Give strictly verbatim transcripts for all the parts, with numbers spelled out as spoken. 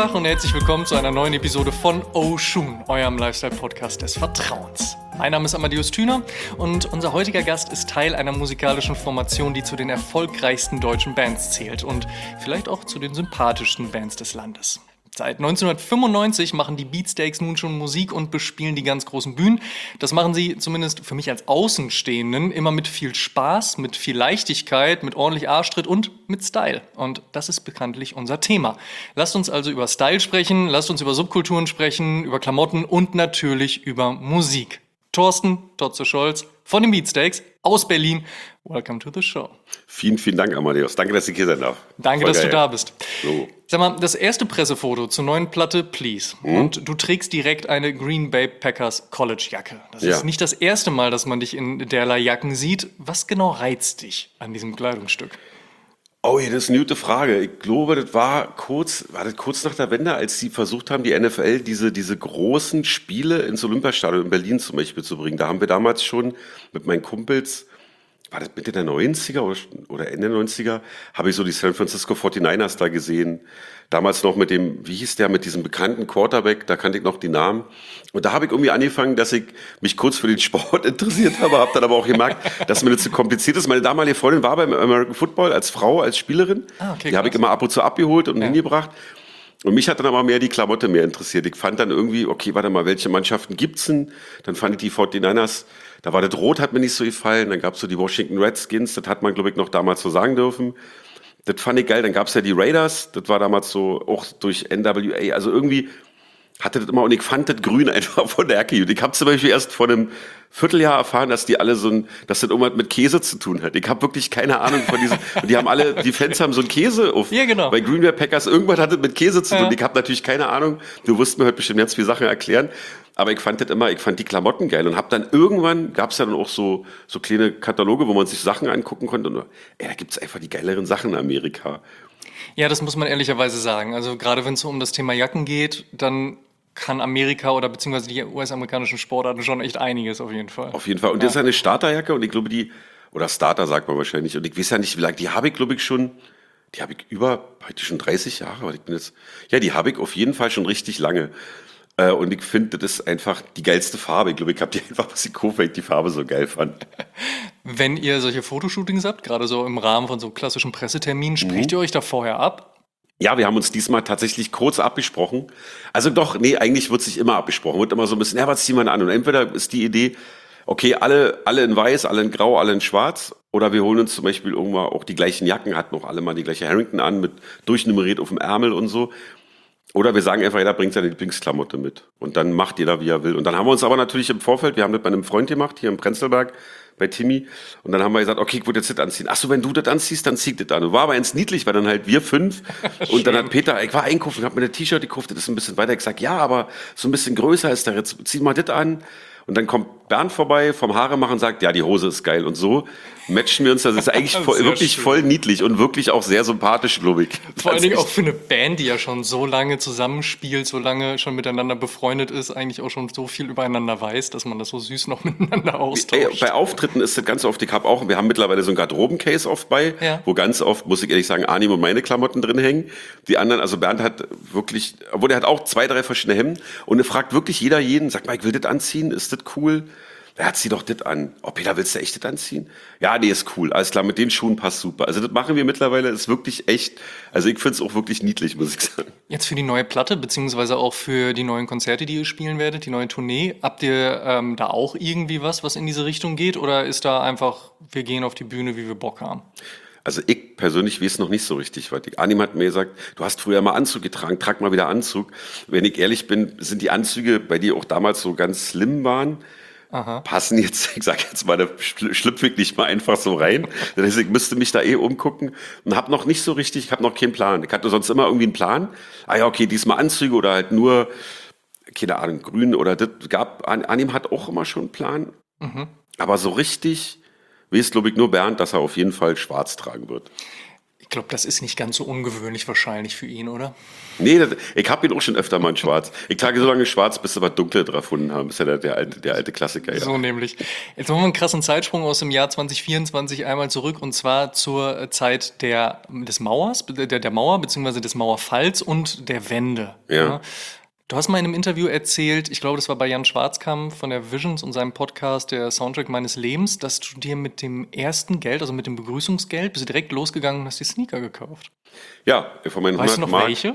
Tag und herzlich willkommen zu einer neuen Episode von Oshun, eurem Lifestyle-Podcast des Vertrauens. Mein Name ist Amadeus Thüner und unser heutiger Gast ist Teil einer musikalischen Formation, die zu den erfolgreichsten deutschen Bands zählt und vielleicht auch zu den sympathischsten Bands des Landes. Seit neunzehnhundertfünfundneunzig machen die Beatsteaks nun schon Musik und bespielen die ganz großen Bühnen. Das machen sie, zumindest für mich als Außenstehenden, immer mit viel Spaß, mit viel Leichtigkeit, mit ordentlich Arschtritt und mit Style. Und das ist bekanntlich unser Thema. Lasst uns also über Style sprechen, lasst uns über Subkulturen sprechen, über Klamotten und natürlich über Musik. Thorsten Totze Scholz von den Beatsteaks aus Berlin. Welcome to the show. Vielen, vielen Dank, Amadeus. Danke, dass ich hier sein darf. Danke, Voll dass geil. du da bist. So. Sag mal, das erste Pressefoto zur neuen Platte, Please. Mhm. Und du trägst direkt eine Green Bay Packers College-Jacke. Das Ja. ist nicht das erste Mal, dass man dich in derlei Jacken sieht. Was genau reizt dich an diesem Kleidungsstück? Oh, ja, das ist eine gute Frage. Ich glaube, das war kurz, war das kurz nach der Wende, als sie versucht haben, die N F L diese, diese großen Spiele ins Olympiastadion in Berlin zum Beispiel zu bringen. Da haben wir damals schon mit meinen Kumpels, war das Mitte der neunziger oder, oder Ende der neunziger, habe ich so die San Francisco forty-niners da gesehen. Damals noch mit dem, wie hieß der, mit diesem bekannten Quarterback, da kannte ich noch die Namen. Und da habe ich irgendwie angefangen, dass ich mich kurz für den Sport interessiert habe, habe dann aber auch gemerkt, dass mir das zu kompliziert ist. Meine damalige Freundin war beim American Football als Frau, als Spielerin. Ah, okay, die habe ich immer ab und zu abgeholt und Ja. hingebracht. Und mich hat dann aber mehr die Klamotte mehr interessiert. Ich fand dann irgendwie, okay, warte mal, welche Mannschaften gibt's denn? Dann fand ich die forty-niners, da war das Rot, hat mir nicht so gefallen. Dann gab's so die Washington Redskins, das hat man, glaube ich, noch damals so sagen dürfen. Das fand ich geil. Dann gab's ja die Raiders, das war damals so auch durch N W A. Also irgendwie hatte das immer, und ich fand das Grün einfach von der Ecke. Und ich habe zum Beispiel erst vor einem Vierteljahr erfahren, dass die alle so ein, dass das irgendwas mit Käse zu tun hat. Ich habe wirklich keine Ahnung von diesem, und die haben alle, die Fans haben so einen Käse auf. Ja, genau. Bei Green Bay Packers, irgendwas hat das mit Käse zu tun. Ja. Ich habe natürlich keine Ahnung. Du wirst mir heute bestimmt ganz viele Sachen erklären. Aber ich fand das immer, ich fand die Klamotten geil und habe dann irgendwann, gab es ja dann auch so, so kleine Kataloge, wo man sich Sachen angucken konnte. Und ey, da gibt's einfach die geileren Sachen in Amerika. Ja, das muss man ehrlicherweise sagen. Also gerade wenn es so um das Thema Jacken geht, dann kann Amerika oder beziehungsweise die U S-amerikanischen Sportarten schon echt einiges auf jeden Fall. Auf jeden Fall. Und das ist eine Starterjacke und ich glaube, die, oder Starter sagt man wahrscheinlich, und ich weiß ja nicht, wie lange, die habe ich, glaube ich, schon, die habe ich über, heute schon dreißig Jahre, weil ich bin jetzt, ja, die habe ich auf jeden Fall schon richtig lange. Äh, Und ich finde, das ist einfach die geilste Farbe. Ich glaube, ich habe die einfach was gekauft, weil ich die Farbe so geil fand. Wenn ihr solche Fotoshootings habt, gerade so im Rahmen von so klassischen Presseterminen, sprecht ihr euch da vorher ab? Ja, wir haben uns diesmal tatsächlich kurz abgesprochen. Also doch, nee, eigentlich wird sich immer abgesprochen. Wird immer so ein bisschen, ja, was ziehen wir an? Und entweder ist die Idee, okay, alle, alle in weiß, alle in grau, alle in schwarz. Oder wir holen uns zum Beispiel irgendwann auch die gleichen Jacken, hatten auch alle mal die gleiche Harrington an, mit durchnummeriert auf dem Ärmel und so. Oder wir sagen einfach, jeder bringt seine Lieblingsklamotte mit. Und dann macht jeder, wie er will. Und dann haben wir uns aber natürlich im Vorfeld, wir haben das bei einem Freund gemacht, hier im Prenzlberg, bei Timmy. Und dann haben wir gesagt, okay, ich würde jetzt das anziehen. Ach so, wenn du das anziehst, dann zieh ich das an. Und war aber ganz niedlich, weil dann halt wir fünf. Und dann hat Peter, ich war einkaufen, hab mir ein T-Shirt gekauft, das ist ein bisschen weiter. Ich sag, ja, aber so ein bisschen größer ist der jetzt, zieh mal das an. Und dann kommt Bernd vorbei vom Haare machen und sagt, ja, die Hose ist geil. Und so matchen wir uns. Das ist eigentlich voll, Sehr wirklich schön. voll niedlich und wirklich auch sehr sympathisch, glaube ich. Vor allen Dingen auch für eine Band, die ja schon so lange zusammenspielt, so lange schon miteinander befreundet ist, eigentlich auch schon so viel übereinander weiß, dass man das so süß noch miteinander Ey, austauscht. bei Auftritten ist das ganz oft, ich habe auch, wir haben mittlerweile so ein Garderobencase oft bei, Ja. wo ganz oft, muss ich ehrlich sagen, Arnim und meine Klamotten drin hängen. Die anderen, also Bernd hat wirklich, obwohl er hat auch zwei, drei verschiedene Hemden und er fragt wirklich jeder jeden, sagt mal, ich will das anziehen, ist das cool? Ja, zieh doch das an. Oh, Peter, willst du echt das anziehen? Ja, nee, ist cool. Alles klar, mit den Schuhen passt super. Also das machen wir mittlerweile, ist wirklich echt, also ich finde es auch wirklich niedlich, muss ich sagen. Jetzt für die neue Platte, beziehungsweise auch für die neuen Konzerte, die ihr spielen werdet, die neue Tournee, habt ihr ähm, da auch irgendwie was, was in diese Richtung geht? Oder ist da einfach, wir gehen auf die Bühne, wie wir Bock haben? Also ich persönlich weiß noch nicht so richtig, weil ich, Anim hat mir gesagt, du hast früher mal Anzug getragen, trag mal wieder Anzug. Wenn ich ehrlich bin, sind die Anzüge, bei dir auch damals so ganz slim waren, Aha. passen jetzt, ich sag jetzt mal, da schl- schlüpfe ich nicht mal einfach so rein. Das heißt, ich müsste mich da eh umgucken und habe noch nicht so richtig, ich habe noch keinen Plan. Ich hatte sonst immer irgendwie einen Plan. Ah ja, okay, diesmal Anzüge oder halt nur, keine Ahnung, grün oder das gab, An- Anim hat auch immer schon einen Plan. Aber so richtig weiß, glaube ich, nur Bernd, dass er auf jeden Fall schwarz tragen wird. Ich glaube, das ist nicht ganz so ungewöhnlich wahrscheinlich für ihn, oder? Nee, das, ich hab ihn auch schon öfter mal in schwarz. Ich trage so lange schwarz, bis sie was Dunkle drauf gefunden haben. Ist ja der, der, alte, der alte Klassiker, ja. So nämlich. Jetzt machen wir einen krassen Zeitsprung aus dem Jahr zwanzig vierundzwanzig einmal zurück und zwar zur Zeit der, des Mauers, der, der Mauer bzw. des Mauerfalls und der Wende. Ja. Du hast mal in einem Interview erzählt, ich glaube, das war bei Jan Schwarzkamp von der Visions und seinem Podcast Der Soundtrack meines Lebens, dass du dir mit dem ersten Geld, also mit dem Begrüßungsgeld, bist du direkt losgegangen und hast die Sneaker gekauft. Ja, von meinen Weißt du noch hundert Mark. welche?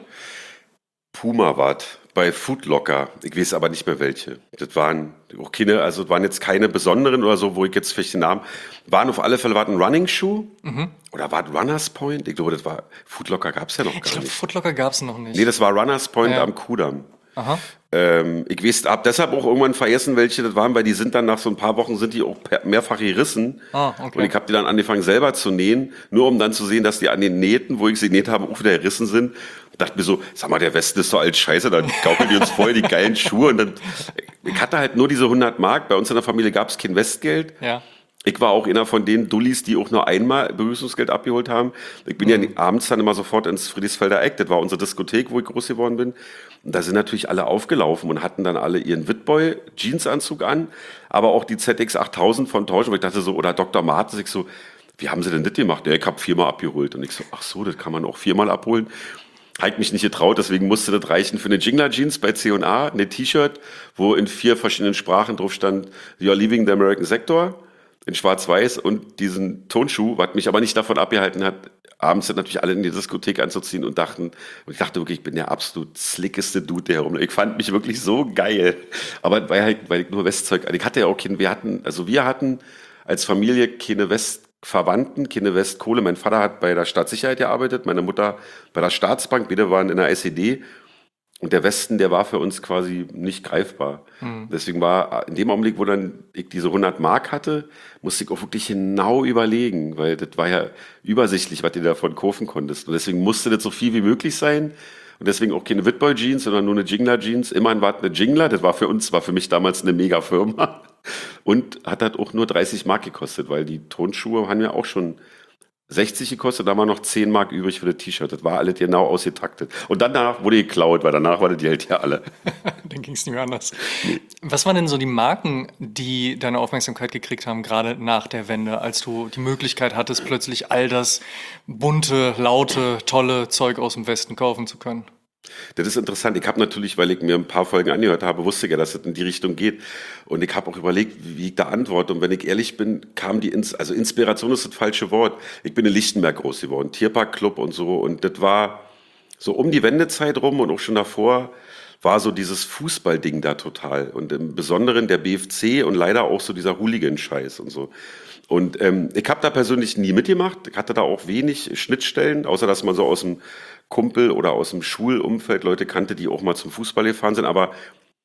Puma wart bei Foot Locker. Ich weiß aber nicht mehr welche. Das waren auch keine, also das waren jetzt keine besonderen oder so, wo ich jetzt vielleicht den Namen, waren auf alle Fälle, war ein Running-Schuh Mhm. oder war es Runners Point? Ich glaube, das war, Foot Locker gab es ja noch Ich gar glaube, nicht. Footlocker gab es noch nicht. Nee, das war Runners Point Ja. am Kudamm. Aha. Ähm, ich weiß, hab deshalb auch irgendwann vergessen, welche das waren, weil die sind dann nach so ein paar Wochen sind die auch per- mehrfach gerissen. Ah, okay. Und ich habe die dann angefangen selber zu nähen, nur um dann zu sehen, dass die an den Nähten, wo ich sie genäht habe, auch wieder gerissen sind. Und dachte mir so, sag mal, der Westen ist so alt Scheiße, dann gaukeln die uns voll die geilen Schuhe. Und dann, ich hatte halt nur diese hundert Mark. Bei uns in der Familie gab es kein Westgeld. Ja. Ich war auch einer von den Dullis, die auch nur einmal Begrüßungsgeld abgeholt haben. Ich bin Mhm. ja abends dann immer sofort ins Friedrichsfelder Eck, das war unsere Diskothek, wo ich groß geworden bin. Und da sind natürlich alle aufgelaufen und hatten dann alle ihren Witboy-Jeansanzug an, aber auch die Z X achttausend von Tausch. Und ich dachte so, oder Doktor Martens, ich so, wie haben sie denn das gemacht? Ja, ich habe viermal abgeholt. Und ich so, ach so, das kann man auch viermal abholen. Habe mich nicht getraut, deswegen musste das reichen für eine Jingler-Jeans bei C und A, eine T-Shirt, wo in vier verschiedenen Sprachen drauf stand, You're leaving the American Sector, in schwarz-weiß und diesen Tonschuh, was mich aber nicht davon abgehalten hat, abends dann natürlich alle in die Diskothek anzuziehen und dachten, und ich dachte wirklich, ich bin der absolut slickeste Dude, der herum. Ich fand mich wirklich so geil. Aber weil, halt, weil ich nur Westzeug, ich hatte ja auch keinen, wir hatten, also wir hatten als Familie keine Westverwandten, keine Westkohle. Mein Vater hat bei der Staatssicherheit gearbeitet, meine Mutter bei der Staatsbank, beide waren in der S E D. Und der Westen, der war für uns quasi nicht greifbar. Mhm. Deswegen war in dem Augenblick, wo dann ich diese hundert Mark hatte, musste ich auch wirklich genau überlegen, weil das war ja übersichtlich, was du davon kaufen konntest. Und deswegen musste das so viel wie möglich sein. Und deswegen auch keine Witboy-Jeans, sondern nur eine Jingler-Jeans. Immerhin war es eine Jingler, das war für uns, war für mich damals eine Mega-Firma. Und hat halt auch nur dreißig Mark gekostet, weil die Tonschuhe haben ja auch schon sechzig gekostet, da haben wir noch zehn Mark übrig für das T-Shirt. Das war alles genau ausgetaktet. Und danach wurde geklaut, weil danach war das Geld ja alle. Dann ging es nicht mehr anders. Was waren denn so die Marken, die deine Aufmerksamkeit gekriegt haben, gerade nach der Wende, als du die Möglichkeit hattest, plötzlich all das bunte, laute, tolle Zeug aus dem Westen kaufen zu können? Das ist interessant. Ich habe natürlich, weil ich mir ein paar Folgen angehört habe, wusste ich ja, dass es in die Richtung geht. Und ich habe auch überlegt, wie ich da antworte. Und wenn ich ehrlich bin, kam die, Ins also Inspiration ist das falsche Wort. Ich bin in Lichtenberg groß geworden, Tierparkclub und so. Und das war so um die Wendezeit rum und auch schon davor war so dieses Fußballding da total. Und im Besonderen der B F C und leider auch so dieser Hooligan-Scheiß und so. Und ähm, ich habe da persönlich nie mitgemacht. Ich hatte da auch wenig Schnittstellen, außer dass man so aus dem Kumpel oder aus dem Schulumfeld Leute kannte, die auch mal zum Fußball gefahren sind. Aber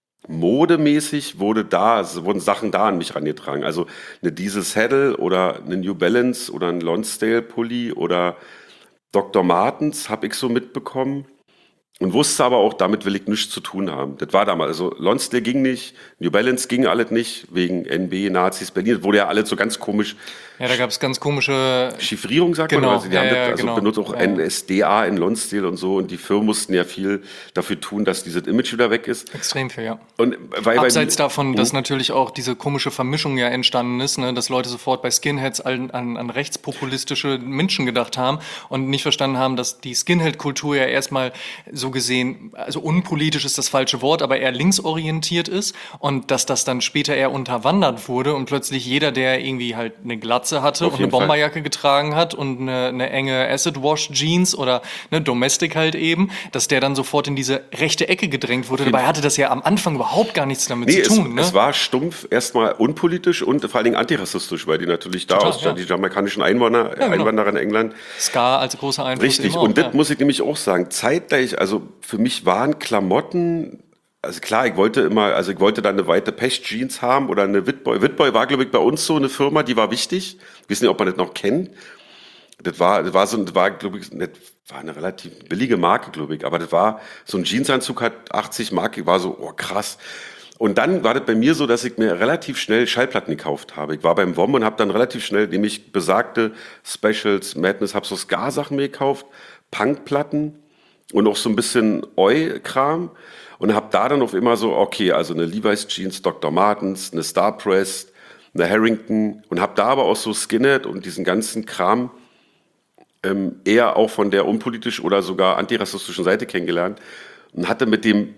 modemäßig wurde da, wurden Sachen da an mich rangetragen. Also eine Diesel Saddle oder eine New Balance oder ein Lonsdale Pulli oder Doktor Martens habe ich so mitbekommen. Und wusste aber auch, damit will ich nichts zu tun haben. Das war damals, also Lonsdale ging nicht, New Balance ging alles nicht, wegen N B, Nazis, Berlin. Das wurde ja alles so ganz komisch. Ja, da gab es ganz komische. Chiffrierung, sagt Genau, man. Also die ja, haben das, ja, also genau. benutzt auch Ja. N S D A in Lonsdale und so. Und die Firmen mussten ja viel dafür tun, dass dieses Image wieder weg ist. Extrem viel, ja. Und weil, Abseits weil, davon, dass natürlich auch diese komische Vermischung ja entstanden ist, ne, dass Leute sofort bei Skinheads an, an, an rechtspopulistische Menschen gedacht haben und nicht verstanden haben, dass die Skinhead-Kultur ja erstmal so gesehen, also unpolitisch ist das falsche Wort, aber eher linksorientiert ist und dass das dann später eher unterwandert wurde und plötzlich jeder, der irgendwie halt eine Glatze hatte Auf und eine jeden Fall. Bomberjacke getragen hat und eine, eine enge Acid-Wash-Jeans oder eine Domestic halt eben, dass der dann sofort in diese rechte Ecke gedrängt wurde. Dabei hatte das ja am Anfang überhaupt gar nichts damit Nee, zu tun. es, Ne? es war stumpf erstmal unpolitisch und vor allen Dingen antirassistisch, weil die natürlich da Total, aus ja. die jamaikanischen Einwohner, genau. Einwanderer in England. Ska als großer Einfluss. Richtig, eben auch, und das ja. muss ich nämlich auch sagen, zeitgleich, also für mich waren Klamotten, also klar, ich wollte immer, also ich wollte dann eine weite Pech-Jeans haben oder eine Witboy. Witboy war, glaube ich, bei uns so eine Firma, die war wichtig. Ich weiß nicht, ob man das noch kennt. Das war, das war so, das war, glaube ich, das war eine relativ billige Marke, glaube ich, aber das war, so ein Jeansanzug hat achtzig Mark, ich war so, oh krass. Und dann war das bei mir so, dass ich mir relativ schnell Schallplatten gekauft habe. Ich war beim W O M und habe dann relativ schnell nämlich besagte Specials, Madness, habe so Ska-Sachen mir gekauft, Punkplatten und auch so ein bisschen Oi-Kram. Und habe da dann auf immer so, okay, also eine Levi's Jeans, Doktor Martens, eine Starpressed, eine Harrington und habe da aber auch so Skinhead und diesen ganzen Kram ähm, eher auch von der unpolitisch oder sogar antirassistischen Seite kennengelernt und hatte mit dem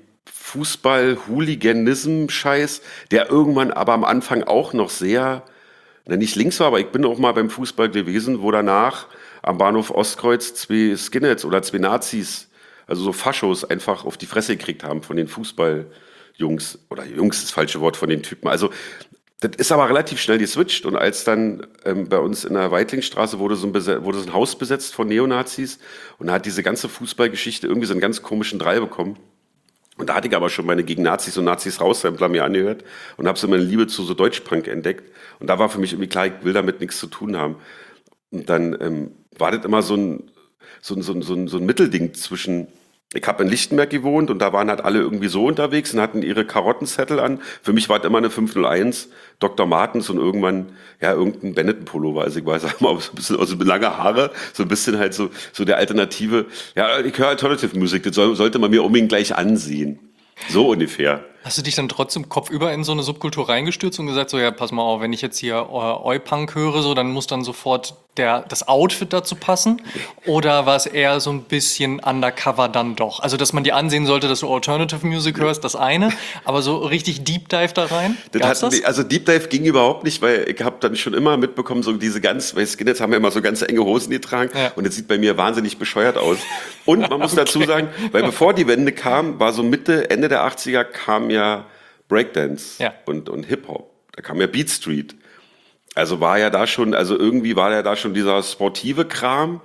Fußball-Hooliganism-Scheiß, der irgendwann aber am Anfang auch noch sehr, na nicht links war, aber ich bin auch mal beim Fußball gewesen, wo danach am Bahnhof Ostkreuz zwei Skinheads oder zwei Nazis, also so Faschos, einfach auf die Fresse gekriegt haben von den Fußballjungs, oder Jungs ist das falsche Wort, von den Typen. Also das ist aber relativ schnell geswitcht und als dann ähm, bei uns in der Weitlingstraße wurde so, ein Bese- wurde so ein Haus besetzt von Neonazis und da hat diese ganze Fußballgeschichte irgendwie so einen ganz komischen Drall bekommen. Und da hatte ich aber schon meine gegen Nazis und Nazis raussampler mir angehört und habe so meine Liebe zu so Deutschpunk entdeckt. Und da war für mich irgendwie klar, ich will damit nichts zu tun haben. Und dann ähm, war das immer so ein, so ein, so ein, so ein, so ein Mittelding zwischen, ich habe in Lichtenberg gewohnt und da waren halt alle irgendwie so unterwegs und hatten ihre Karottenzettel an. Für mich war es immer eine fünf null eins, Doktor Martens und irgendwann, ja, irgendein Benetton-Pullover. Also ich weiß auch mal, so ein bisschen, also mit lange Haare, so ein bisschen halt so, so der Alternative. Ja, ich höre Alternative Music, das soll, sollte man mir unbedingt gleich ansehen. So ungefähr. Hast du dich dann trotzdem kopfüber in so eine Subkultur reingestürzt und gesagt, so, ja, pass mal auf, wenn ich jetzt hier äh, Oi-Punk höre, so, dann muss dann sofort der, das Outfit dazu passen? Oder war es eher so ein bisschen undercover dann doch? Also, dass man dir ansehen sollte, dass du Alternative Music hörst, das eine, aber so richtig Deep Dive da rein? Das Gab's hat, das? also Deep Dive ging überhaupt nicht, weil ich habe dann schon immer mitbekommen, so diese ganz, weil Skinheads haben ja immer so ganz enge Hosen getragen Ja. und das sieht bei mir wahnsinnig bescheuert aus. Und man muss dazu sagen, weil bevor die Wende kam, war so Mitte, Ende der achtziger kam ja Breakdance Ja. und, und Hip-Hop. Da kam ja Beat Street. Also war ja da schon, also irgendwie war ja da schon dieser sportive Kram.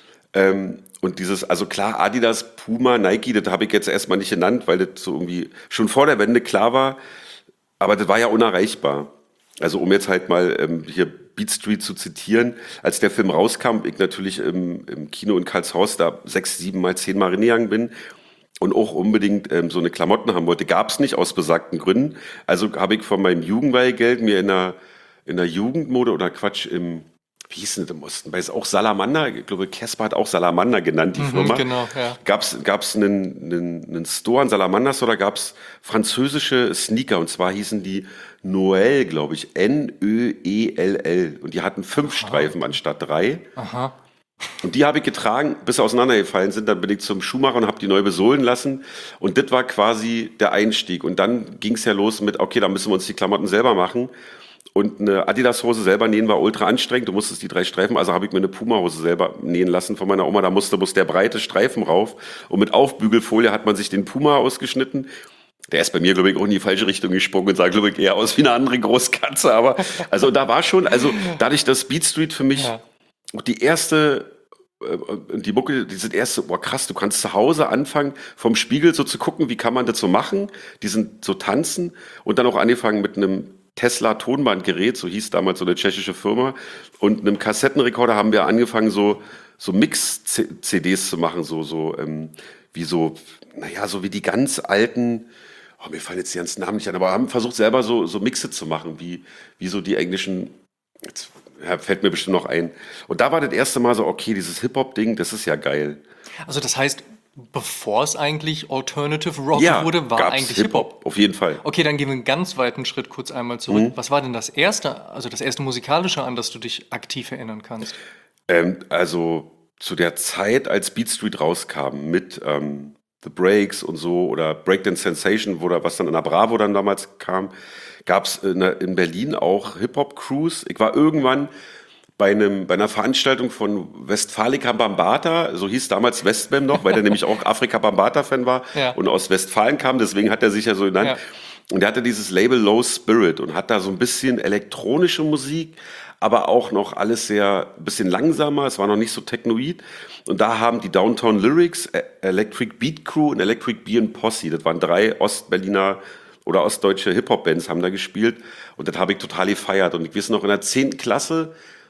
Ähm, und dieses, also klar, Adidas, Puma, Nike, das habe ich jetzt erstmal nicht genannt, weil das so irgendwie schon vor der Wende klar war. Aber das war ja unerreichbar. Also um jetzt halt mal ähm, hier Beat Street zu zitieren, als der Film rauskam, ich natürlich im, im Kino in Karlshorst da sechs, sieben mal, zehn Mal reingegangen bin und auch unbedingt ähm, so eine Klamotten haben wollte. Gab es nicht aus besagten Gründen. Also habe ich von meinem Jugendweihgeld mir in der, in der Jugendmode oder Quatsch im, wie hieß denn das im Osten? Weil es auch Salamander, ich glaube, Casper hat auch Salamander genannt, die Firma. genau, ja. Gab's gab's einen, einen, einen Store an Salamanders oder gab's französische Sneaker und zwar hießen die Noël, glaube ich, N Ö E L L und die hatten fünf Streifen anstatt drei. Aha. Und die habe ich getragen, bis sie auseinandergefallen sind. Dann bin ich zum Schuhmacher und habe die neu besohlen lassen. Und das war quasi der Einstieg. Und dann ging es ja los mit, okay, da müssen wir uns die Klamotten selber machen. Und eine Adidas-Hose selber nähen war ultra anstrengend. Du musstest die drei Streifen, also habe ich mir eine Puma-Hose selber nähen lassen von meiner Oma. Da musste, musste der breite Streifen rauf. Und mit Aufbügelfolie hat man sich den Puma ausgeschnitten. Der ist bei mir, glaube ich, auch in die falsche Richtung gesprungen und sah, glaube ich, eher aus wie eine andere Großkatze. Aber also da war schon, also dadurch, dass Beat Street für mich Ja. auch die erste, äh, die Mucke, diese erste, boah krass, du kannst zu Hause anfangen, vom Spiegel so zu gucken, wie kann man das so machen, diesen so tanzen und dann auch angefangen mit einem Tesla-Tonbandgerät, so hieß damals so eine tschechische Firma, und einem Kassettenrekorder haben wir angefangen, so, so Mix-C Ds zu machen, so, so, ähm, wie so, naja, so wie die ganz alten, oh, mir fallen jetzt die ganzen Namen nicht an, aber haben versucht selber so, so Mixe zu machen, wie, wie so die englischen, jetzt ja, fällt mir bestimmt noch ein. Und da war das erste Mal so, okay, dieses Hip-Hop-Ding, das ist ja geil. Also das heißt, bevor es eigentlich Alternative Rock Ja, wurde, war gab's eigentlich Hip-Hop. auf jeden Fall. Okay, dann gehen wir einen ganz weiten Schritt kurz einmal zurück. Was war denn das erste, also das erste musikalische, an das du dich aktiv erinnern kannst? Ähm, also zu der Zeit, als Beat Street rauskam mit ähm, The Breaks und so oder Breakdance Sensation, wo da, was dann in der Bravo dann damals kam, gab es in, in Berlin auch Hip-Hop-Crews. Ich war irgendwann bei, einem, bei einer Veranstaltung von Westfalica Bambata, so hieß damals Westbam noch, weil der nämlich auch Afrika Bambata-Fan war Ja. und aus Westfalen kam, deswegen hat er sich ja so genannt. Ja. Und der hatte dieses Label Low Spirit und hat da so ein bisschen elektronische Musik, aber auch noch alles sehr ein bisschen langsamer, es war noch nicht so technoid. Und da haben die Downtown Lyrics, E- Electric Beat Crew und Electric Bee and Posse, das waren drei Ostberliner oder ostdeutsche Hip-Hop-Bands, haben da gespielt. Und das habe ich total gefeiert. Und ich weiß noch, in der zehnten Klasse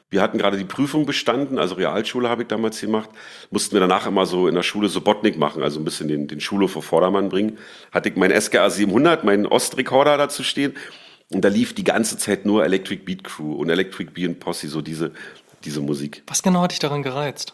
Wir hatten gerade die Prüfung bestanden, also Realschule habe ich damals gemacht. Mussten wir danach immer so in der Schule Sobotnik machen, also ein bisschen den, den Schulhof auf Vordermann bringen. Hatte ich meinen S K A siebenhundert, meinen Ostrekorder dazu stehen. Und da lief die ganze Zeit nur Electric Beat Crew und Electric Bee and Posse, so diese, diese Musik. Was genau hat dich daran gereizt?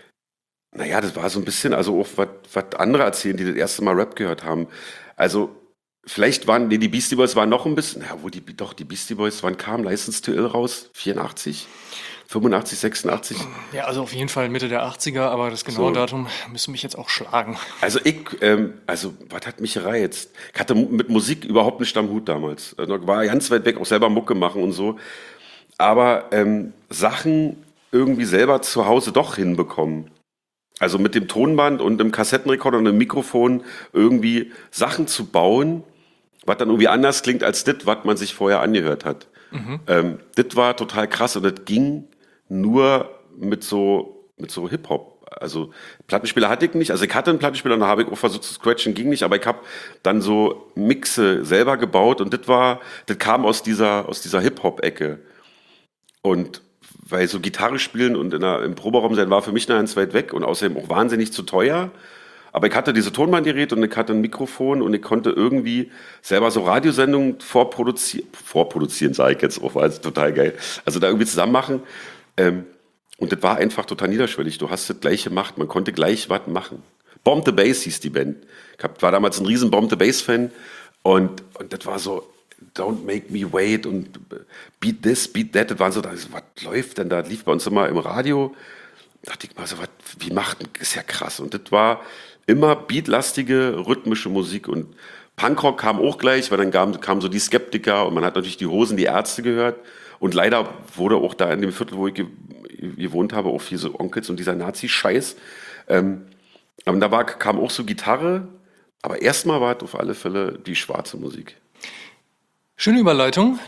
Naja, das war so ein bisschen, also auch was was andere erzählen, die das erste Mal Rap gehört haben. Also vielleicht waren, nee, die Beastie Boys waren noch ein bisschen, ja, wo die, doch, die Beastie Boys, wann kam License to Ill raus? vierundachtzig? fünfundachtzig, sechsundachtzig? Ja, also auf jeden Fall Mitte der achtziger, aber das genaue So. Datum müsste mich jetzt auch schlagen. Also ich, ähm, also was hat mich gereizt? Ich hatte mu- mit Musik überhaupt nicht am Hut damals. Also ich war ganz weit weg, auch selber Mucke machen und so. Aber ähm, Sachen irgendwie selber zu Hause doch hinbekommen. Also mit dem Tonband und einem Kassettenrekorder und einem Mikrofon irgendwie Sachen zu bauen, was dann irgendwie anders klingt als das, was man sich vorher angehört hat. Ähm, das war total krass und das ging nur mit so, mit so Hip-Hop. Also Plattenspieler hatte ich nicht, also ich hatte einen Plattenspieler und da habe ich auch versucht zu scratchen, ging nicht, aber ich habe dann so Mixe selber gebaut und das war, das kam aus dieser, aus dieser Hip-Hop-Ecke. Und weil so Gitarre spielen und in der, im Proberaum sein war für mich noch ganz weit weg und außerdem auch wahnsinnig zu teuer. Aber ich hatte diese Tonbandgerät und ich hatte ein Mikrofon und ich konnte irgendwie selber so Radiosendungen vorproduzieren, vorproduzieren sage ich jetzt auch, war jetzt total geil. Also da irgendwie zusammen machen. Ähm, und das war einfach total niederschwellig. Du hast das gleich gemacht, man konnte gleich was machen. Bomb the Bass hieß die Band. Ich hab, war damals ein riesen Bomb the Bass-Fan und, und das war so, Don't make me wait und beat this, beat that. Das waren so, das, was läuft denn da? Das lief bei uns immer im Radio. Da dachte ich mal so, was, wie macht das? Ist ja krass. Und das war immer beatlastige, rhythmische Musik. Und Punkrock kam auch gleich, weil dann kamen, kamen so die Skeptiker und man hat natürlich die Hosen, die Ärzte gehört. Und leider wurde auch da in dem Viertel, wo ich ge gewohnt habe, auch viel so Onkels und dieser Nazi-Scheiß. Ähm, aber da war, kam auch so Gitarre. Aber erstmal war es auf alle Fälle die schwarze Musik. Schöne Überleitung.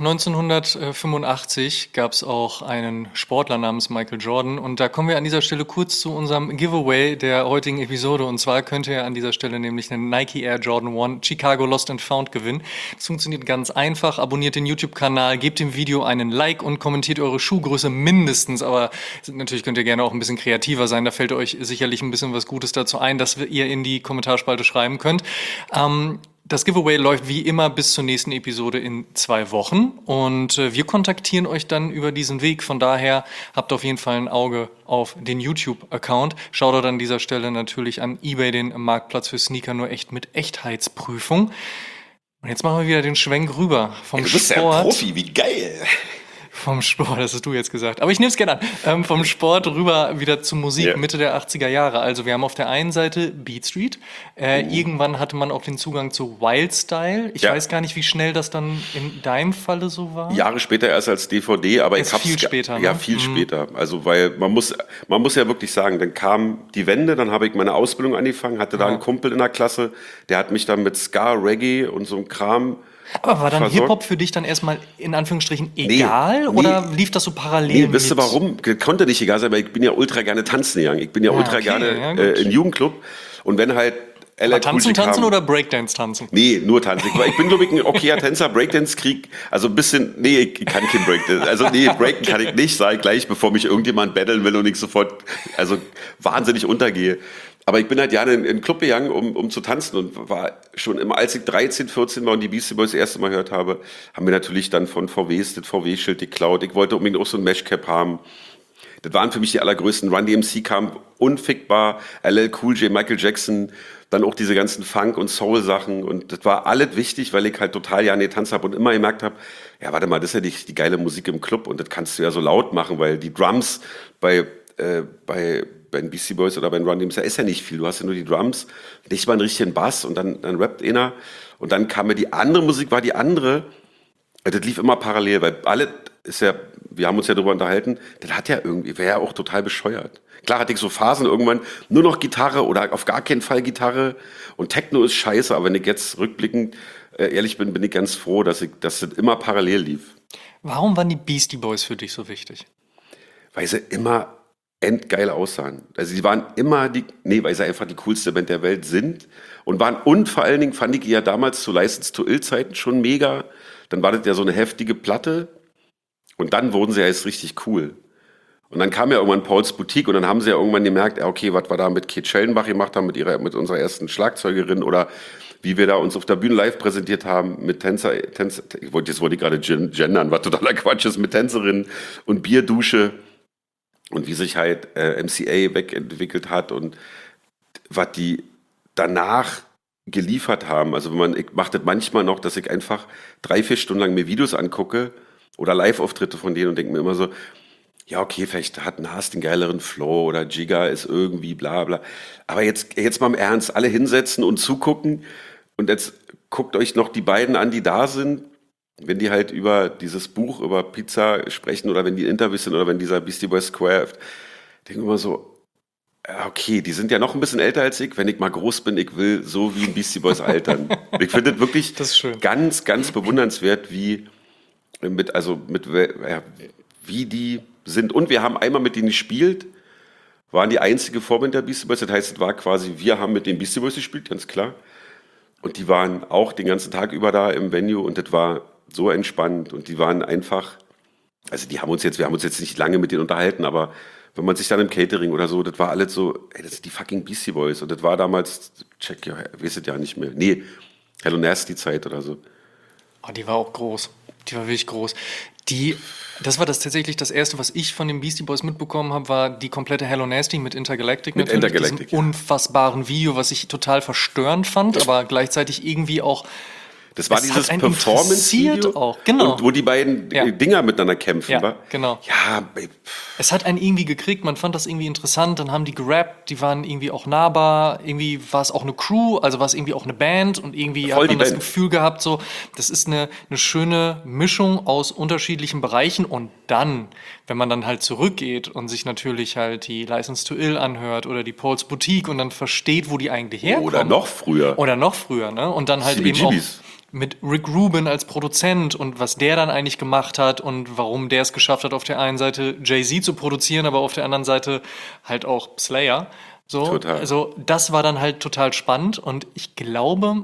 neunzehnhundertfünfundachtzig gab es auch einen Sportler namens Michael Jordan und da kommen wir an dieser Stelle kurz zu unserem Giveaway der heutigen Episode und zwar könnt ihr an dieser Stelle nämlich einen Nike Air Jordan eins Chicago Lost and Found gewinnen. Das funktioniert ganz einfach. Abonniert den YouTube-Kanal, gebt dem Video einen Like und kommentiert eure Schuhgröße mindestens, aber natürlich könnt ihr gerne auch ein bisschen kreativer sein. Da fällt euch sicherlich ein bisschen was Gutes dazu ein, dass ihr in die Kommentarspalte schreiben könnt. Ähm, Das Giveaway läuft wie immer bis zur nächsten Episode in zwei Wochen und äh, wir kontaktieren euch dann über diesen Weg. Von daher habt auf jeden Fall ein Auge auf den YouTube-Account. Schaut dort an dieser Stelle natürlich an eBay, den Marktplatz für Sneaker, nur echt mit Echtheitsprüfung. Und jetzt machen wir wieder den Schwenk rüber vom Ey, du bist ja Sport. ein Profi, wie geil. Vom Sport, das hast du jetzt gesagt. Aber ich nehme es gerne an. Ähm, vom Sport rüber wieder zu Musik Ja. Mitte der achtziger Jahre. Also wir haben auf der einen Seite Beat Street. Äh, Irgendwann hatte man auch den Zugang zu Wildstyle. Ich Ja. weiß gar nicht, wie schnell das dann in deinem Falle so war. Jahre später erst als D V D, aber Erst ich hab's viel ge- später, ne? Ja, viel später. Also weil man muss, man muss ja wirklich sagen, dann kam die Wende, dann habe ich meine Ausbildung angefangen, hatte da einen Kumpel in der Klasse, der hat mich dann mit Ska, Reggae und so einem Kram. Aber war dann versorgt. Hip-Hop für dich dann erstmal in Anführungsstrichen egal? nee. Oder lief das so parallel Nee, mit? wisst ihr warum? Konnte nicht egal sein, weil ich bin ja ultra gerne tanzen gegangen. Ich bin ja, Ah, ultra okay, gerne ja, gut. äh, im Jugendclub. Und wenn halt L L Aber tanzen, Cool J tanzen kam- oder Breakdance tanzen? Nee, nur tanzen. Ich, ich bin, glaube ich, ein okayer Tänzer. Breakdance-Krieg, also ein bisschen, nee, ich kann kein Breakdance. Also nee, Breaken kann ich nicht, sage ich gleich, bevor mich irgendjemand battlen will und ich sofort, also wahnsinnig untergehe. Aber ich bin halt gerne in, in den Club gegangen, um, um zu tanzen und war schon immer, als ich dreizehn, vierzehn war und die Beastie Boys das erste Mal gehört habe, haben wir natürlich dann von V Ws das V W-Schild geklaut. Ich wollte unbedingt auch so ein Meshcap haben. Das waren für mich die allergrößten. Run D M C kam unfickbar, L L Cool J, Michael Jackson, dann auch diese ganzen Funk- und Soul-Sachen. Und das war alles wichtig, weil ich halt total gerne getanzt habe und immer gemerkt habe, ja, warte mal, das ist ja die, die geile Musik im Club und das kannst du ja so laut machen, weil die Drums bei, äh, bei, bei den Beastie Boys oder bei den Run D M C ist ja nicht viel. Du hast ja nur die Drums, nicht mal einen richtigen Bass und dann, dann rappt einer. Und dann kam mir die andere Musik, war die andere. Das lief immer parallel, weil alle ist ja, wir haben uns ja darüber unterhalten, das hat ja irgendwie, wäre ja auch total bescheuert. Klar hatte ich so Phasen irgendwann, nur noch Gitarre oder auf gar keinen Fall Gitarre und Techno ist scheiße, aber wenn ich jetzt rückblickend äh, ehrlich bin, bin ich ganz froh, dass, ich, dass das immer parallel lief. Warum waren die Beastie Boys für dich so wichtig? Weil sie immer endgeil aussahen. Also sie waren immer die, nee, weil sie einfach die coolste Band der Welt sind und waren, und vor allen Dingen fand ich die ja damals zu License to Ill Zeiten schon mega. Dann war das ja so eine heftige Platte und dann wurden sie ja jetzt richtig cool. Und dann kam ja irgendwann Pauls Boutique und dann haben sie ja irgendwann gemerkt, ja, okay, was wir da mit Kate Schellenbach gemacht haben, mit ihrer, mit unserer ersten Schlagzeugerin oder wie wir da uns auf der Bühne live präsentiert haben mit Tänzer, Tänzer ich wollte, jetzt wollte ich gerade gen- gendern, was totaler Quatsch ist, mit Tänzerinnen und Bierdusche und wie sich halt äh, M C A wegentwickelt hat und was die danach geliefert haben. Also wenn man, ich mache das manchmal noch, dass ich einfach drei, vier Stunden lang mir Videos angucke oder Live-Auftritte von denen und denke mir immer so, ja, okay, vielleicht hat Nas den geileren Flow oder Giga ist irgendwie bla bla. Aber jetzt, jetzt mal im Ernst, alle hinsetzen und zugucken und jetzt guckt euch noch die beiden an, die da sind, wenn die halt über dieses Buch, über Pizza sprechen oder wenn die Interviews sind oder wenn dieser Beastie Boys Square, ich denke immer so, ja, okay, die sind ja noch ein bisschen älter als ich. Wenn ich mal groß bin, ich will so wie ein Beastie Boys altern. Ich finde das wirklich Das ist schön. ganz, ganz bewundernswert, wie mit, also mit, ja, wie die sind. Und wir haben einmal mit denen gespielt, waren die einzige Vorband der Beastie Boys. Das heißt, es war quasi, wir haben mit den Beastie Boys gespielt, ganz klar. Und die waren auch den ganzen Tag über da im Venue und das war so entspannt. Und die waren einfach, also die haben uns jetzt, wir haben uns jetzt nicht lange mit denen unterhalten, aber wenn man sich dann im Catering oder so, das war alles so, ey, das sind die fucking Beastie Boys. Und das war damals, check, ja, wisst ihr ja nicht mehr. Nee, Hello Nasty Zeit oder so. Oh, die war auch groß. Die war wirklich groß. Die, das war das tatsächlich das erste, was ich von den Beastie Boys mitbekommen habe, war die komplette Hello Nasty mit Intergalactic Mit natürlich. Intergalactic, diesem ja. unfassbaren Video, was ich total verstörend fand, aber gleichzeitig irgendwie auch. Das war Es dieses hat einen Performance-Video, interessiert auch, genau. und wo die beiden Ja. Dinger miteinander kämpfen. Ja, wa? genau. Ja, ey, Es hat einen irgendwie gekriegt, man fand das irgendwie interessant, dann haben die gerappt, die waren irgendwie auch nahbar, irgendwie war es auch eine Crew, also war es irgendwie auch eine Band und irgendwie Voll hat die man das Band. Gefühl gehabt, so, das ist eine, eine schöne Mischung aus unterschiedlichen Bereichen und dann, wenn man dann halt zurückgeht und sich natürlich halt die License to Ill anhört oder die Paul's Boutique und dann versteht, wo die eigentlich herkommen. oder noch früher. Oder noch früher, ne? Und dann halt C B eben auch G Bs. mit Rick Rubin als Produzent und was der dann eigentlich gemacht hat und warum der es geschafft hat, auf der einen Seite Jay-Z zu produzieren, aber auf der anderen Seite halt auch Slayer. So, Total. also das war dann halt total spannend und ich glaube,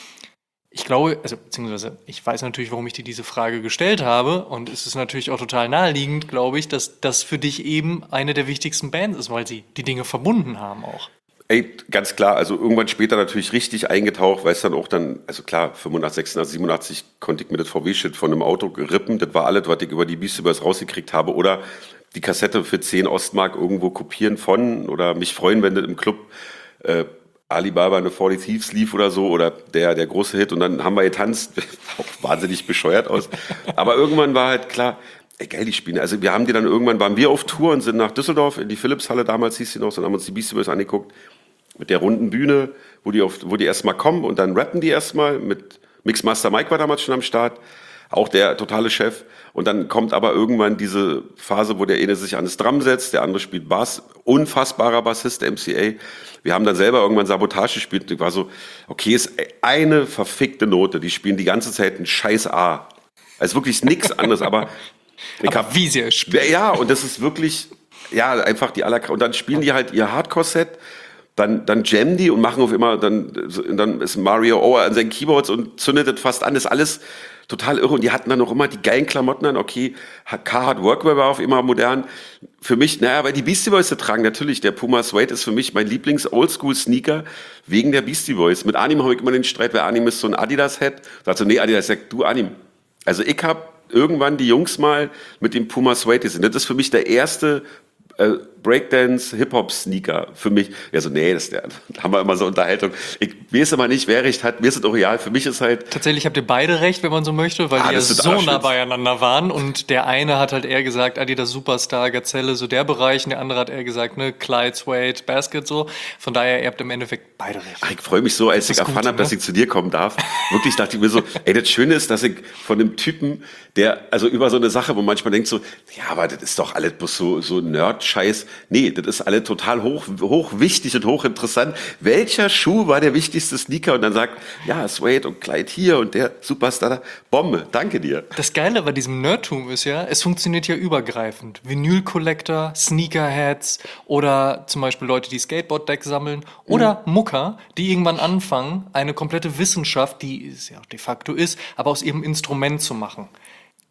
ich glaube, also beziehungsweise ich weiß natürlich, warum ich dir diese Frage gestellt habe und es ist natürlich auch total naheliegend, glaube ich, dass das für dich eben eine der wichtigsten Bands ist, weil sie die Dinge verbunden haben auch. Ey, ganz klar, also irgendwann später natürlich richtig eingetaucht, weil es dann auch dann, also klar, fünfundachtzig, sechsundachtzig, siebenundachtzig konnte ich mir das V W-Shit von einem Auto rippen, das war alles, was ich über die Beastie Boys rausgekriegt habe oder die Kassette für zehn Ostmark irgendwo kopieren von oder mich freuen, wenn das im Club äh, Alibaba eine forty Thieves lief oder so oder der, der große Hit und dann haben wir getanzt, auch wahnsinnig bescheuert aus, aber irgendwann war halt klar, ey, geil, die spielen. Also wir haben die dann irgendwann, waren wir auf Tour und sind nach Düsseldorf in die Philipshalle, damals hieß sie noch, und haben uns die Beastie Boys angeguckt mit der runden Bühne, wo die, auf, wo die erstmal kommen und dann rappen die erstmal mit Mixmaster Mike war damals schon am Start, auch der totale Chef. Und dann kommt aber irgendwann diese Phase, wo der eine sich an das Drum setzt, der andere spielt Bass, unfassbarer Bassist, der M C A. Wir haben dann selber irgendwann Sabotage gespielt und ich war so, okay, ist eine verfickte Note, die spielen die ganze Zeit ein scheiß A. Also wirklich nichts anderes, aber ich Aber hab, wie sie es spielen. ja, und das ist wirklich, ja, einfach die aller, und dann spielen die halt ihr Hardcore-Set, dann, dann jammen die und machen auf immer, dann, dann ist Mario Ower an seinen Keyboards und zündet das fast an, das ist alles total irre und die hatten dann noch immer die geilen Klamotten an, okay, Carhartt Workwear war auf immer modern, für mich, naja, weil die Beastie Boys das tragen, natürlich, der Puma Suede ist für mich mein Lieblings-Oldschool-Sneaker wegen der Beastie Boys. Mit Anim habe ich immer den Streit, weil Anim ist so ein Adidas-Head, sagt so, nee, Adidas, sagt, du Anim. Also ich hab irgendwann die Jungs mal mit dem Puma Suede gesehen. Das ist für mich der erste äh, Breakdance-Hip-Hop-Sneaker für mich. Ja, so, nee, das ist der, da haben wir immer so Unterhaltung. Ich weiß immer nicht, wer recht hat. Mir ist es auch real. Für mich ist halt, Tatsächlich habt ihr beide recht, wenn man so möchte, weil Ah, die ja das sind so nah Arschwitz. beieinander waren. Und der eine hat halt eher gesagt, Adidas Superstar, Gazelle, so der Bereich. Und der andere hat eher gesagt, ne, Clyde, Suede, Basket, so. Von daher, ihr habt im Endeffekt beide recht. ach, ich freue mich so, als ich Das ist erfahren gut, habe, dass ne? ich zu dir kommen darf. Wirklich dachte ich mir so, ey, das Schöne ist, dass ich von einem Typen, der, also über so eine Sache, wo manchmal denkt so, ja, aber das ist doch alles bloß so, so Nerd-Scheiß. Nee, das ist alles total hoch, hoch wichtig und hochinteressant. Welcher Schuh war der wichtigste Sneaker? Und dann sagt, ja, Suede und Clyde hier und der Superstar da. Bombe, danke dir. Das Geile bei diesem Nerdtum ist ja, es funktioniert ja übergreifend. Vinyl-Collector, Sneakerheads oder zum Beispiel Leute, die Skateboard-Decks sammeln oder Mucker, die irgendwann anfangen, eine komplette Wissenschaft, die es ja de facto ist, aber aus ihrem Instrument zu machen.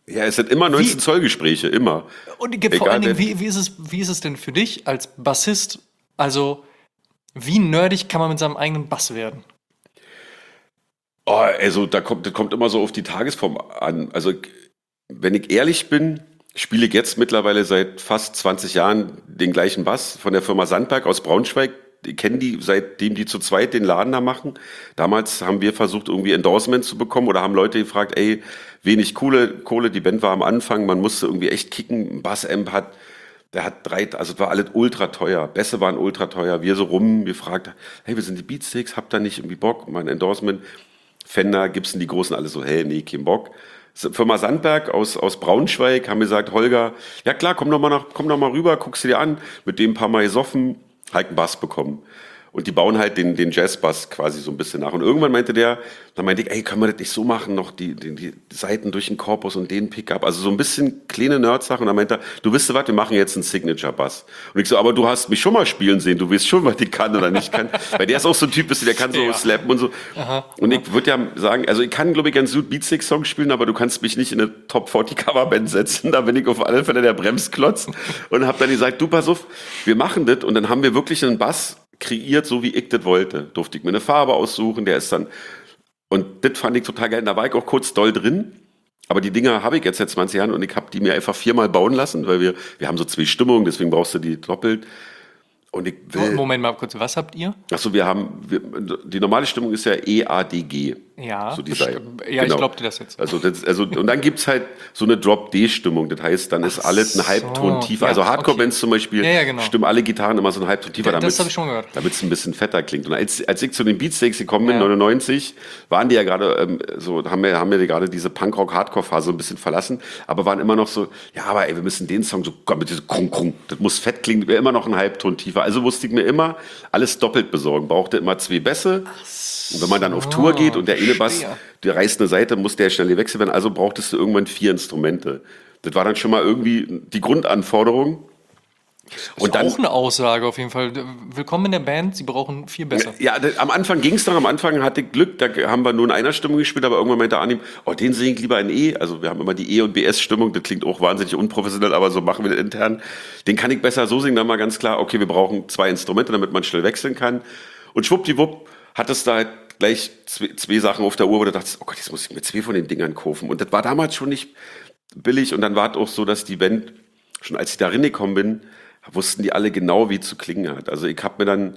Ja, es sind immer neunzehn Zoll Gespräche, immer. Und vor Egal, allen Dingen, wer- wie, wie, ist es, wie ist es denn für dich als Bassist? Also, wie nerdig kann man mit seinem eigenen Bass werden? Oh, also da kommt, das kommt immer so auf die Tagesform an. Also wenn ich ehrlich bin, spiele ich jetzt mittlerweile seit fast zwanzig Jahren den gleichen Bass von der Firma Sandberg aus Braunschweig. Ich kenne die, seitdem die zu zweit den Laden da machen. Damals haben wir versucht, irgendwie Endorsements zu bekommen oder haben Leute gefragt, ey, wenig Kohle, Kohle, die Band war am Anfang, man musste irgendwie echt kicken. Ein Bassamp hat, der hat drei, also es war alles ultra teuer. Bässe waren ultra teuer. Wir so rum, gefragt, hey, wir sind die Beatsticks, habt ihr nicht irgendwie Bock, mein Endorsement? Fender, Gibson, die Großen, alle so, hey, nee, kein Bock. Firma Sandberg aus, aus Braunschweig haben gesagt, Holger, ja klar, komm doch mal nach, komm doch mal rüber, guckst du dir an, mit dem ein paar Mal gesoffen, halt einen Bass bekommen. Und die bauen halt den, den Jazzbass quasi so ein bisschen nach. Und irgendwann meinte der, dann meinte ich, ey, können wir das nicht so machen, noch die, die, die Seiten durch den Korpus und den Pickup, also so ein bisschen kleine Nerd-Sachen. Und dann meinte er, du wisst was, wir machen jetzt einen Signature-Bass. Und ich so, aber du hast mich schon mal spielen sehen, du weißt schon, was ich kann oder nicht kann. Weil der ist auch so ein Typ, der kann so Ja. slappen und so. Aha, und ich würde ja sagen, also ich kann, glaube ich, ganz gut Beatstick-Songs spielen, aber du kannst mich nicht in eine Top vierzig Coverband setzen. Da bin ich auf alle Fälle der Bremsklotz. Und habe dann gesagt, du, pass auf, wir machen das. Und dann haben wir wirklich einen Bass kreiert, so wie ich das wollte. Durfte ich mir eine Farbe aussuchen, der ist dann, und das fand ich total geil. Da war ich auch kurz doll drin, aber die Dinger habe ich jetzt seit zwanzig Jahren und ich habe die mir einfach viermal bauen lassen, weil wir, wir haben so zwei Stimmungen, deswegen brauchst du die doppelt. Und ich will, Moment mal kurz, was habt ihr? achso, wir haben, wir, die normale Stimmung ist ja E A D G. Ja, so die bestimmt. Seite. Ja, ich Genau. glaub dir das jetzt. Also, das, also, und dann gibt's halt so eine Drop-D-Stimmung. Das heißt, dann ist alles ein Halbton so. tiefer. Ja, Also Hardcore-Bands okay. zum Beispiel Ja, ja, genau. stimmen alle Gitarren immer so einen Halbton tiefer, Ja, das damit's- hab ich schon gehört. damit es ein bisschen fetter klingt. Und als, als ich zu den Beatsteaks gekommen bin, Ja. neunundneunzig, waren die ja gerade ähm, so, haben wir, haben wir gerade diese Punkrock-Hardcore-Phase so ein bisschen verlassen, aber waren immer noch so, ja, aber ey, wir müssen den Song so, komm, mit diesem Krung, Krung, das muss fett klingen, wäre immer noch ein Halbton tiefer. Also wusste ich mir immer, alles doppelt besorgen. Brauchte immer zwei Bässe. Und wenn man dann auf Tour geht und der eine Bass, verstehe. der reißt eine Seite, muss der schnell gewechselt werden. Also brauchtest du irgendwann vier Instrumente. Das war dann schon mal irgendwie die Grundanforderung. Und auch eine Aussage auf jeden Fall. Willkommen in der Band, sie brauchen viel besser. Ja, das, am Anfang ging es noch, am Anfang hatte ich Glück, da haben wir nur in einer Stimmung gespielt, aber irgendwann meinte Arnim, oh, den singe ich lieber in E. Also wir haben immer die E- und B S-Stimmung, das klingt auch wahnsinnig unprofessionell, aber so machen wir das intern. Den kann ich besser so singen, dann war ganz klar, okay, wir brauchen zwei Instrumente, damit man schnell wechseln kann. Und schwuppdiwupp hattest da halt gleich zwei, zwei Sachen auf der Uhr, wo du dachtest, oh Gott, jetzt muss ich mir zwei von den Dingern kaufen. Und das war damals schon nicht billig und dann war es auch so, dass die Band, schon als ich da reingekommen bin, wussten die alle genau, wie es zu klingen hat. Also ich habe mir dann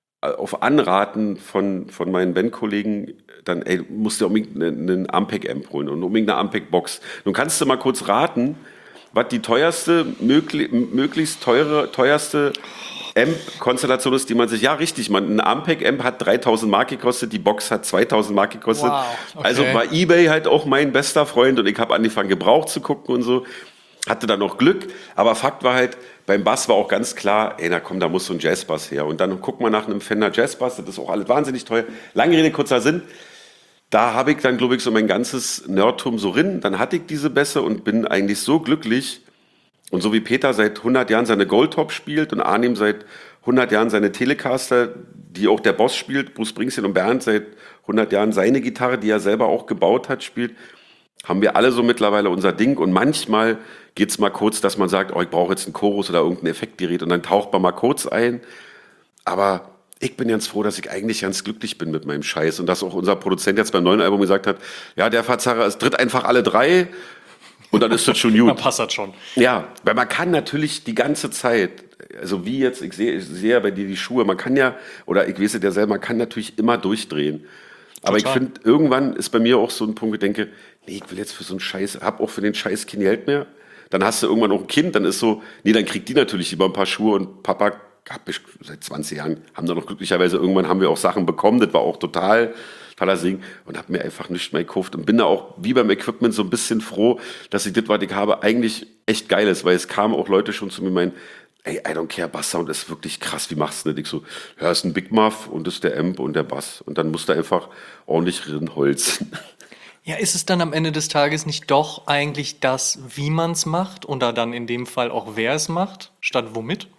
auf Anraten von, von meinen Bandkollegen dann, ey, du musst dir unbedingt einen, einen Ampeg-Amp holen und unbedingt eine Ampeg-Box. Nun kannst du mal kurz raten, was die teuerste, möglich, möglichst teure, teuerste Amp-Konstellation ist, die man sich, ja richtig, man, ein Ampeg-Amp hat dreitausend Mark gekostet, die Box hat zweitausend Mark gekostet. Wow, okay. Also war eBay halt auch mein bester Freund und ich habe angefangen, Gebrauch zu gucken und so. Hatte dann noch Glück, aber Fakt war halt, beim Bass war auch ganz klar, ey, na komm, da muss so ein Jazzbass her. Und dann guckt man nach einem Fender Jazzbass, das ist auch alles wahnsinnig teuer. Lange Rede, kurzer Sinn. Da habe ich dann, glaube ich, so mein ganzes Nerdtum so rin. Dann hatte ich diese Bässe und bin eigentlich so glücklich. Und so wie Peter seit hundert Jahren seine Goldtop spielt und Arnim seit hundert Jahren seine Telecaster, die auch der Boss spielt, Bruce Springsteen und Bernd seit hundert Jahren seine Gitarre, die er selber auch gebaut hat, spielt, haben wir alle so mittlerweile unser Ding. Und manchmal geht es mal kurz, dass man sagt, oh, ich brauche jetzt einen Chorus oder irgendein Effektgerät und dann taucht man mal kurz ein. Aber ich bin ganz froh, dass ich eigentlich ganz glücklich bin mit meinem Scheiß und dass auch unser Produzent jetzt beim neuen Album gesagt hat, ja, der Verzerrer, es tritt einfach alle drei und dann ist das schon Dann gut. passt das schon. Ja, weil man kann natürlich die ganze Zeit, also wie jetzt, ich sehe, ich sehe ja bei dir die Schuhe, man kann ja, oder ich weiß es ja selber, man kann natürlich immer durchdrehen. Aber ich Total. finde, irgendwann ist bei mir auch so ein Punkt, wo ich denke, nee, ich will jetzt für so einen Scheiß, hab auch für den Scheiß kein Geld mehr. Dann hast du irgendwann auch ein Kind, dann ist so, nee, dann kriegt die natürlich lieber ein paar Schuhe und Papa, hab ich seit zwanzig Jahren, haben da noch glücklicherweise, irgendwann haben wir auch Sachen bekommen, das war auch total, totaler Segen und hab mir einfach nichts mehr gekauft und bin da auch, wie beim Equipment, so ein bisschen froh, dass ich das, was ich habe, eigentlich echt geil ist, weil es kamen auch Leute schon zu mir, meinen, ey, I don't care, Basssound ist wirklich krass, wie machst du das? Ich so, ja, ist ein Big Muff und das ist der Amp und der Bass und dann musst du einfach ordentlich rinholzen. Ja, ist es dann am Ende des Tages nicht doch eigentlich das, wie man es macht oder dann in dem Fall auch wer es macht, statt womit?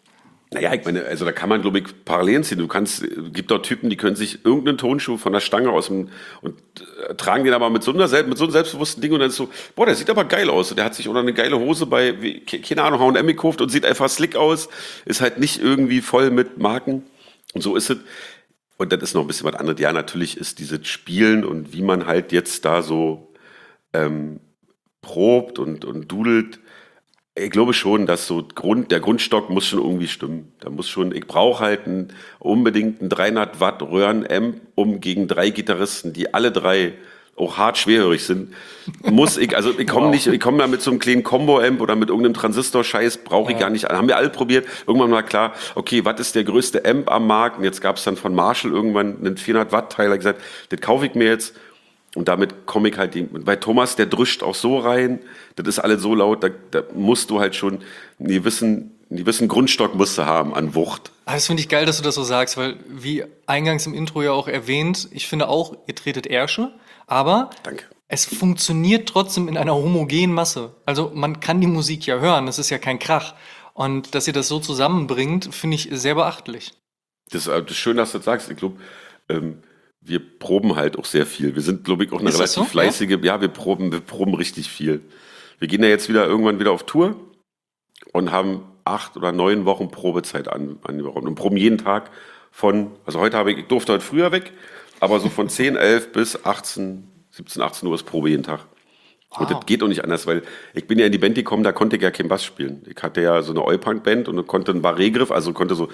Naja, ich meine, also da kann man, glaube ich, Parallelen ziehen. Du kannst, gibt dort Typen, die können sich irgendeinen Tonschuh von der Stange aus dem, und äh, tragen den aber mit so einer Sel- mit so einem selbstbewussten Ding und dann ist so, boah, der sieht aber geil aus. Und der hat sich oder eine geile Hose bei, wie, ke- keine Ahnung, H und M gekauft und sieht einfach slick aus, ist halt nicht irgendwie voll mit Marken. Und so ist es. Und das ist noch ein bisschen was anderes. Ja, natürlich ist dieses Spielen und wie man halt jetzt da so ähm, probt und, und dudelt. Ich glaube schon, dass so Grund, der Grundstock muss schon irgendwie stimmen. Da muss schon, ich brauche halt ein, unbedingt einen dreihundert Watt Röhren-Amp, um gegen drei Gitarristen, die alle drei auch hart schwerhörig sind, muss ich, also ich komme Wow. nicht, ich komme da mit so einem kleinen Combo-Amp oder mit irgendeinem Transistor-Scheiß, brauche ich Ja. gar nicht an. Haben wir alle probiert. Irgendwann war klar, okay, was ist der größte Amp am Markt? Und jetzt gab es dann von Marshall irgendwann einen vierhundert Watt Teiler, gesagt, das kaufe ich mir jetzt. Und damit komme ich halt, die, bei Thomas, der drückt auch so rein, das ist alles so laut, da, da musst du halt schon einen gewissen, einen gewissen Grundstock musst du haben an Wucht. Aber das finde ich geil, dass du das so sagst, weil wie eingangs im Intro ja auch erwähnt, ich finde auch, ihr tretet Ärsche, aber Danke. es funktioniert trotzdem in einer homogenen Masse. Also man kann die Musik ja hören, das ist ja kein Krach. Und dass ihr das so zusammenbringt, finde ich sehr beachtlich. Das, äh, das ist schön, dass du das sagst. Ich glaube, ähm, wir proben halt auch sehr viel. Wir sind, glaube ich, auch eine Ist das relativ so? Ja? fleißige, ja, wir proben, wir proben richtig viel. Wir gehen ja jetzt wieder irgendwann wieder auf Tour und haben acht oder neun Wochen Probezeit an, an die Woche und proben jeden Tag von, also heute habe ich, ich durfte heute früher weg, aber so von zehn, elf bis achtzehn, siebzehn, achtzehn Uhr ist Probe jeden Tag. Und Wow. das geht auch nicht anders, weil ich bin ja in die Band gekommen, da konnte ich ja keinen Bass spielen. Ich hatte ja so eine Oi-Punk-Band und konnte einen Barré-Griff, also konnte so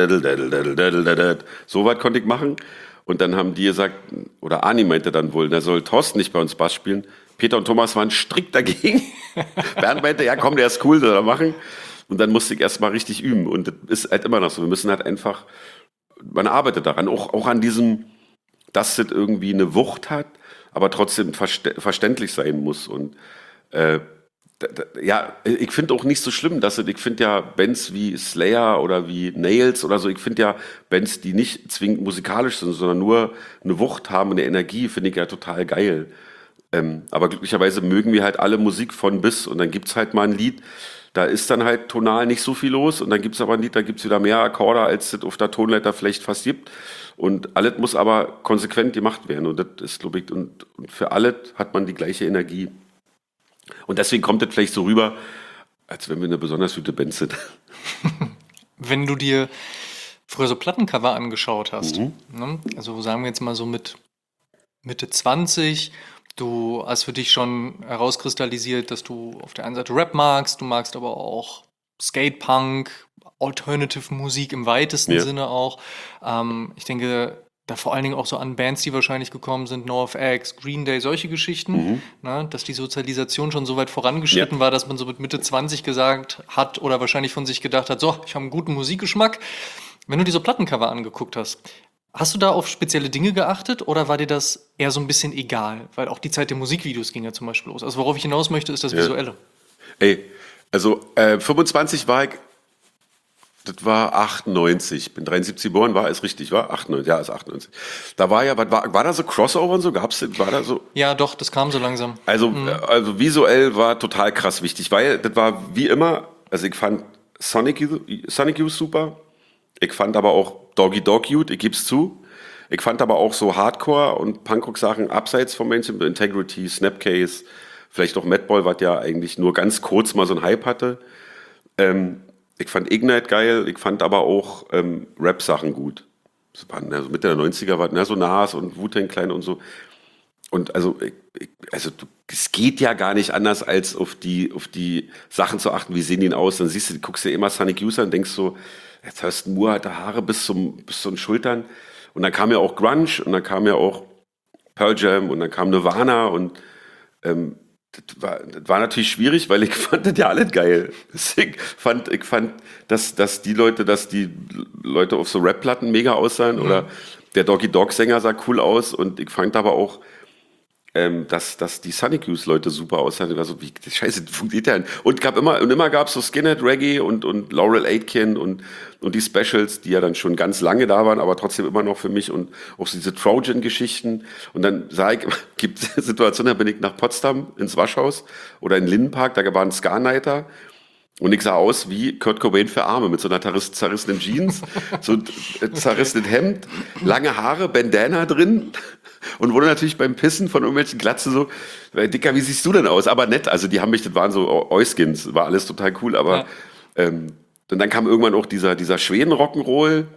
so weit konnte ich machen. Und dann haben die gesagt, oder Ani meinte dann wohl, da soll Thorsten nicht bei uns Bass spielen. Peter und Thomas waren strikt dagegen. Bernd meinte, ja komm, der ist cool, soll er machen. Und dann musste ich erst mal richtig üben. Und das ist halt immer noch so. Wir müssen halt einfach, man arbeitet daran, auch, auch an diesem, dass das irgendwie eine Wucht hat, aber trotzdem verste- verständlich sein muss. Und äh, da, da, ja, ich finde auch nicht so schlimm, dass es, ich finde ja Bands wie Slayer oder wie Nails oder so, ich finde ja Bands, die nicht zwingend musikalisch sind, sondern nur eine Wucht haben, eine Energie, finde ich ja total geil. Ähm, aber glücklicherweise mögen wir halt alle Musik von bis und dann gibt's halt mal ein Lied, da ist dann halt tonal nicht so viel los und dann gibt's aber ein Lied, da gibt's wieder mehr Akkorde, als es auf der Tonleiter vielleicht fast gibt. Und alles muss aber konsequent gemacht werden und das ist, glaube ich, und, und für alles hat man die gleiche Energie. Und deswegen kommt das vielleicht so rüber, als wenn wir eine besonders gute Band sind. Wenn du dir früher so Plattencover angeschaut hast, ne? Also sagen wir jetzt mal so mit Mitte zwanzig, du hast für dich schon herauskristallisiert, dass du auf der einen Seite Rap magst, du magst aber auch Skatepunk, Alternative Musik im weitesten Ja. Sinne auch. Ähm, ich denke da vor allen Dingen auch so an Bands, die wahrscheinlich gekommen sind, NoFX, Green Day, solche Geschichten, ne? Dass die Sozialisation schon so weit vorangeschritten war, dass man so mit Mitte zwanzig gesagt hat oder wahrscheinlich von sich gedacht hat, so, ich habe einen guten Musikgeschmack. Wenn du diese Plattencover angeguckt hast, hast du da auf spezielle Dinge geachtet oder war dir das eher so ein bisschen egal? Weil auch die Zeit der Musikvideos ging ja zum Beispiel los. Also worauf ich hinaus möchte, ist das Ja. Visuelle. Ey, also äh, fünfundzwanzig war ich, das war achtundneunzig, bin dreiundsiebzig geboren, war, ist richtig, war achtundneunzig, ja, ist achtundneunzig. Da war ja, was war, war da so Crossover und so, gab's, war da so, Ja, doch, das kam so langsam. also, äh, also visuell war total krass wichtig, weil das war wie immer, also ich fand Sonic Youth, Sonic Youth super, ich fand aber auch Doggy Dog Youth, ich geb's zu, ich fand aber auch so Hardcore und Punkrock-Sachen abseits vom Mainstream, Integrity, Snapcase, vielleicht auch Madball, was ja eigentlich nur ganz kurz mal so einen Hype hatte. Ähm, ich fand Ignite geil, ich fand aber auch ähm, Rap-Sachen gut. Das waren also Mitte der neunziger, war ne, so Nas und Wu-Tang Clan und so. Und also, ich, ich, also du, es geht ja gar nicht anders, als auf die, auf die Sachen zu achten, wie sehen die denn aus. Dann siehst du, guckst dir immer Sonic Youth an und denkst so, jetzt hast du Moore, hat Haare bis zum, bis zu den Schultern. Und dann kam ja auch Grunge und dann kam ja auch Pearl Jam und dann kam Nirvana und ähm, das war, das war natürlich schwierig, weil ich fand das ja alles geil. Ich fand, ich fand, dass, dass die Leute, dass die Leute auf so Rap-Platten mega aussahen oder der Doggy Dog-Sänger sah cool aus und ich fand aber auch, ähm, dass, dass die Sonic Youth-Leute super aussahen. Ich war so, wie, scheiße, das funktioniert ja nicht. Und gab immer, und immer gab es so Skinhead Reggae und, und Laurel Aitken und, und die Specials, die ja dann schon ganz lange da waren, aber trotzdem immer noch für mich und auch so diese Trojan-Geschichten. Und dann sah ich, gibt Situationen, da bin ich nach Potsdam ins Waschhaus oder in Lindenpark, da war ein Ska-Nighter. Und ich sah aus wie Kurt Cobain für Arme, mit so einer zerriss- zerrissenen Jeans, so äh, zerrissenen Hemd, lange Haare, Bandana drin und wurde natürlich beim Pissen von irgendwelchen Glatzen so, äh, Dicker, wie siehst du denn aus? Aber nett, also die haben mich, das waren so Euskins, war alles total cool, aber Ja. ähm, und dann kam irgendwann auch dieser, dieser Schweden-Rock'n'Roll.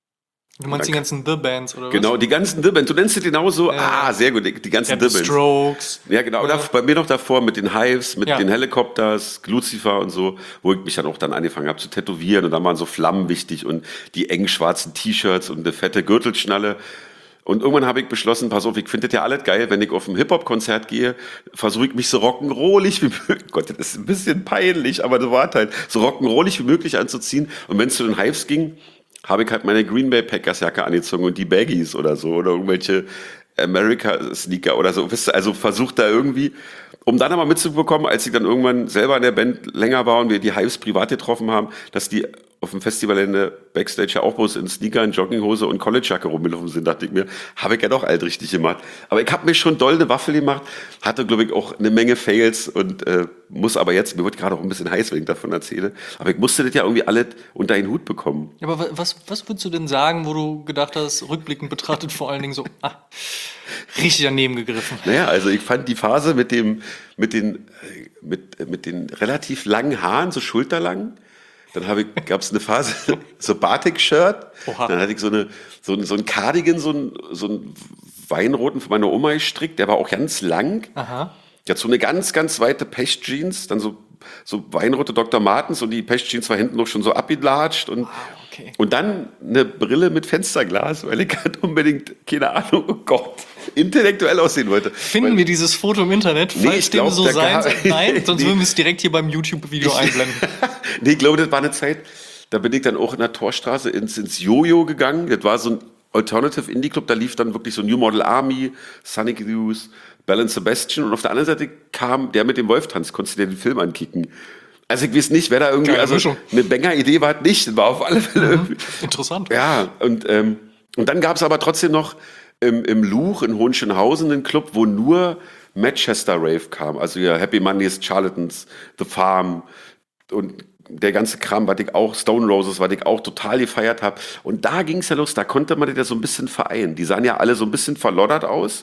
Du meinst die ganzen The-Bands, oder was? Genau, die ganzen The Bands. Du nennst sie genauso. Ja. Ah, sehr gut, die die ganzen Ja, The The Bands. Strokes. Ja, genau. Ja. Da, bei mir noch davor mit den Hives, mit Ja. den Helicopters, Lucifer und so, wo ich mich dann auch dann angefangen habe zu tätowieren. Und dann waren so Flammen wichtig und die engen schwarzen T-Shirts und eine fette Gürtelschnalle. Und irgendwann habe ich beschlossen, pass auf, ich finde das ja alles geil, wenn ich auf ein Hip-Hop-Konzert gehe, versuche ich mich so rock'n'rollig wie möglich, Gott, das ist ein bisschen peinlich, aber so war es halt, so rock'n'rollig wie möglich anzuziehen. Und wenn es zu den Hives ging, habe ich halt meine Green Bay Packers Jacke angezogen und die Baggies oder so oder irgendwelche America Sneaker oder so. Wisst ihr, also versucht da irgendwie, um dann aber mitzubekommen, als ich dann irgendwann selber in der Band länger war und wir die Hives privat getroffen haben, dass die auf dem Festivalende Backstage ja auch bloß in Sneaker, in Jogginghose und Collegejacke rumgelaufen sind, dachte ich mir, habe ich ja doch alt richtig gemacht. Aber ich habe mir schon doll eine Waffel gemacht, hatte, glaube ich, auch eine Menge Fails und äh, muss aber jetzt, mir wird gerade auch ein bisschen heiß, wenn ich davon erzähle, aber ich musste das ja irgendwie alles unter einen Hut bekommen. Aber wa- was, was würdest du denn sagen, wo du gedacht hast, rückblickend betrachtet vor allen Dingen so, ah, richtig daneben gegriffen? Naja, also ich fand die Phase mit dem, mit den, äh, mit, mit den relativ langen Haaren, so schulterlang. Dann habe ich, gab es eine Phase, so Batik-Shirt. Oha. Dann hatte ich so eine, so, ein- so ein Cardigan, so ein, so ein Weinroten von meiner Oma gestrickt. Der war auch ganz lang. Aha. Der hat so eine ganz, ganz weite Pech-Jeans, dann so, so weinrote Doktor Martens und die Pech-Jeans war hinten noch schon so abgelatscht und, okay. und dann eine Brille mit Fensterglas, weil ich halt unbedingt, keine Ahnung, oh Gott, intellektuell aussehen wollte. Finden weil, wir dieses Foto im Internet, Nee, falls ich dem glaub, so da sein gab- soll? Nein, sonst Nee. würden wir es direkt hier beim YouTube-Video einblenden. Nee, ich glaube, das war eine Zeit, da bin ich dann auch in der Torstraße ins, ins Jojo gegangen. Das war so ein Alternative Indie Club, da lief dann wirklich so New Model Army, Sonic Youth, Bell and Sebastian und auf der anderen Seite kam der mit dem Wolftanz, konntest du dir den Film ankicken. Also ich weiß nicht, wer da irgendwie, Geile also Mischung. eine Banger-Idee war es nicht, das war auf alle Fälle irgendwie. Interessant. Ja, und, ähm, und dann gab es aber trotzdem noch im, im Luch in Hohenschönhausen einen Club, wo nur Manchester Rave kam. Also ja, Happy Mondays, Charlatans, The Farm und der ganze Kram, was ich auch, Stone Roses, was ich auch total gefeiert habe. Und da ging es ja los, da konnte man das ja so ein bisschen vereinen. Die sahen ja alle so ein bisschen verloddert aus,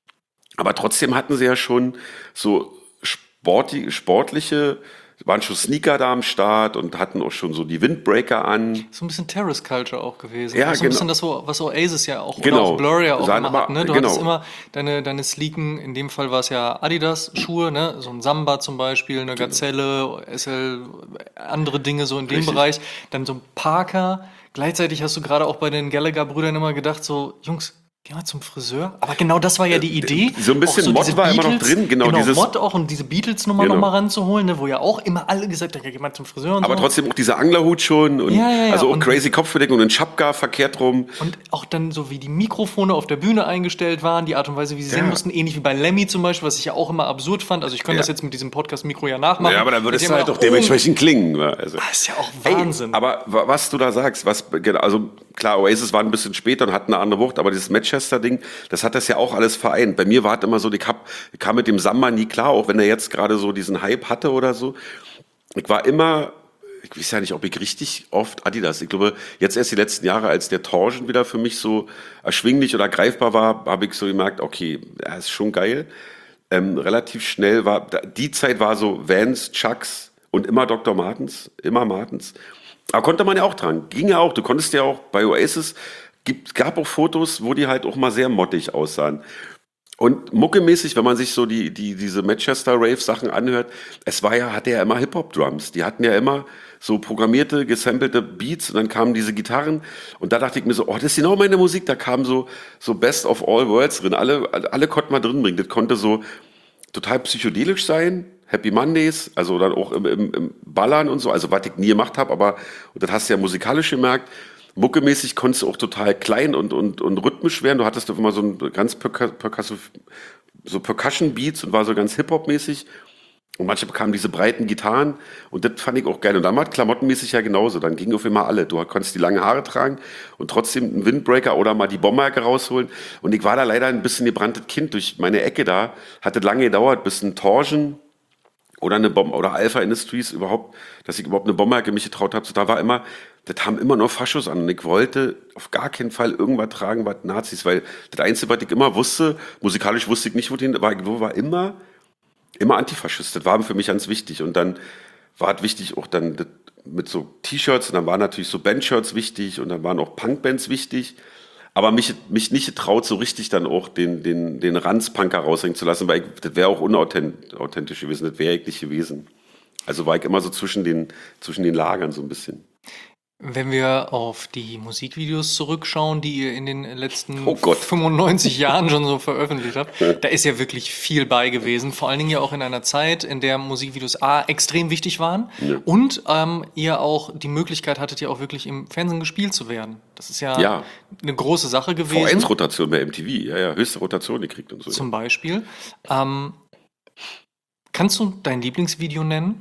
aber trotzdem hatten sie ja schon so sportliche, sportliche waren schon Sneaker da am Start und hatten auch schon so die Windbreaker an. So ein bisschen Terrace Culture auch gewesen. Ja, auch so ein genau. bisschen das, wo- was Oasis ja auch, Genau. oder auch Blur ja auch Sahen immer aber- hat. Ne? Du genau. hattest immer deine, deine sleeken, in dem Fall war es ja Adidas-Schuhe, ne? So ein Samba zum Beispiel, eine Gazelle, S L, andere Dinge so in dem Richtig. Bereich. Dann so ein Parker. Gleichzeitig hast du gerade auch bei den Gallagher-Brüdern immer gedacht, so, Jungs, geh mal zum Friseur. Aber genau das war ja die Idee. so ein bisschen Auch Mod diese war immer noch Beatles- drin, genau, Genau, dieses- Mod auch, um diese Beatles-Nummer Genau. noch mal ranzuholen, ne? Wo ja auch immer alle gesagt haben, ja, geh mal zum Friseur und Aber so. trotzdem auch dieser Anglerhut schon und Ja, ja, ja. also auch Und- crazy Kopfbedeckung und ein Schapka verkehrt rum. Und auch dann so, wie die Mikrofone auf der Bühne eingestellt waren, die Art und Weise, wie sie Ja. singen mussten, ähnlich wie bei Lemmy zum Beispiel, was ich ja auch immer absurd fand. Also ich könnte Ja. das jetzt mit diesem Podcast-Mikro ja nachmachen. Ja, aber dann Die würdest haben du halt ja auch dementsprechend klingen. wa? Also. Oh, das ist ja auch Ey, Wahnsinn. aber wa- was du da sagst, was genau, also klar, Oasis war ein bisschen später und hatten eine andere Wucht, aber dieses Manchester-Ding, das hat das ja auch alles vereint. Bei mir war es immer so, ich, hab, ich kam mit dem Samba nie klar, auch wenn er jetzt gerade so diesen Hype hatte oder so. Ich war immer, ich weiß ja nicht, ob ich richtig oft Adidas. Ich glaube, jetzt erst die letzten Jahre, als der Torsion wieder für mich so erschwinglich oder greifbar war, habe ich so gemerkt, okay, das ist schon geil. Ähm, relativ schnell war, die Zeit war so Vans, Chucks und immer Doktor Martens, immer Martens. Aber konnte man ja auch tragen, ging ja auch. Du konntest ja auch bei Oasis, gibt, gab auch Fotos, wo die halt auch mal sehr mottig aussahen. Und muckemäßig, wenn man sich so die, die, diese Manchester Rave-Sachen anhört, es war ja, hatte ja immer Hip-Hop-Drums. Die hatten ja immer so programmierte, gesampelte Beats und dann kamen diese Gitarren und da dachte ich mir so, oh, das ist genau meine Musik. Da kam so, so Best of All Worlds drin. Alle, alle konnten man drin bringen. Das konnte so total psychedelisch sein. Happy Mondays, also dann auch im, im, im Ballern und so, also was ich nie gemacht habe, aber und das hast du ja musikalisch gemerkt. Muckemäßig konntest du auch total klein und, und, und rhythmisch werden. Du hattest doch immer so ein ganz perca- percussive, so Percussion-Beats und war so ganz Hip-Hop-mäßig. Und manche bekamen diese breiten Gitarren und das fand ich auch geil. Und dann war es klamottenmäßig ja genauso. Dann ging auf immer alle. Du konntest die langen Haare tragen und trotzdem einen Windbreaker oder mal die Bomberjacke rausholen. Und ich war da leider ein bisschen gebranntes Kind durch meine Ecke da. Hatte lange gedauert, bis ein Torsion oder eine Bombe oder Alpha Industries überhaupt, dass ich überhaupt eine Bomberjacke mich getraut habe. So, da war immer, das haben immer nur Faschos an. Und ich wollte auf gar keinen Fall irgendwas tragen, was Nazis, weil das Einzige, was ich immer wusste, musikalisch wusste ich nicht, wohin, aber ich war immer, immer Antifaschist. Das war für mich ganz wichtig. Und dann war es wichtig auch dann das mit so T-Shirts und dann waren natürlich so Bandshirts wichtig und dann waren auch Punkbands wichtig. Aber mich, mich nicht getraut, so richtig dann auch den, den, den Ranzpunker raushängen zu lassen, weil ich, das wäre auch unauthentisch gewesen, das wäre ich nicht gewesen. Also war ich immer so zwischen den, zwischen den Lagern so ein bisschen. Wenn wir auf die Musikvideos zurückschauen, die ihr in den letzten Oh Gott. fünfundneunzig Jahren schon so veröffentlicht habt, da ist ja wirklich viel bei gewesen. Vor allen Dingen ja auch in einer Zeit, in der Musikvideos A extrem wichtig waren Ja. und ähm, ihr auch die Möglichkeit hattet, ja auch wirklich im Fernsehen gespielt zu werden. Das ist ja, Ja. eine große Sache V gewesen. eins-Rotation bei M T V, ja, ja, höchste Rotation gekriegt und so. Zum Beispiel. Ähm, kannst du dein Lieblingsvideo nennen?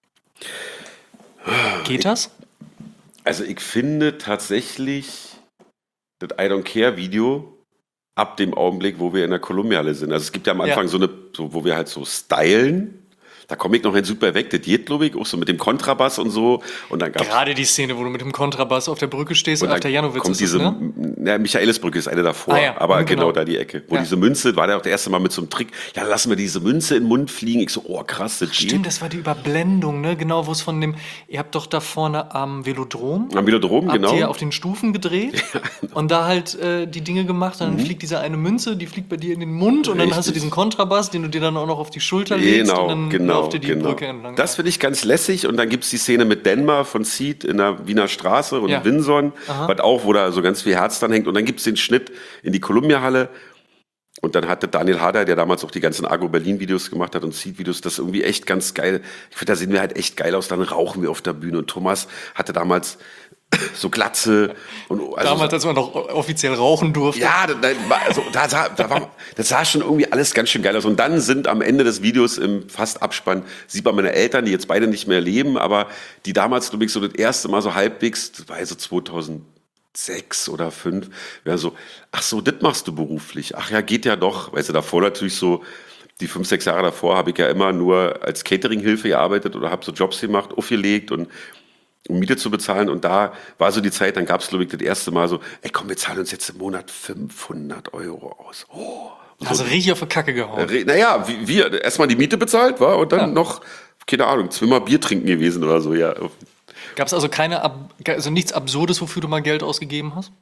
Geht das? Also ich finde tatsächlich das I Don't Care Video ab dem Augenblick, wo wir in der Kolumbiale sind. Also es gibt ja am Anfang Ja. so eine, so, wo wir halt so stylen. Da komme ich noch nicht super weg. Das geht, glaube ich, auch so mit dem Kontrabass und so. Und dann gab's Gerade die Szene, wo du mit dem Kontrabass auf der Brücke stehst, und auf dann der Janowitz kommt ist es, diese, ne? ja, Michaelisbrücke ist eine davor, Ah ja, aber mhm, genau. genau. da die Ecke. Wo Ja. diese Münze, war der auch das erste Mal mit so einem Trick, ja, lassen wir diese Münze in den Mund fliegen. Ich so, oh krass, das Stimmt, geht. das war die Überblendung, ne? Genau, wo es von dem, ihr habt doch da vorne am Velodrom, Am Velodrom, habt genau. ihr auf den Stufen gedreht und da halt äh, die Dinge gemacht und dann fliegt diese eine Münze, die fliegt bei dir in den Mund und dann hast du Mhm. Richtig. diesen Kontrabass, den du dir dann auch noch auf die Schulter legst und Genau, dann genau, lauft ihr die genau. Brücke entlang. Das finde ich ganz lässig und dann gibt es die Szene mit Denver von Seed in der Wiener Straße und Ja. Winson, Aha. was auch, wo da so ganz viel Herz dran hängt und dann gibt es den Schnitt in die Columbia-Halle und dann hatte Daniel Harder, der damals auch die ganzen Agro-Berlin-Videos gemacht hat und Seed-Videos, das ist irgendwie echt ganz geil. Ich finde, da sehen wir halt echt geil aus, dann rauchen wir auf der Bühne und Thomas hatte damals so Glatze und also Damals, als man noch offiziell rauchen durfte. ja, da, da, war- also, da, sah, da war, das sah schon irgendwie alles ganz schön geil aus. Und dann sind am Ende des Videos im fast Abspann, sieht man meine Eltern, die jetzt beide nicht mehr leben, aber die damals, glaube ich, so das erste Mal so halbwegs, das war ja so zweitausendsechs oder fünf, wäre so, ach so, das machst du beruflich. Ach ja, geht ja doch. Weißt du, davor natürlich so, die fünf, sechs Jahre davor habe ich ja immer nur als Catering-Hilfe gearbeitet oder habe so Jobs gemacht, aufgelegt und um Miete zu bezahlen. Und da war so die Zeit, dann gab es, glaube ich, das erste Mal so, ey komm, wir zahlen uns jetzt im Monat fünfhundert Euro aus. Oh. Und Also so, richtig auf die Kacke gehauen. äh, naja, wie- wir erstmal die Miete bezahlt, war und dann Ja. noch, keine Ahnung, zweimal Bier trinken gewesen oder so, ja. Gab es also keine, Ab also nichts Absurdes, wofür du mal Geld ausgegeben hast?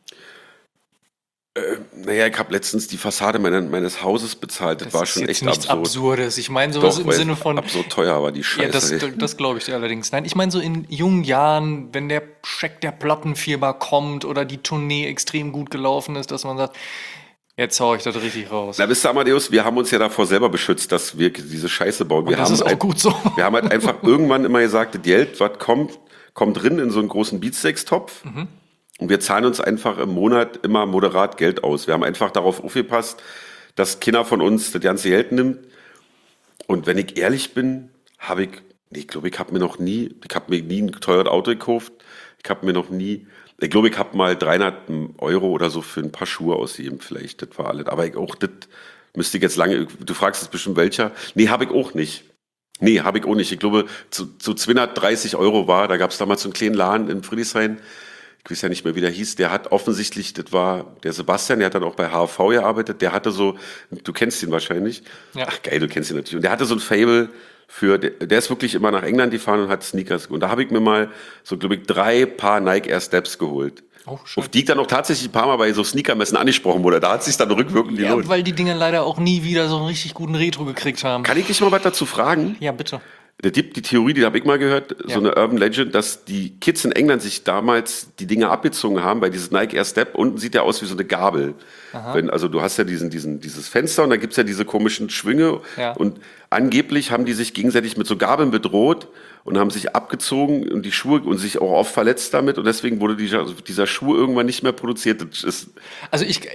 Naja, ich habe letztens die Fassade meiner, meines Hauses bezahlt. Das, Das war ist schon jetzt echt nichts absurd. Absurdes. Ich meine sowas Doch, im weil Sinne von, absurd teuer war die Scheiße. ja, das, ey. das glaube ich dir allerdings. Nein, ich meine so in jungen Jahren, wenn der Scheck der Plattenfirma kommt oder die Tournee extrem gut gelaufen ist, dass man sagt, jetzt hau ich das richtig raus. Na, wisst ihr, Amadeus, wir haben uns ja davor selber beschützt, dass wir diese Scheiße bauen. Wir das haben ist auch ein- gut so. Wir haben halt einfach irgendwann immer gesagt, das Geld, was kommt, kommt drin in so einen großen Beatsteaks-Topf. Mhm. Und wir zahlen uns einfach im Monat immer moderat Geld aus. Wir haben einfach darauf aufgepasst, dass keiner von uns das ganze Geld nimmt. Und wenn ich ehrlich bin, habe ich, nee, ich glaube, ich habe mir noch nie, ich habe mir nie ein teures Auto gekauft. Ich habe mir noch nie, ich glaube, ich habe mal dreihundert Euro oder so für ein paar Schuhe ausgegeben, vielleicht, das war alles. Aber ich auch, das müsste ich jetzt lange, du fragst jetzt bestimmt welcher. Nee, habe ich auch nicht. Nee, habe ich auch nicht. Ich glaube, zu, zu zweihundertdreißig Euro war, da gab es damals so einen kleinen Laden in Friedrichshain, ich weiß ja nicht mehr, wie der hieß, der hat offensichtlich, das war der Sebastian, der hat dann auch bei H V gearbeitet, der hatte so, du kennst ihn wahrscheinlich. Ja. Ach geil, du kennst ihn natürlich. Und der hatte so ein Fable für, der, der ist wirklich immer nach England gefahren und hat Sneakers. Und da habe ich mir mal so, glaube ich, drei Paar Nike Air Steps geholt. Oh, schön. Auf die ich dann auch tatsächlich ein paar Mal bei so Sneakermessen angesprochen wurde. Da hat sich dann rückwirkend Ja, gelohnt. weil die Dinger leider auch nie wieder so einen richtig guten Retro gekriegt haben. Kann ich dich mal was dazu fragen? Ja, bitte. Es gibt die Theorie, die habe ich mal gehört, Ja. so eine Urban Legend, dass die Kids in England sich damals die Dinge abgezogen haben, bei dieses Nike Air Step. Unten sieht ja aus wie so eine Gabel. Wenn, also du hast ja diesen, diesen, dieses Fenster und da gibt's ja diese komischen Schwünge. Ja. Und angeblich haben die sich gegenseitig mit so Gabeln bedroht und haben sich abgezogen und die Schuhe und sich auch oft verletzt damit. Und deswegen wurde dieser, dieser Schuh irgendwann nicht mehr produziert. Das ist, Also ich, ich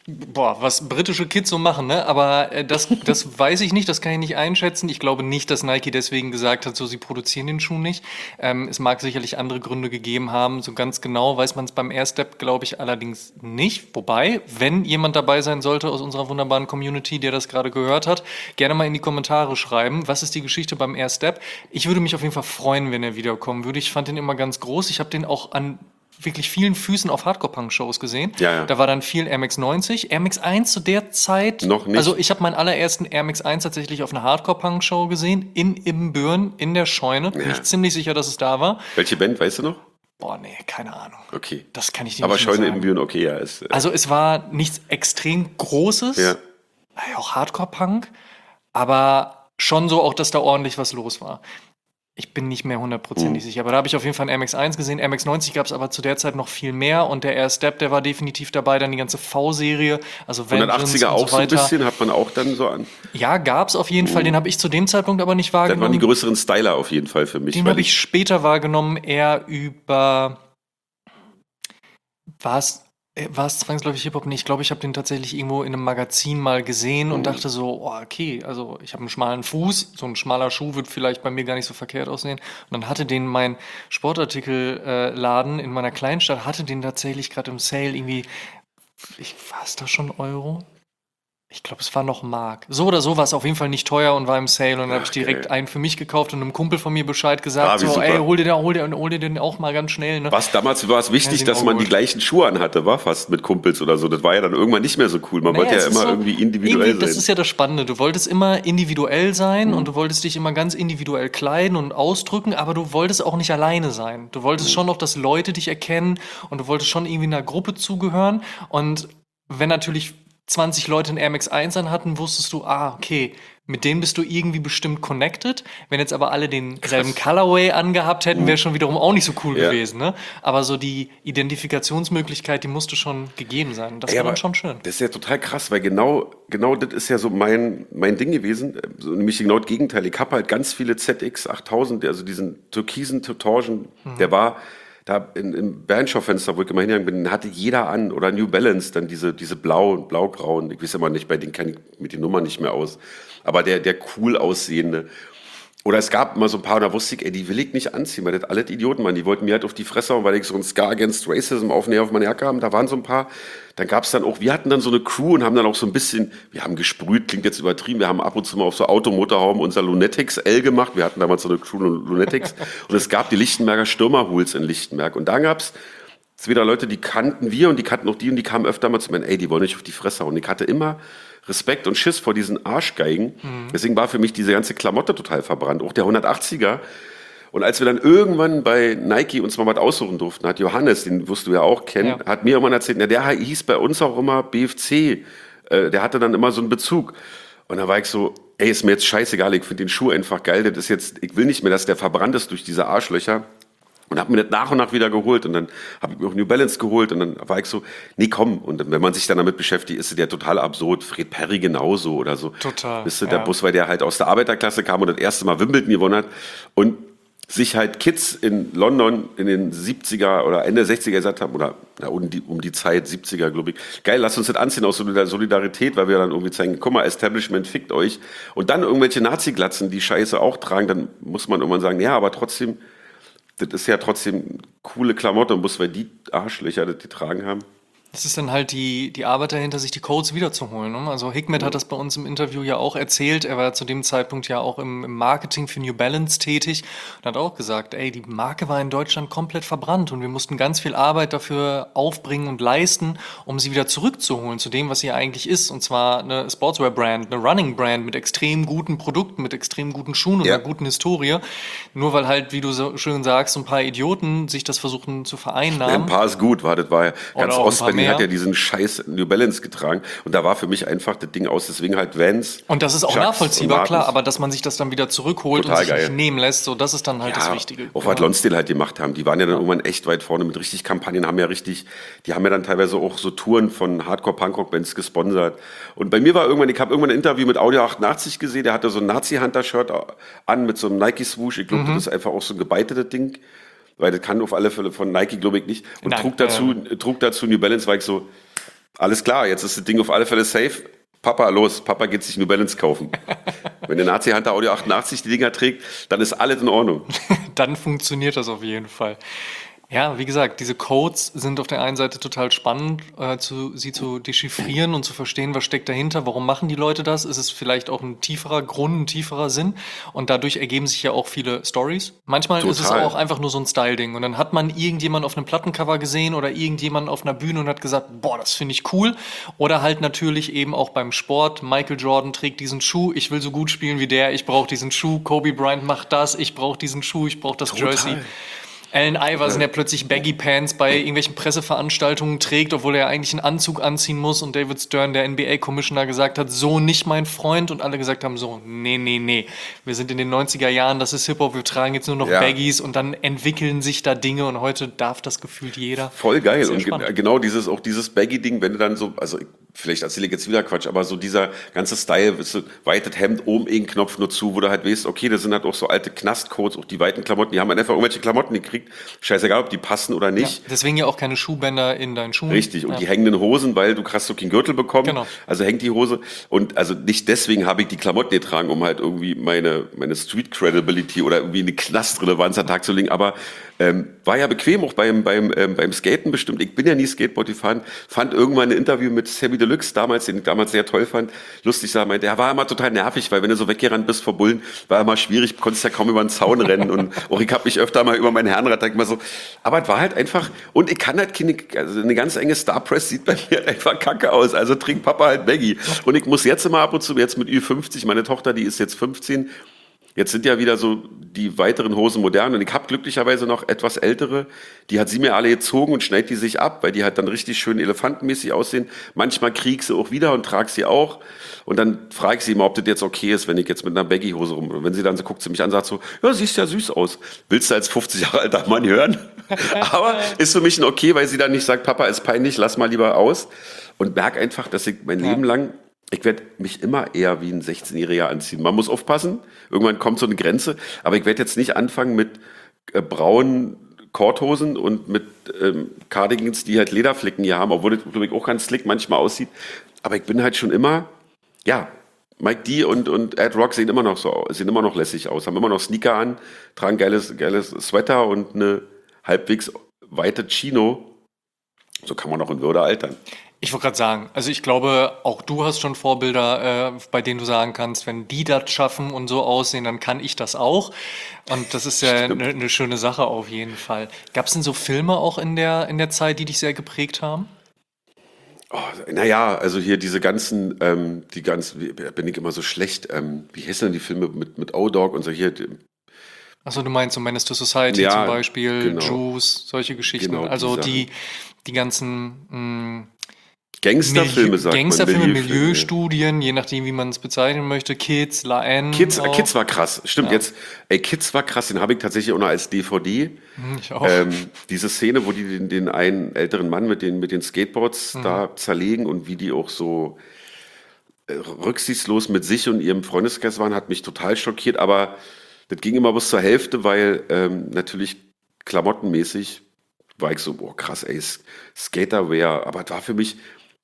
Boah, was britische Kids so machen, ne? Aber äh, das, das weiß ich nicht, das kann ich nicht einschätzen. Ich glaube nicht, dass Nike deswegen gesagt hat, so sie produzieren den Schuh nicht. Ähm, es mag sicherlich andere Gründe gegeben haben. So ganz genau weiß man es beim Air Step, glaube ich, allerdings nicht. Wobei, wenn jemand dabei sein sollte aus unserer wunderbaren Community, der das gerade gehört hat, gerne mal in die Kommentare schreiben. Was ist die Geschichte beim Air Step? Ich würde mich auf jeden Fall freuen, wenn er wiederkommen würde. Ich fand den immer ganz groß. Ich habe den auch an wirklich vielen Füßen auf Hardcore-Punk-Shows gesehen. Ja, ja. Da war dann viel Air Max neunzig. Air Max eins zu der Zeit. Noch nicht. Also ich habe meinen allerersten Air Max eins tatsächlich auf einer Hardcore-Punk-Show gesehen. In Ibbenbüren, in der Scheune. Bin Ja. ich ziemlich sicher, dass es da war. Welche Band, weißt du noch? Boah, nee, keine Ahnung. Okay. Das kann ich dir Aber nicht mehr Scheune sagen. im Büren, okay, ja. Ist, äh, Also es war nichts extrem Großes. ja. Ja, auch Hardcore-Punk. Aber schon so auch, dass da ordentlich was los war. Ich bin nicht mehr hundertprozentig Mhm. sicher, aber da habe ich auf jeden Fall einen Air Max eins gesehen. Air Max neunzig gab es aber zu der Zeit noch viel mehr und der Air Step, der war definitiv dabei, dann die ganze V-Serie, also Vengeance hundertachtziger und auch so so ein weiter. bisschen, hat man auch dann so an. Ja, gab es auf jeden Fall, den habe ich zu dem Zeitpunkt aber nicht Das waren wahrgenommen. die größeren Styler auf jeden Fall für mich. Den weil habe ich später wahrgenommen, eher über, war es äh, war es zwangsläufig Hip-Hop? Nee, ich glaube, ich habe den tatsächlich irgendwo in einem Magazin mal gesehen und dachte so, oh, okay, also ich habe einen schmalen Fuß, so ein schmaler Schuh wird vielleicht bei mir gar nicht so verkehrt aussehen. Und dann hatte den mein Sportartikelladen in meiner Kleinstadt, hatte den tatsächlich gerade im Sale irgendwie, ich, war es da schon Euro? Ich glaube, es war noch Mark. So oder so war es auf jeden Fall nicht teuer und war im Sale. Und dann habe ich Ach, direkt geil. einen für mich gekauft und einem Kumpel von mir Bescheid gesagt, Ah, wie so, super. ey, hol dir, den, hol, dir, hol dir den auch mal ganz schnell. Ne? Was damals war es wichtig, Ja, dass sind man auch die gut. gleichen Schuhe anhatte, war fast mit Kumpels oder so. Das war ja dann irgendwann nicht mehr so cool. Man wollte Naja, ja es ist immer so- irgendwie individuell Das sein. ist ja das Spannende. Du wolltest immer individuell sein Mhm. und du wolltest dich immer ganz individuell kleiden und ausdrücken, aber du wolltest auch nicht alleine sein. Du wolltest Mhm. schon noch, dass Leute dich erkennen und du wolltest schon irgendwie einer Gruppe zugehören. Und wenn natürlich zwanzig Leute ein Air Max eins anhatten, wusstest du, ah, okay, mit denen bist du irgendwie bestimmt connected. Wenn jetzt aber alle denselben Colorway angehabt hätten, wäre schon wiederum auch nicht so cool Mhm. Ja. gewesen. Ne? Aber so die Identifikationsmöglichkeit, die musste schon gegeben sein. Das Ey, war aber dann schon schön. Das ist ja total krass, weil genau, genau das ist ja so mein, mein Ding gewesen. So, nämlich genau das Gegenteil. Ich habe halt ganz viele Z X achttausend, also diesen türkisen Torsion, Mhm. der war da in, im Bernschaufenster, wo ich immer hingegangen bin, hatte jeder an. Oder New Balance, dann diese, diese blau und blaugrauen. Ich weiß immer nicht, bei denen kenne ich mit den Nummern nicht mehr aus. Aber der, der cool aussehende. Oder es gab immer so ein paar, und da wusste ich, ey, die will ich nicht anziehen, weil das alles Idioten waren. Die wollten mir halt auf die Fresse hauen, weil ich so ein Scar Against Racism auf, auf meine Jacke haben. Da waren so ein paar. Dann gab es dann auch, wir hatten dann so eine Crew und haben dann auch so ein bisschen, wir haben gesprüht, klingt jetzt übertrieben, wir haben ab und zu mal auf so Automotorhauben unser Lunatics L gemacht. Wir hatten damals so eine Crew Lunatics. Und es gab die Lichtenberger Stürmerhools in Lichtenberg. Und da gab es wieder Leute, die kannten wir und die kannten auch die und die kamen öfter mal zu mir, ey, die wollen nicht auf die Fresse hauen. Ich hatte immer Respekt und Schiss vor diesen Arschgeigen. Deswegen war für mich diese ganze Klamotte total verbrannt. Auch der hundertachtziger. Und als wir dann irgendwann bei Nike uns mal was aussuchen durften, hat Johannes, den wirst du ja auch kennen, Ja. hat mir irgendwann erzählt, na, der hieß bei uns auch immer B F C. Äh, der hatte dann immer so einen Bezug. Und da war ich so, ey, ist mir jetzt scheißegal, ich finde den Schuh einfach geil. Das ist jetzt, ich will nicht mehr, dass der verbrannt ist durch diese Arschlöcher. Und habe mir das nach und nach wieder geholt und dann habe ich mir auch New Balance geholt und dann war ich so, nee, komm. Und dann, wenn man sich dann damit beschäftigt, ist es ja total absurd. Fred Perry genauso oder so. Total, Wisst ihr, der ja. Bus, weil der halt aus der Arbeiterklasse kam und das erste Mal Wimbledon gewonnen hat und sich halt Kids in London in den siebziger oder Ende sechziger gesagt haben, oder na, um, die, um die Zeit, siebziger, glaube ich, geil, lasst uns das anziehen aus Solidar- Solidarität, weil wir dann irgendwie zeigen, guck mal, Establishment fickt euch. Und dann irgendwelche Nazi-Glatzen, die Scheiße auch tragen, dann muss man irgendwann sagen, ja, aber trotzdem, das ist ja trotzdem coole Klamotte und bloß weil die Arschlöcher das die tragen haben. Das ist dann halt die, die Arbeit dahinter, sich die Codes wiederzuholen. Ne? Also Hikmet hat das bei uns im Interview ja auch erzählt. Er war zu dem Zeitpunkt ja auch im, im Marketing für New Balance tätig und hat auch gesagt, ey, die Marke war in Deutschland komplett verbrannt und wir mussten ganz viel Arbeit dafür aufbringen und leisten, um sie wieder zurückzuholen zu dem, was sie ja eigentlich ist. Und zwar eine Sportswear-Brand, eine Running-Brand mit extrem guten Produkten, mit extrem guten Schuhen und Ja. einer guten Historie. Nur weil halt, wie du so schön sagst, so ein paar Idioten sich das versuchen zu vereinnahmen. Ein paar ist gut, war das war ja ganz Oder auch ein paar Ostberlin mehr. hat ja diesen scheiß New Balance getragen und da war für mich einfach das Ding aus, deswegen halt Vans. Und das ist auch Chucks nachvollziehbar, und klar, Martens. aber dass man sich das dann wieder zurückholt Total und sich geil. nicht nehmen lässt, so das ist dann halt das Ja, Wichtige. auch was Lonsdale halt gemacht haben. Die waren ja dann irgendwann echt weit vorne mit richtig Kampagnen, haben ja richtig, die haben ja dann teilweise auch so Touren von Hardcore-Punkrock-Bands gesponsert. Und bei mir war irgendwann, ich habe irgendwann ein Interview mit Audio achtundachtzig gesehen, der hatte so ein Nazi-Hunter-Shirt an mit so einem Nike-Swoosh. Ich glaube, Mhm. das ist einfach auch so ein gebeitetes Ding, weil das kann auf alle Fälle von Nike, glaube ich, nicht. Und Nein, trug dazu, trug dazu New Balance, war ich so, Alles klar, jetzt ist das Ding auf alle Fälle safe. Papa, los, Papa geht sich New Balance kaufen. Wenn der Nazi Hunter Audio achtundachtzig die Dinger trägt, dann ist alles in Ordnung. Dann funktioniert das auf jeden Fall. Ja, wie gesagt, diese Codes sind auf der einen Seite total spannend, äh, zu, sie zu dechiffrieren und zu verstehen, was steckt dahinter, warum machen die Leute das? Ist es vielleicht auch ein tieferer Grund, ein tieferer Sinn? Und dadurch ergeben sich ja auch viele Stories. Manchmal ist es Total. auch einfach nur so ein Style-Ding. Und dann hat man irgendjemand auf einem Plattencover gesehen oder irgendjemand auf einer Bühne und hat gesagt, boah, das finde ich cool. Oder halt natürlich eben auch beim Sport. Michael Jordan trägt diesen Schuh, ich will so gut spielen wie der, ich brauche diesen Schuh. Kobe Bryant macht das, ich brauche diesen Schuh, ich brauche das Total. Jersey. Allen Iverson, der plötzlich Baggy Pants bei irgendwelchen Presseveranstaltungen trägt, obwohl er eigentlich einen Anzug anziehen muss, und David Stern, der N B A-Commissioner, gesagt hat, so nicht mein Freund, und alle gesagt haben, so, nee, nee, nee, wir sind in den neunziger Jahren, das ist Hip-Hop, wir tragen jetzt nur noch Ja. Baggies, und dann entwickeln sich da Dinge, und heute darf das gefühlt jeder. Voll geil. Sehr Und spannend. ge- genau dieses, auch dieses Baggy-Ding, wenn du dann so, also vielleicht erzähle ich jetzt wieder Quatsch, aber so dieser ganze Style, weißt du, weites Hemd, oben irgendein Knopf nur zu, wo du halt weißt, okay, das sind halt auch so alte Knastcodes, auch die weiten Klamotten, die haben halt einfach irgendwelche Klamotten gekriegt, scheißegal, ob die passen oder Ja, nicht. deswegen ja auch keine Schuhbänder in deinen Schuhen. Richtig, und Ja. die hängenden Hosen, weil du hast so keinen Gürtel bekommen, Genau. also hängt die Hose. Und also nicht deswegen habe ich die Klamotten getragen, um halt irgendwie meine, meine Street Credibility oder irgendwie eine Knastrelevanz an den Tag zu legen, aber ähm, war ja bequem, auch beim, beim, ähm, beim Skaten bestimmt. Ich bin ja nie Skateboard gefahren, fand irgendwann ein Interview mit Sammy Deluxe damals, den ich damals sehr toll fand, lustig, sah, meinte, er war immer total nervig, weil wenn du so weggerannt bist vor Bullen, war immer schwierig, konntest ja kaum über den Zaun rennen, und auch ich habe mich öfter mal über mein Herrenrad, denk mal so, aber es war halt einfach, und ich kann halt keine, also eine ganz enge Starpress sieht bei mir halt einfach kacke aus, also trinkt Papa halt Baggy. Und ich muss jetzt immer ab und zu, jetzt mit Ü fünfzig, meine Tochter, die ist jetzt fünfzehn, jetzt sind ja wieder so die weiteren Hosen modern, und ich habe glücklicherweise noch etwas ältere, die hat sie mir alle gezogen und schneidet die sich ab, weil die halt dann richtig schön elefantenmäßig aussehen. Manchmal krieg ich sie auch wieder und trage sie auch, und dann frage ich sie immer, ob das jetzt okay ist, wenn ich jetzt mit einer Baggy-Hose rum, und wenn sie dann so guckt sie mich an und sagt so, ja, siehst ja süß aus. Willst du als fünfzig Jahre alter Mann hören? Aber ist für mich ein okay, weil sie dann nicht sagt, Papa, ist peinlich, lass mal lieber aus, und merk einfach, dass ich mein Ja. Leben lang, ich werde mich immer eher wie ein sechzehnjähriger anziehen. Man muss aufpassen, irgendwann kommt so eine Grenze, aber ich werde jetzt nicht anfangen mit äh, braunen Korthosen und mit ähm, Cardigans, die halt Lederflicken hier haben, obwohl das, glaube ich, auch ganz slick manchmal aussieht. Aber ich bin halt schon immer, ja, Mike D und, und Ad Rock sehen immer noch so aus, sehen immer noch lässig aus, haben immer noch Sneaker an, tragen geiles, geiles Sweater und eine halbwegs weite Chino. So kann man auch in Würde altern. Ich wollte gerade sagen, also ich glaube, auch du hast schon Vorbilder, äh, bei denen du sagen kannst, wenn die das schaffen und so aussehen, dann kann ich das auch. Und das ist ja Stimmt. eine ne schöne Sache auf jeden Fall. Gab es denn so Filme auch in der, in der Zeit, die dich sehr geprägt haben? Oh, naja, also hier diese ganzen, ähm, die ganzen, wie- bin ich immer so schlecht, ähm, wie heißen denn die Filme mit, mit O-Dog und so hier, die- Achso, du meinst so Menace to Society Ja, zum Beispiel, genau. Juice, solche Geschichten. Genau, die also Sachen. die, die ganzen mh, Gangsterfilme, Milieu, sagt Gangsterfilme, man. Milieufilme, Milieustudien, je nachdem, wie man es bezeichnen möchte. Kids, La N. ja. Kids, auch. Kids war krass, stimmt, Ja. jetzt, ey, Kids war krass, den habe ich tatsächlich auch noch als D V D. Hm, Ich auch. Ähm, diese Szene, wo die den, den einen älteren Mann mit den, mit den Skateboards Mhm. da zerlegen und wie die auch so äh, rücksichtslos mit sich und ihrem Freundeskreis waren, hat mich total schockiert, aber das ging immer bis zur Hälfte, weil ähm, natürlich klamottenmäßig war ich so, boah, krass, ey, S- Skaterwear, aber es war für mich,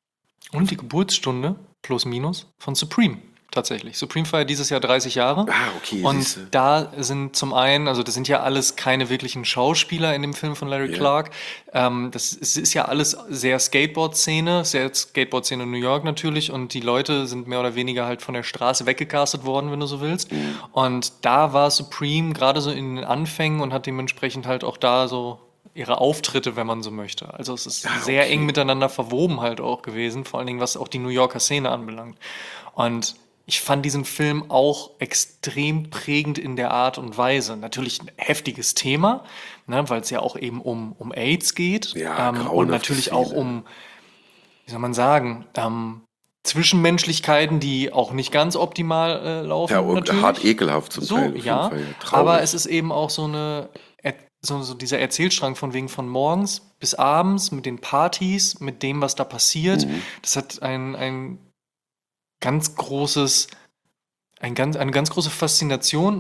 Und die Geburtsstunde, plus minus, von Supreme tatsächlich. Supreme feiert dieses Jahr dreißig Jahre. ah, okay, Und siehste. da sind zum einen, also das sind ja alles keine wirklichen Schauspieler in dem Film von Larry Ja. Clark. Ähm, das ist, ist ja alles sehr Skateboard-Szene, sehr Skateboard-Szene in New York natürlich. Und die Leute sind mehr oder weniger halt von der Straße weggecastet worden, wenn du so willst. Mhm. Und da war Supreme gerade so in den Anfängen und hat dementsprechend halt auch da so ihre Auftritte, wenn man so möchte. Also es ist Ah, sehr okay. eng miteinander verwoben halt auch gewesen, vor allen Dingen was auch die New Yorker Szene anbelangt. Und ich fand diesen Film auch extrem prägend in der Art und Weise. Natürlich ein heftiges Thema, ne, weil es ja auch eben um, um AIDS geht. Ja, ähm, und grauenhaft natürlich viele. auch um, wie soll man sagen, ähm, Zwischenmenschlichkeiten, die auch nicht ganz optimal äh, laufen. Ja, und natürlich. hart ekelhaft zum So, Teil. auf jeden ja. Fall. Traurig. Aber es ist eben auch so eine, Er- so, so dieser Erzählstrang von wegen von morgens bis abends mit den Partys, mit dem, was da passiert. Mhm. Das hat ein, ein ganz großes, ein ganz, eine ganz große Faszination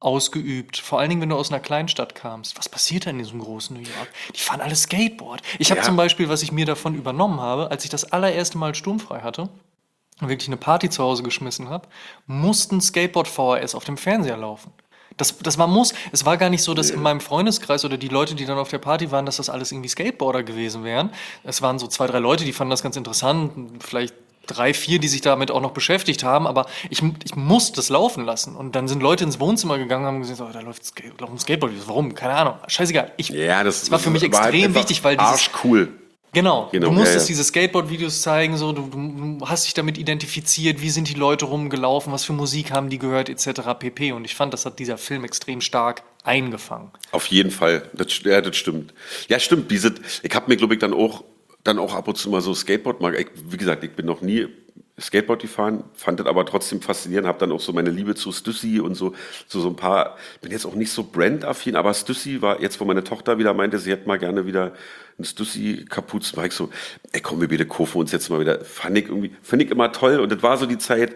ausgeübt. Vor allen Dingen, wenn du aus einer Kleinstadt kamst. Was passiert da in diesem großen New York? Die fahren alle Skateboard. Ich habe Ja. zum Beispiel, was ich mir davon übernommen habe, als ich das allererste Mal sturmfrei hatte und wirklich eine Party zu Hause geschmissen habe, mussten Skateboard-V H S auf dem Fernseher laufen. Das, das war muss. Es war gar nicht so, dass in meinem Freundeskreis oder die Leute, die dann auf der Party waren, dass das alles irgendwie Skateboarder gewesen wären. Es waren so zwei, drei Leute, die fanden das ganz interessant. Vielleicht drei, vier, die sich damit auch noch beschäftigt haben. Aber ich, ich musste das laufen lassen. Und dann sind Leute ins Wohnzimmer gegangen und haben gesagt, oh, da läuft Skate, läuft ein Skateboard. Warum? Keine Ahnung. Scheißegal. Ich, Ja, das, das war für mich war halt extrem einfach wichtig, weil dieses, arschcool. Genau, Genau, du musstest ja, ja. diese Skateboard-Videos zeigen, so, du, du hast dich damit identifiziert, wie sind die Leute rumgelaufen, was für Musik haben die gehört, et cetera pp. Und ich fand, das hat dieser Film extrem stark eingefangen. Auf jeden Fall, das, ja, das stimmt. Ja, stimmt, diese, ich habe mir, glaube ich, dann auch, dann auch ab und zu mal so Skateboard mal, ich, wie gesagt, ich bin noch nie Skateboard gefahren, fand das aber trotzdem faszinierend, habe dann auch so meine Liebe zu Stussy und so, so, so ein paar, bin jetzt auch nicht so brandaffin, aber Stussy war jetzt, wo meine Tochter wieder meinte, sie hätte mal gerne wieder ein Stussy-Kapuzen, war ich so, ey komm, wir bitte kaufen uns jetzt mal wieder, fand ich irgendwie, finde ich immer toll und das war so die Zeit,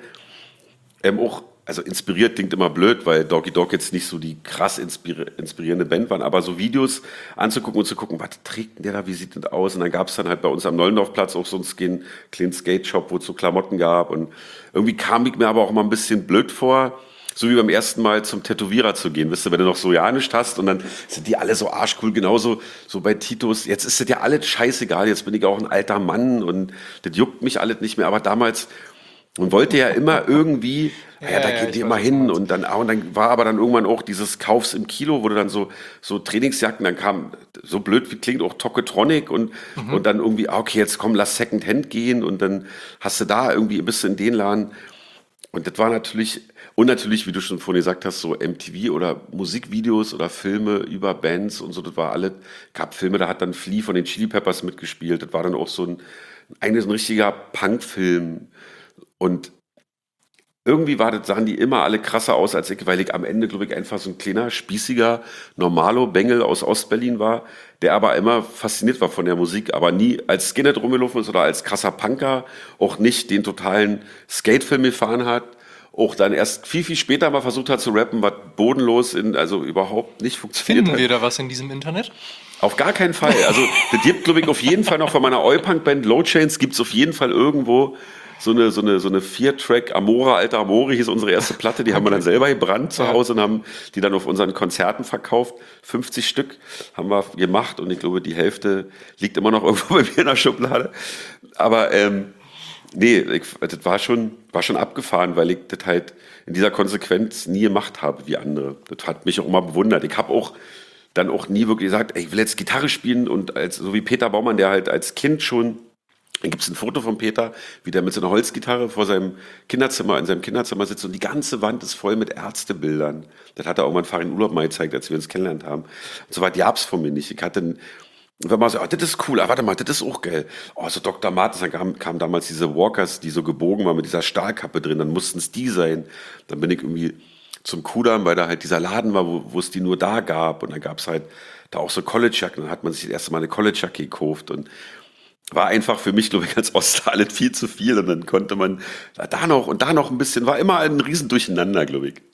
ähm, auch, also inspiriert klingt immer blöd, weil Doggy Dog jetzt nicht so die krass inspiri- inspirierende Band waren, aber so Videos anzugucken und zu gucken, was trägt denn der da, wie sieht das aus? Und dann gab es dann halt bei uns am Neulendorfplatz auch so einen kleinen Skate-Shop, wo es so Klamotten gab und irgendwie kam ich mir aber auch mal ein bisschen blöd vor, so wie beim ersten Mal zum Tätowierer zu gehen, wisst ihr, wenn du noch so ja nicht hast und dann sind die alle so arschcool, genauso so bei Titos, jetzt ist das ja alles scheißegal, jetzt bin ich auch ein alter Mann und das juckt mich alles nicht mehr, aber damals und wollte ja immer irgendwie, ja, ja, da ja, geht ich ihr weiß, immer was hin du und dann, ah, und dann war aber dann irgendwann auch dieses Kaufs im Kilo, wo du dann so, so Trainingsjacken, dann kam, so blöd wie klingt, auch Tokotronic und, Mhm. und dann irgendwie, ah, okay, jetzt komm, lass Secondhand gehen und dann hast du da irgendwie, bist du in den Laden und das war natürlich, und natürlich, wie du schon vorhin gesagt hast, so M T V oder Musikvideos oder Filme über Bands und so, das war alles, gab Filme, da hat dann Flea von den Chili Peppers mitgespielt, das war dann auch so ein, eigentlich ein richtiger Punkfilm. Und irgendwie war das, sahen die immer alle krasser aus als ich, weil ich am Ende, glaube ich, einfach so ein kleiner, spießiger Normalo-Bengel aus Ostberlin war, der aber immer fasziniert war von der Musik, aber nie als Skinhead rumgelaufen ist oder als krasser Punker, auch nicht den totalen Skatefilm gefahren hat, auch dann erst viel, viel später mal versucht hat zu rappen, was bodenlos in, also überhaupt nicht funktioniert Finden hat. wir da was in diesem Internet? Auf gar keinen Fall. Also, das gibt, glaube ich, auf jeden Fall noch von meiner Oi-Punk-Band Low Chains gibt es auf jeden Fall irgendwo so eine, so eine, so eine Vier-Track Amora, Alter Amore hieß unsere erste Platte, die haben wir dann selber gebrannt zu Hause und haben die dann auf unseren Konzerten verkauft. fünfzig Stück haben wir gemacht und ich glaube, die Hälfte liegt immer noch irgendwo bei mir in der Schublade. Aber, ähm, nee, ich, das war schon, war schon abgefahren, weil ich das halt in dieser Konsequenz nie gemacht habe wie andere. Das hat mich auch immer bewundert. Ich habe auch dann auch nie wirklich gesagt, ey, ich will jetzt Gitarre spielen und als, so wie Peter Baumann, der halt als Kind schon, dann gibt es ein Foto von Peter, wie der mit so einer Holzgitarre vor seinem Kinderzimmer, in seinem Kinderzimmer sitzt und die ganze Wand ist voll mit Ärztebildern. Das hat er auch mal Farin Urlaub mal gezeigt, als wir uns kennengelernt haben. Und so weit gab's von mir nicht. Ich hatte ein, und wenn man so, oh, das ist cool, ah, warte mal, das ist auch geil. Oh, so Doktor Martens, dann kam, kamen damals diese Walkers, die so gebogen waren mit dieser Stahlkappe drin, dann mussten es die sein. Dann bin ich irgendwie zum Kudamm, weil da halt dieser Laden war, wo, wo es die nur da gab. Und dann gab es halt da auch so College-Jacken. Dann hat man sich das erste Mal eine College-Jacke gekauft. Und war einfach für mich, glaube ich, als Ostler alles viel zu viel. Und dann konnte man da noch und da noch ein bisschen, war immer ein riesen Durcheinander, glaube ich.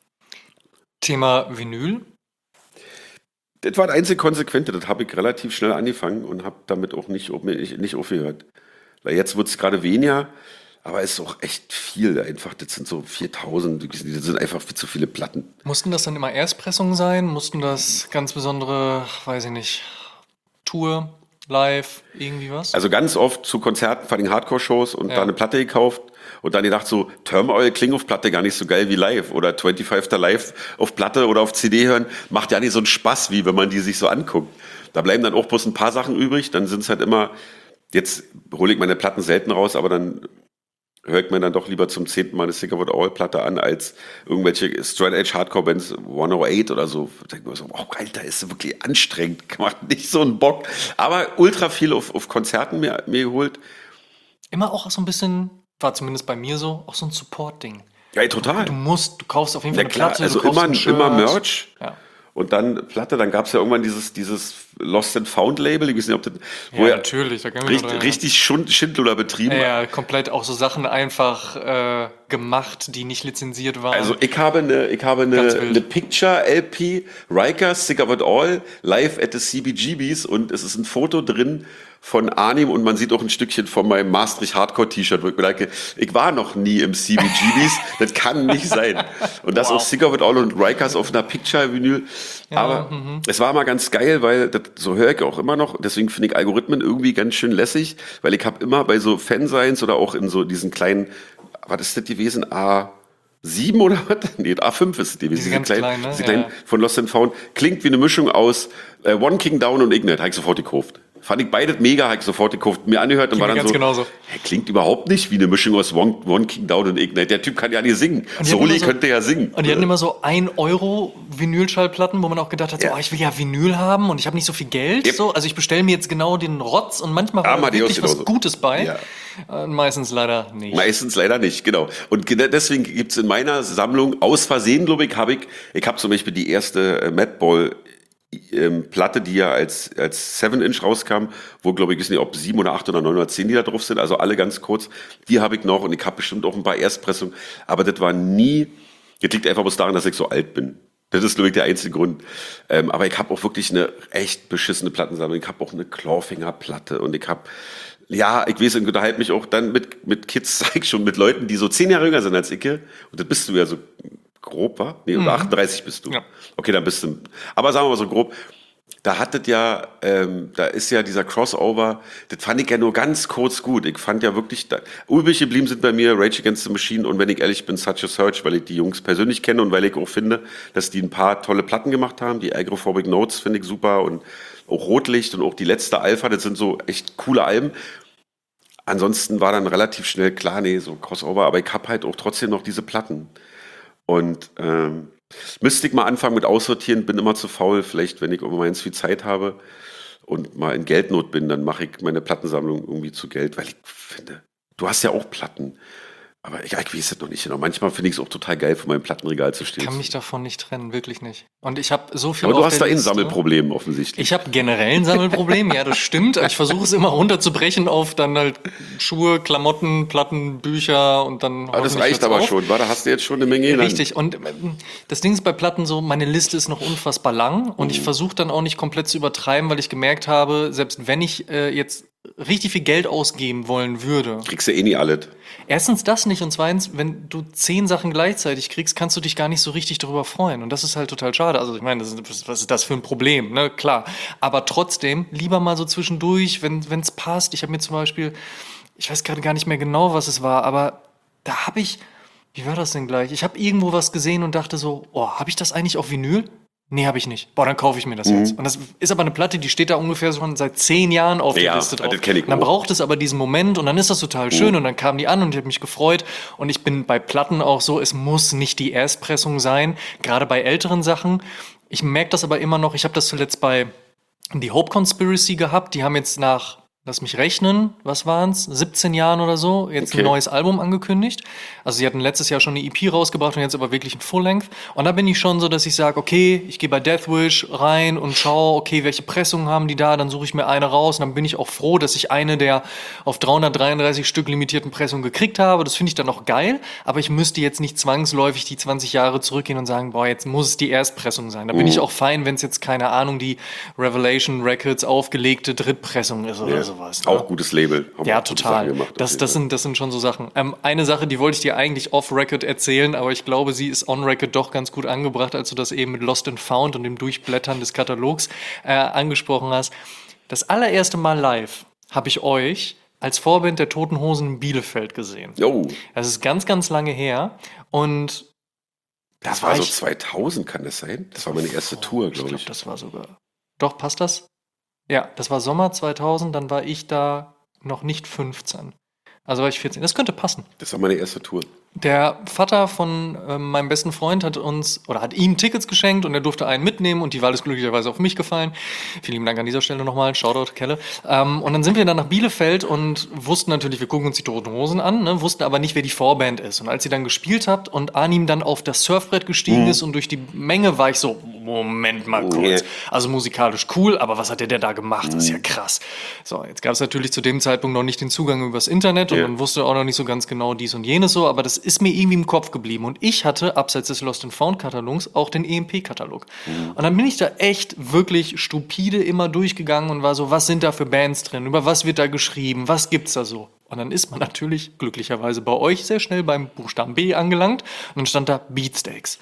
Thema Vinyl. Das war das einzige Konsequente. Das habe ich relativ schnell angefangen und habe damit auch nicht, nicht, nicht aufgehört. Weil jetzt wird es gerade weniger. Aber es ist auch echt viel einfach. Das sind so viertausend, das sind einfach viel zu viele Platten. Mussten das dann immer Erstpressungen sein? Mussten das ganz besondere, weiß ich nicht, Tour, Live, irgendwie was? Also ganz oft zu Konzerten, vor allem Hardcore-Shows und Ja. da eine Platte gekauft und dann gedacht so, Turmoil klingt auf Platte gar nicht so geil wie live oder fünfundzwanzig live auf Platte oder auf C D hören, macht ja nicht so einen Spaß, wie wenn man die sich so anguckt. Da bleiben dann auch bloß ein paar Sachen übrig, dann sind es halt immer, jetzt hole ich meine Platten selten raus, aber dann hört man dann doch lieber zum zehnten Mal eine Sick-A-What All-Platte an, als irgendwelche Straight-Edge-Hardcore-Bands hundertacht oder so. Da denke ich mir so, oh, Alter, ist wirklich anstrengend, macht nicht so einen Bock. Aber ultra viel auf, auf Konzerten mir, mir geholt. Immer auch so ein bisschen, war zumindest bei mir so, auch so ein Support-Ding. Ja, total. Du musst, du kaufst auf jeden Fall Ja eine klar, Platte, also du kaufst immer, ein Shirt. immer Merch Ja. und dann Platte, dann gab es ja irgendwann dieses, dieses Lost and Found Label, ich weiß nicht, ob das, wo Ja, er natürlich, da kann ich richtig, richtig Schund, Schindluder betrieben. Ja, ja, komplett auch so Sachen einfach äh, gemacht, die nicht lizenziert waren. Also ich habe eine, ich habe eine, Ganz wild. eine Picture-L P, Riker, Sick of It All, live at the C B G Bs und es ist ein Foto drin von Arnim und man sieht auch ein Stückchen von meinem Maastricht Hardcore T-Shirt, wo ich mir denke, ich war noch nie im C B G Bs, das kann nicht sein. Und das Wow. auch Sick of It All und Rikers auf einer Picture-Vinyl. Aber es war mal ganz geil, weil das, so höre ich auch immer noch, deswegen finde ich Algorithmen irgendwie ganz schön lässig, weil ich habe immer bei so Fansigns oder auch in so diesen kleinen, was ist das gewesen, A sieben oder was? Nee, A fünf ist es gewesen. Diese ganz kleinen, ne? diese Ja, kleinen ja. von Lost and Found. Klingt wie eine Mischung aus äh, One King Down und Ignite. Habe ich sofort gekauft. Fand ich beides mega, habe ich sofort gekauft. Mir angehört und Klingt war mir dann ganz so, genauso. hä, klingt überhaupt nicht wie eine Mischung aus One, One King Down und Ignite. Der Typ kann ja nicht singen. Und die hatten Soli immer so- könnte ja singen. Und die hatten immer so ein Euro Vinylschallplatten, wo man auch gedacht hat, so, Ja. oh, ich will ja Vinyl haben und ich habe nicht so viel Geld. Yep. So. Also ich bestelle mir jetzt genau den Rotz und manchmal war da Amadeus wirklich was genauso. Gutes bei. Ja. Äh, meistens leider nicht. Meistens leider nicht, genau. Und ge- deswegen gibt's in meiner Sammlung, aus Versehen, glaube ich, habe ich, ich habe zum Beispiel die erste äh, Madball ähm, Platte, die ja als, als seven Inch rauskam, wo, glaube ich, ich weiß nicht, ob sieben oder acht oder neun oder zehn die da drauf sind, also alle ganz kurz, die habe ich noch und ich habe bestimmt auch ein paar Erstpressungen, aber das war nie, das liegt einfach bloß daran, dass ich so alt bin. Das ist, glaube ich, der einzige Grund. Ähm, aber ich habe auch wirklich eine echt beschissene Plattensammlung. Ich habe auch eine Clawfinger-Platte und ich habe, ja, ich weiß, ich unterhalte mich auch dann mit, mit Kids, sag ich schon, mit Leuten, die so zehn Jahre jünger sind als ich. Und das bist du ja so grob, wa? Nee, oder achtunddreißig bist du. Ja. Okay, dann bist du, aber sagen wir mal so grob. Da hattet ja, ähm, da ist ja dieser Crossover, das fand ich ja nur ganz kurz gut. Ich fand ja wirklich, da, übrig geblieben sind bei mir Rage Against the Machine und wenn ich ehrlich bin, Such a Search, weil ich die Jungs persönlich kenne und weil ich auch finde, dass die ein paar tolle Platten gemacht haben. Die Agrophobic Notes finde ich super und auch Rotlicht und auch die letzte Alpha, das sind so echt coole Alben. Ansonsten war dann relativ schnell klar, nee, so Crossover, aber ich hab halt auch trotzdem noch diese Platten. Und ähm, müsste ich mal anfangen mit Aussortieren, bin immer zu faul. Vielleicht, wenn ich irgendwann ganz viel Zeit habe und mal in Geldnot bin, dann mache ich meine Plattensammlung irgendwie zu Geld, weil ich finde, du hast ja auch Platten. Aber ich, ich weiß es noch nicht genau. Manchmal finde ich es auch total geil, vor meinem Plattenregal zu stehen. Ich kann mich davon nicht trennen, wirklich nicht. Und ich habe so viel Aber du auf hast der da eh ein Liste. Sammelproblem offensichtlich. Ich habe generell ein Sammelproblem, ja, das stimmt. Aber ich versuche es immer runterzubrechen auf dann halt Schuhe, Klamotten, Platten, Bücher und dann. aber das hoffentlich reicht hört's aber auf. schon, wa? Da hast du jetzt schon eine Menge genannt. Richtig. Und ähm, das Ding ist bei Platten so, meine Liste ist noch unfassbar lang und Mhm. ich versuche dann auch nicht komplett zu übertreiben, weil ich gemerkt habe, selbst wenn ich äh, jetzt richtig viel Geld ausgeben wollen würde. Kriegst du eh nie alles. Erstens das nicht und zweitens, wenn du zehn Sachen gleichzeitig kriegst, kannst du dich gar nicht so richtig darüber freuen. Und das ist halt total schade. Also ich meine, das ist, was ist das für ein Problem, ne? Klar. Aber trotzdem, lieber mal so zwischendurch, wenn es passt. Ich habe mir zum Beispiel, ich weiß gerade gar nicht mehr genau, was es war, aber da habe ich, wie war das denn gleich? Ich habe irgendwo was gesehen und dachte so, oh, habe ich das eigentlich auf Vinyl? Nee, habe ich nicht. Boah, dann kaufe ich mir das jetzt. Und das ist aber eine Platte, die steht da ungefähr schon seit zehn Jahren auf der Ja, Liste drauf. das kenn ich Und dann auch. braucht es aber diesen Moment und dann ist das total schön und dann kamen die an und ich habe mich gefreut. Und ich bin bei Platten auch so, es muss nicht die Erstpressung sein, gerade bei älteren Sachen. Ich merke das aber immer noch, ich habe das zuletzt bei The Hope Conspiracy gehabt. Die haben jetzt nach, lass mich rechnen, was waren's, siebzehn Jahren oder so, jetzt Okay. ein neues Album angekündigt. Also sie hatten letztes Jahr schon eine E P rausgebracht und jetzt aber wirklich ein Full-Length. Und da bin ich schon so, dass ich sage, okay, ich gehe bei Deathwish rein und schaue, okay, welche Pressungen haben die da, dann suche ich mir eine raus und dann bin ich auch froh, dass ich eine der auf dreihundertdreiunddreißig Stück limitierten Pressungen gekriegt habe. Das finde ich dann auch geil, aber ich müsste jetzt nicht zwangsläufig die zwanzig Jahre zurückgehen und sagen, boah, jetzt muss es die Erstpressung sein. Da bin ich auch fein, wenn es jetzt, keine Ahnung, die Revelation Records aufgelegte Drittpressung ist oder Ja. sowas. Auch gutes Label. Haben Ja, auch gute Sachen total. gemacht, Das, auf jeden das, Fall. sind, das sind schon so Sachen. Ähm, eine Sache, die wollte ich dir eigentlich off-Record erzählen, aber ich glaube, sie ist on-Record doch ganz gut angebracht, als du das eben mit Lost and Found und dem Durchblättern des Katalogs äh, angesprochen hast. Das allererste Mal live habe ich euch als Vorband der Toten Hosen in Bielefeld gesehen. Jo, Das ist ganz, ganz lange her und das da war so ich- zweitausend, kann das sein? Das war meine erste Tour, Ich glaube glaube, ich. das war sogar. Doch, passt das? Ja, das war Sommer zweitausend, dann war ich da noch nicht fünfzehn. Also war ich vierzehn. Das könnte passen. Das war meine erste Tour. Der Vater von äh, meinem besten Freund hat uns oder hat ihm Tickets geschenkt und er durfte einen mitnehmen und die Wahl ist glücklicherweise auf mich gefallen. Vielen lieben Dank an dieser Stelle nochmal. Shoutout, Kelle. Ähm, und dann sind wir dann nach Bielefeld und wussten natürlich, wir gucken uns die Toten Hosen an, ne, wussten aber nicht, wer die Vorband ist. Und als sie dann gespielt hat und Arnim dann auf das Surfbrett gestiegen mhm. ist und durch die Menge war ich so, Moment mal kurz. Also musikalisch cool, aber was hat der denn da gemacht? Das ist ja krass. So, jetzt gab es natürlich zu dem Zeitpunkt noch nicht den Zugang übers Internet und ja. man wusste auch noch nicht so ganz genau dies und jenes so, aber das ist mir irgendwie im Kopf geblieben. Und ich hatte, abseits des Lost and Found-Katalogs, auch den E M P-Katalog. Mhm. Und dann bin ich da echt wirklich stupide immer durchgegangen und war so, was sind da für Bands drin? Über was wird da geschrieben? Was gibt's da so? Und dann ist man natürlich glücklicherweise bei euch sehr schnell beim Buchstaben B angelangt. Und dann stand da Beatsteaks.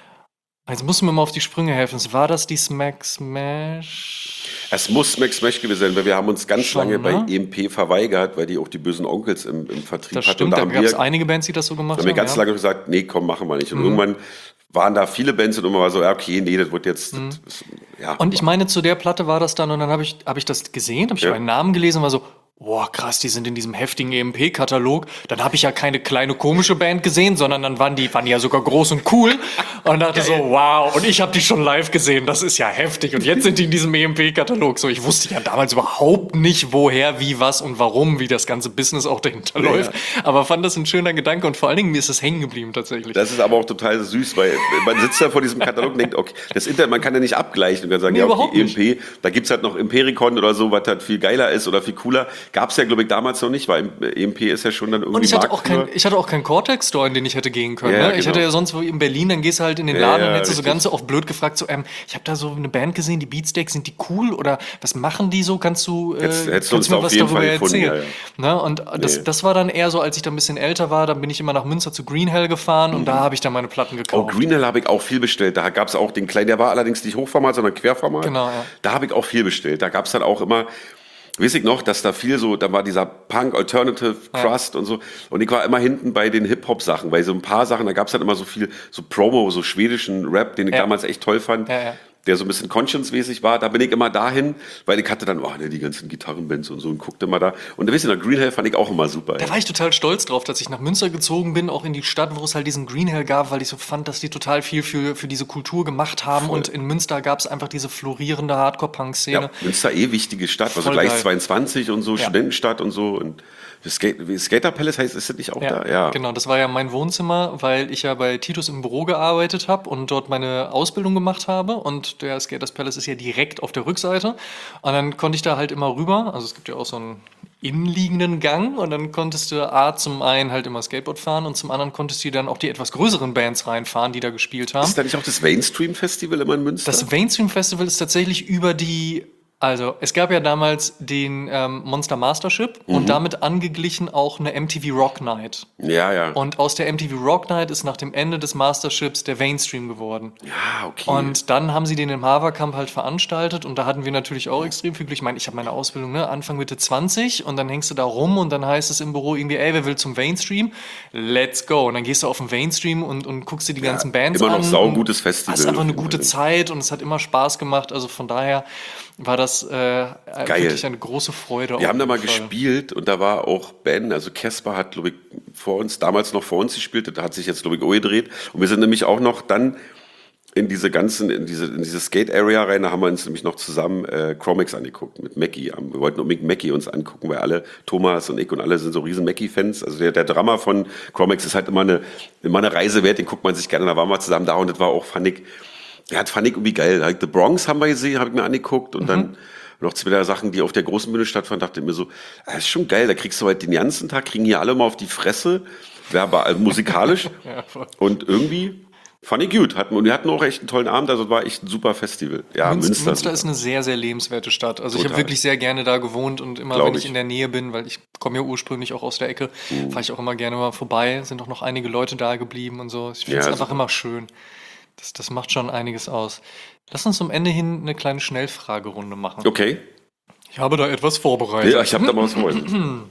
Jetzt musst du mir mal auf die Sprünge helfen. War das die Smack Smash? Es muss Smack Smash gewesen sein, weil wir haben uns ganz Schon, lange ne? bei E M P verweigert, weil die auch die bösen Onkels im, im Vertrieb Das hatten. stimmt, Und da da gab es wir, einige Bands, die das so gemacht haben. haben. Wir ganz ja. lange gesagt, nee, komm, machen wir nicht. Und Mhm. irgendwann waren da viele Bands und immer war so, ja, okay, nee, das wird jetzt, Mhm. das, ja. Und ich meine, zu der Platte war das dann, und dann habe ich, hab ich das gesehen, habe ich Ja. meinen Namen gelesen und war so, boah, krass, die sind in diesem heftigen E M P-Katalog. Dann habe ich ja keine kleine komische Band gesehen, sondern dann waren die, waren die ja sogar groß und cool. Und dachte so, wow, und ich habe die schon live gesehen, das ist ja heftig. Und jetzt sind die in diesem E M P-Katalog. So, ich wusste ja damals überhaupt nicht, woher, wie, was und warum, wie das ganze Business auch dahinter Ja. läuft. Aber fand das ein schöner Gedanke und vor allen Dingen mir ist das hängen geblieben tatsächlich. Das ist aber auch total süß, weil man sitzt da vor diesem Katalog und denkt, okay, das Internet, man kann ja nicht abgleichen und dann sagen, Nee, ja, überhaupt okay, E M P, da gibt's halt noch Impericon oder so, was halt viel geiler ist oder viel cooler. Gab's ja, glaube ich, damals noch nicht, weil E M P ist ja schon dann irgendwie Und ich hatte, auch Marktführer. kein, ich hatte auch keinen Cortex-Store, in den ich hätte gehen können. Ja, ne? Ich genau. hatte ja sonst wo in Berlin, dann gehst du halt in den Ja, Laden ja, und hättest du so richtig. ganz oft blöd gefragt, so, ähm, ich habe da so eine Band gesehen, die Beatsteaks, sind die cool oder was machen die so? Kannst du, äh, Hättest- hättest du kannst uns du mir auf was jeden darüber Fall gefunden, erzählen? Ne? Und das, Nee. das war dann eher so, als ich dann ein bisschen älter war, dann bin ich immer nach Münster zu Green Hell gefahren und da habe ich dann meine Platten Oh, gekauft. Green Hell habe ich auch viel bestellt. Da gab's auch den kleinen, der war allerdings nicht Hochformat, sondern Querformat. Genau, ja. Da habe ich auch viel bestellt. Da gab's dann auch immer, weiß ich noch, dass da viel so, da war dieser Punk, Alternative, Crust und so. Und ich war immer hinten bei den Hip-Hop-Sachen, weil so ein paar Sachen, da gab's dann immer so viel, so Promo, so schwedischen Rap, den ich Ja. damals echt toll fand. Ja, ja. Der so ein bisschen conscience-mäßig war, da bin ich immer dahin, weil ich hatte dann, oh ne, die ganzen Gitarrenbands und so und guckte mal da. Und da wisst ihr, Green Hell fand ich auch immer super. Da ey. war ich total stolz drauf, dass ich nach Münster gezogen bin, auch in die Stadt, wo es halt diesen Green Hell gab, weil ich so fand, dass die total viel für, für diese Kultur gemacht haben. Voll. Und in Münster gab es einfach diese florierende Hardcore-Punk-Szene. Ja, Münster eh wichtige Stadt, also Voll gleich geil. zweiundzwanzig und so, Ja. Studentenstadt und so. Und das Skate, wie Skater Palace heißt, ist das nicht auch Ja, da? Ja. genau. Das war ja mein Wohnzimmer, weil ich ja bei Titus im Büro gearbeitet habe und dort meine Ausbildung gemacht habe. Und der Skaters Palace ist ja direkt auf der Rückseite. Und dann konnte ich da halt immer rüber. Also es gibt ja auch so einen innenliegenden Gang. Und dann konntest du A, zum einen halt immer Skateboard fahren und zum anderen konntest du dann auch die etwas größeren Bands reinfahren, die da gespielt haben. Ist da nicht auch das Mainstream Festival immer in Münster? Das Mainstream Festival ist tatsächlich über die, also es gab ja damals den ähm, Monster Mastership Mhm. und damit angeglichen auch eine M T V Rock Night. ja, ja. Und aus der M T V Rock Night ist nach dem Ende des Masterships der Mainstream geworden. ja, okay. Und dann haben sie den im Haverkamp halt veranstaltet und da hatten wir natürlich auch extrem viel Glück. Ich meine, ich habe meine Ausbildung, ne, Anfang Mitte zwanzig und dann hängst du da rum und dann heißt es im Büro irgendwie, ey, wer will zum Mainstream? Let's go. Und dann gehst du auf den Mainstream und, und guckst dir die ganzen Bands immer noch an. saugutes und Festival hast einfach auf eine jeden gute Fall. Zeit und es hat immer Spaß gemacht. Also von daher war das äh, wirklich eine große Freude. Wir haben da mal jeden Fall. gespielt und da war auch Ben, also Casper hat, glaube ich, vor uns, damals noch vor uns gespielt, da hat sich jetzt, glaube ich, auch gedreht. Und wir sind nämlich auch noch dann in diese ganzen, in diese, in diese Skate-Area rein, da haben wir uns nämlich noch zusammen äh, Chromex angeguckt mit Mackie. Wir wollten unbedingt Mackie uns angucken, weil alle, Thomas und ich und alle sind so riesen Mackie-Fans. Also der, der Drummer von Chromex ist halt immer eine, immer eine Reise wert, den guckt man sich gerne. Da waren wir zusammen da und das war auch, fand ich, ja, das fand ich irgendwie geil. Like The Bronx haben wir gesehen, habe ich mir angeguckt und dann noch zwei der Sachen, die auf der großen Bühne stattfanden, dachte ich mir so, ah, das ist schon geil, da kriegst du halt den ganzen Tag, kriegen hier alle mal auf die Fresse, verbal, also musikalisch Ja, voll. und irgendwie fand ich gut. Hatten, und wir hatten auch echt einen tollen Abend, also war echt ein super Festival. Ja, Münster, Münster. Münster ist eine sehr, sehr lebenswerte Stadt. Also ich habe Total. wirklich sehr gerne da gewohnt und immer, Glaub wenn ich ich. in der Nähe bin, weil ich komme ja ursprünglich auch aus der Ecke, Mhm. fahre ich auch immer gerne mal vorbei. Sind auch noch einige Leute da geblieben und so. Ich finde es Ja, einfach super. immer schön. Das, das macht schon einiges aus. Lass uns zum Ende hin eine kleine Schnellfragerunde machen. Okay. Ich habe da etwas vorbereitet. Ja, ich habe da mal was vor.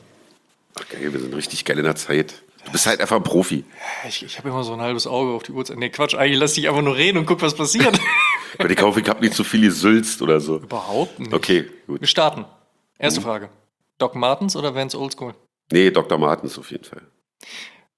Ach geil, wir sind richtig geil in der Zeit. Du bist halt einfach ein Profi. Ich, ich habe immer so ein halbes Auge auf die Uhrzeit. Nee, Quatsch, eigentlich lass dich einfach nur reden und guck, was passiert. Weil ich hoffe, ich habe nicht zu viel gesülzt oder so. Überhaupt nicht. Okay, Wir gut. starten. Erste Frage. Doc Martens oder Vans Oldschool? Nee, Doktor Martens auf jeden Fall.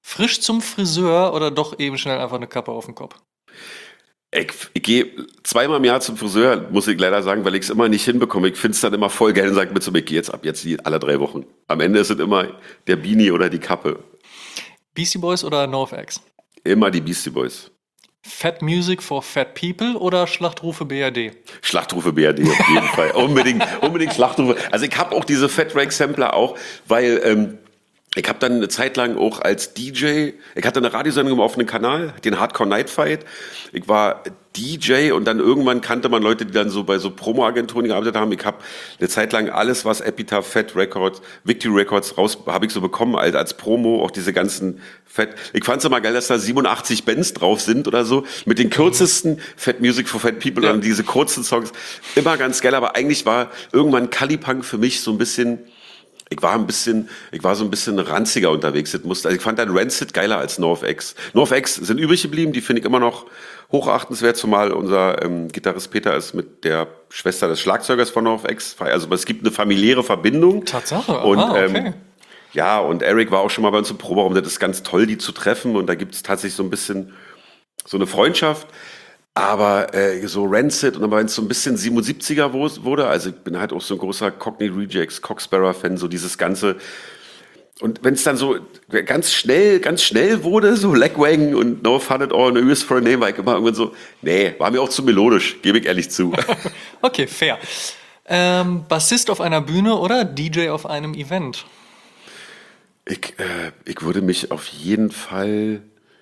Frisch zum Friseur oder doch eben schnell einfach eine Kappe auf den Kopf? Ich, ich gehe zweimal im Jahr zum Friseur, muss ich leider sagen, weil ich es immer nicht hinbekomme. Ich finde es dann immer voll geil und sage mir so, ich gehe jetzt ab jetzt die, alle drei Wochen. Am Ende ist es immer der Beanie oder die Kappe. Beastie Boys oder NoFX? Immer die Beastie Boys. Fat Music for Fat People oder Schlachtrufe B R D? Schlachtrufe B R D auf jeden Fall. Unbedingt, unbedingt Schlachtrufe. Also ich habe auch diese Fat Rag Sampler auch, weil ähm, ich habe dann eine Zeit lang auch als D J, ich hatte eine Radiosendung im offenen Kanal, den Hardcore Night Fight. Ich war D J und dann irgendwann kannte man Leute, die dann so bei so Promo-Agenturen gearbeitet haben. Ich habe eine Zeit lang alles, was Epitaph, Fat Records, Victory Records raus, habe ich so bekommen als, als Promo, auch diese ganzen Fat. Ich fand es immer geil, dass da siebenundachtzig Bands drauf sind oder so, mit den kürzesten Fat Music for Fat People, ja. Und diese kurzen Songs. Immer ganz geil, aber eigentlich war irgendwann Callipunk für mich so ein bisschen... Ich war ein bisschen, ich war so ein bisschen ranziger unterwegs. Das musste, also ich fand dann Rancid geiler als NoFX. NoFX sind übrig geblieben, die finde ich immer noch hochachtenswert, zumal unser ähm, Gitarrist Peter ist mit der Schwester des Schlagzeugers von NoFX. Also es gibt eine familiäre Verbindung. Tatsache, aha, und, okay. Ähm, ja, und Eric war auch schon mal bei uns im Proberaum. Das ist ganz toll, die zu treffen. Und da gibt es tatsächlich so ein bisschen so eine Freundschaft. Aber äh, so Rancid und dann, wenn es so ein bisschen siebenundsiebziger wurde, also ich bin halt auch so ein großer Cockney Rejects, Cock-Sparrer-Fan, so dieses Ganze. Und wenn es dann so ganz schnell, ganz schnell wurde, so Lagwagon und No Fun at All, No Use for a Name, war ich immer irgendwann so, nee, war mir auch zu melodisch, gebe ich ehrlich zu. Okay, fair. Ähm, Bassist auf einer Bühne oder D J auf einem Event? Ich, äh, ich würde mich auf jeden Fall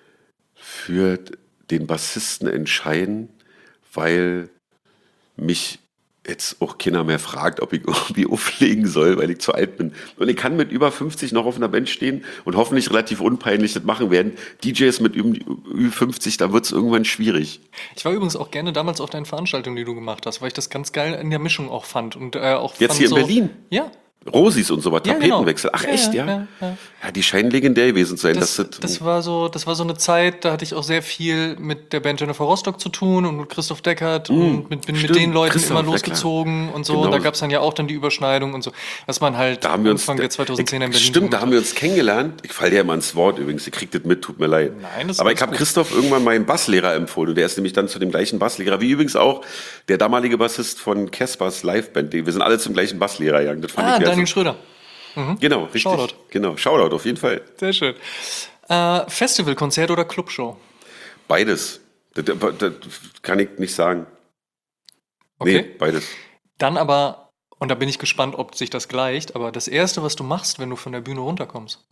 für den Bassisten entscheiden, weil mich jetzt auch keiner mehr fragt, ob ich irgendwie auflegen soll, weil ich zu alt bin. Und ich kann mit über fünfzig noch auf einer Band stehen und hoffentlich relativ unpeinlich das machen werden. D Js mit über fünfzig, da wird es irgendwann schwierig. Ich war übrigens auch gerne damals auf deinen Veranstaltungen, die du gemacht hast, weil ich das ganz geil in der Mischung auch fand. Und, äh, auch jetzt fand hier so, in Berlin? Ja. Rosis und so was, Ja, Tapetenwechsel. genau. Ach Ja, echt, ja? ja, Ja, ja, ja. Die scheinen legendär gewesen zu sein. Das, dass das, das, war so, das war so eine Zeit, da hatte ich auch sehr viel mit der Band Jennifer Rostock zu tun und mit Christoph Deckert Mm, und mit, bin stimmt, mit den Leuten Christoph, immer ja, losgezogen und so. Genau. Und da gab es dann ja auch dann die Überschneidung und so, was man halt da haben wir uns, Anfang der zweitausendzehner in ich, Berlin Stimmt, da gemacht haben wir uns kennengelernt. Ich falle dir immer ins Wort übrigens. Ihr kriegt das mit, tut mir leid. Nein, das ist Aber ich alles habe gut. Christoph irgendwann meinen Basslehrer empfohlen. Und der ist nämlich dann zu dem gleichen Basslehrer, wie übrigens auch der damalige Bassist von Caspers Liveband. Wir sind alle zum gleichen Basslehrer gegangen. Das fand Ah, ich sehr Daniel so- Schröder. Genau, richtig. Shoutout. Genau, Shoutout auf jeden Fall. Sehr schön. Äh, Festivalkonzert oder Clubshow? Beides. Das, das, das kann ich nicht sagen. Okay. Nee, beides. Dann aber, und da bin ich gespannt, ob sich das gleicht, aber das Erste, was du machst, wenn du von der Bühne runterkommst.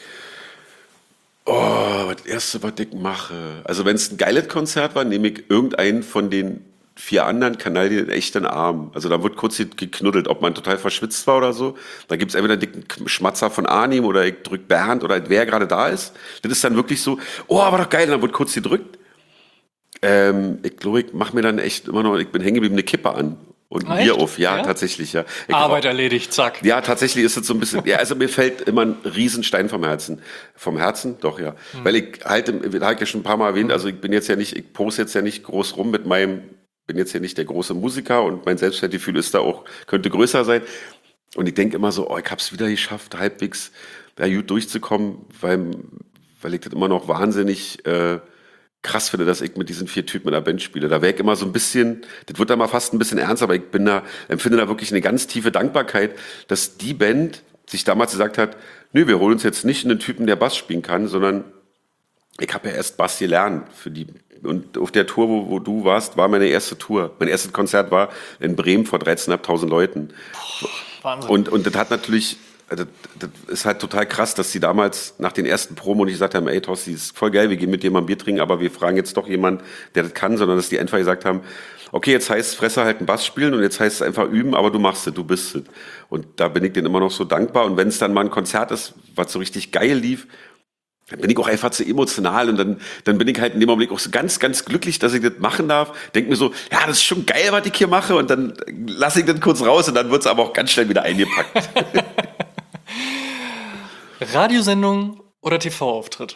Oh, das Erste, was ich mache. Also wenn es ein geiles Konzert war, nehme ich irgendeinen von den vier anderen Kanalien echt in den Arm. Also da wird kurz geknuddelt, ob man total verschwitzt war oder so. Da gibt es entweder einen dicken Schmatzer von Arnim oder ich drück Bernd oder wer gerade da ist. Das ist dann wirklich so, oh, war doch geil, und dann wird kurz gedrückt. Ähm, ich glaube, ich mache mir dann echt immer noch, ich bin hängen geblieben, eine Kippe an. Und ein Ah, Bier echt? auf, ja, Ja? tatsächlich, ja. Ich Arbeit erledigt, zack. Ja, tatsächlich ist es so ein bisschen, ja, also mir fällt immer ein Riesenstein vom Herzen. Vom Herzen? Doch, ja. Hm. Weil ich halt, im- habe ich ja schon ein paar Mal erwähnt, also ich bin jetzt ja nicht, ich poste jetzt ja nicht groß rum mit meinem, bin jetzt ja nicht der große Musiker und mein Selbstwertgefühl ist da auch, könnte größer sein. Und ich denke immer so, oh, ich hab's wieder geschafft, halbwegs da gut durchzukommen, weil, weil ich das immer noch wahnsinnig, äh, krass finde, dass ich mit diesen vier Typen in der Band spiele. Da wäre ich immer so ein bisschen, das wird dann mal fast ein bisschen ernst, aber ich bin da, empfinde da wirklich eine ganz tiefe Dankbarkeit, dass die Band sich damals gesagt hat, nö, wir holen uns jetzt nicht einen Typen, der Bass spielen kann, sondern ich habe ja erst Bass gelernt für die. Und auf der Tour, wo, wo du warst, war meine erste Tour. Mein erstes Konzert war in Bremen vor dreizehntausendfünfhundert Leuten. Wahnsinn. Und, und das hat natürlich, das, das ist halt total krass, dass die damals nach den ersten Promo nicht gesagt haben, ey Thorsten, ist voll geil, wir gehen mit dir mal ein Bier trinken, aber wir fragen jetzt doch jemanden, der das kann, sondern dass die einfach gesagt haben, okay, jetzt heißt Fresser halt einen Bass spielen und jetzt heißt es einfach üben, aber du machst es, du bist es. Und da bin ich denen immer noch so dankbar. Und wenn es dann mal ein Konzert ist, was so richtig geil lief, dann bin ich auch einfach zu emotional und dann, dann bin ich halt in dem Augenblick auch so ganz, ganz glücklich, dass ich das machen darf. Denk mir so, ja, das ist schon geil, was ich hier mache und dann lasse ich das kurz raus und dann wird es aber auch ganz schnell wieder eingepackt. Radiosendung oder T V-Auftritt?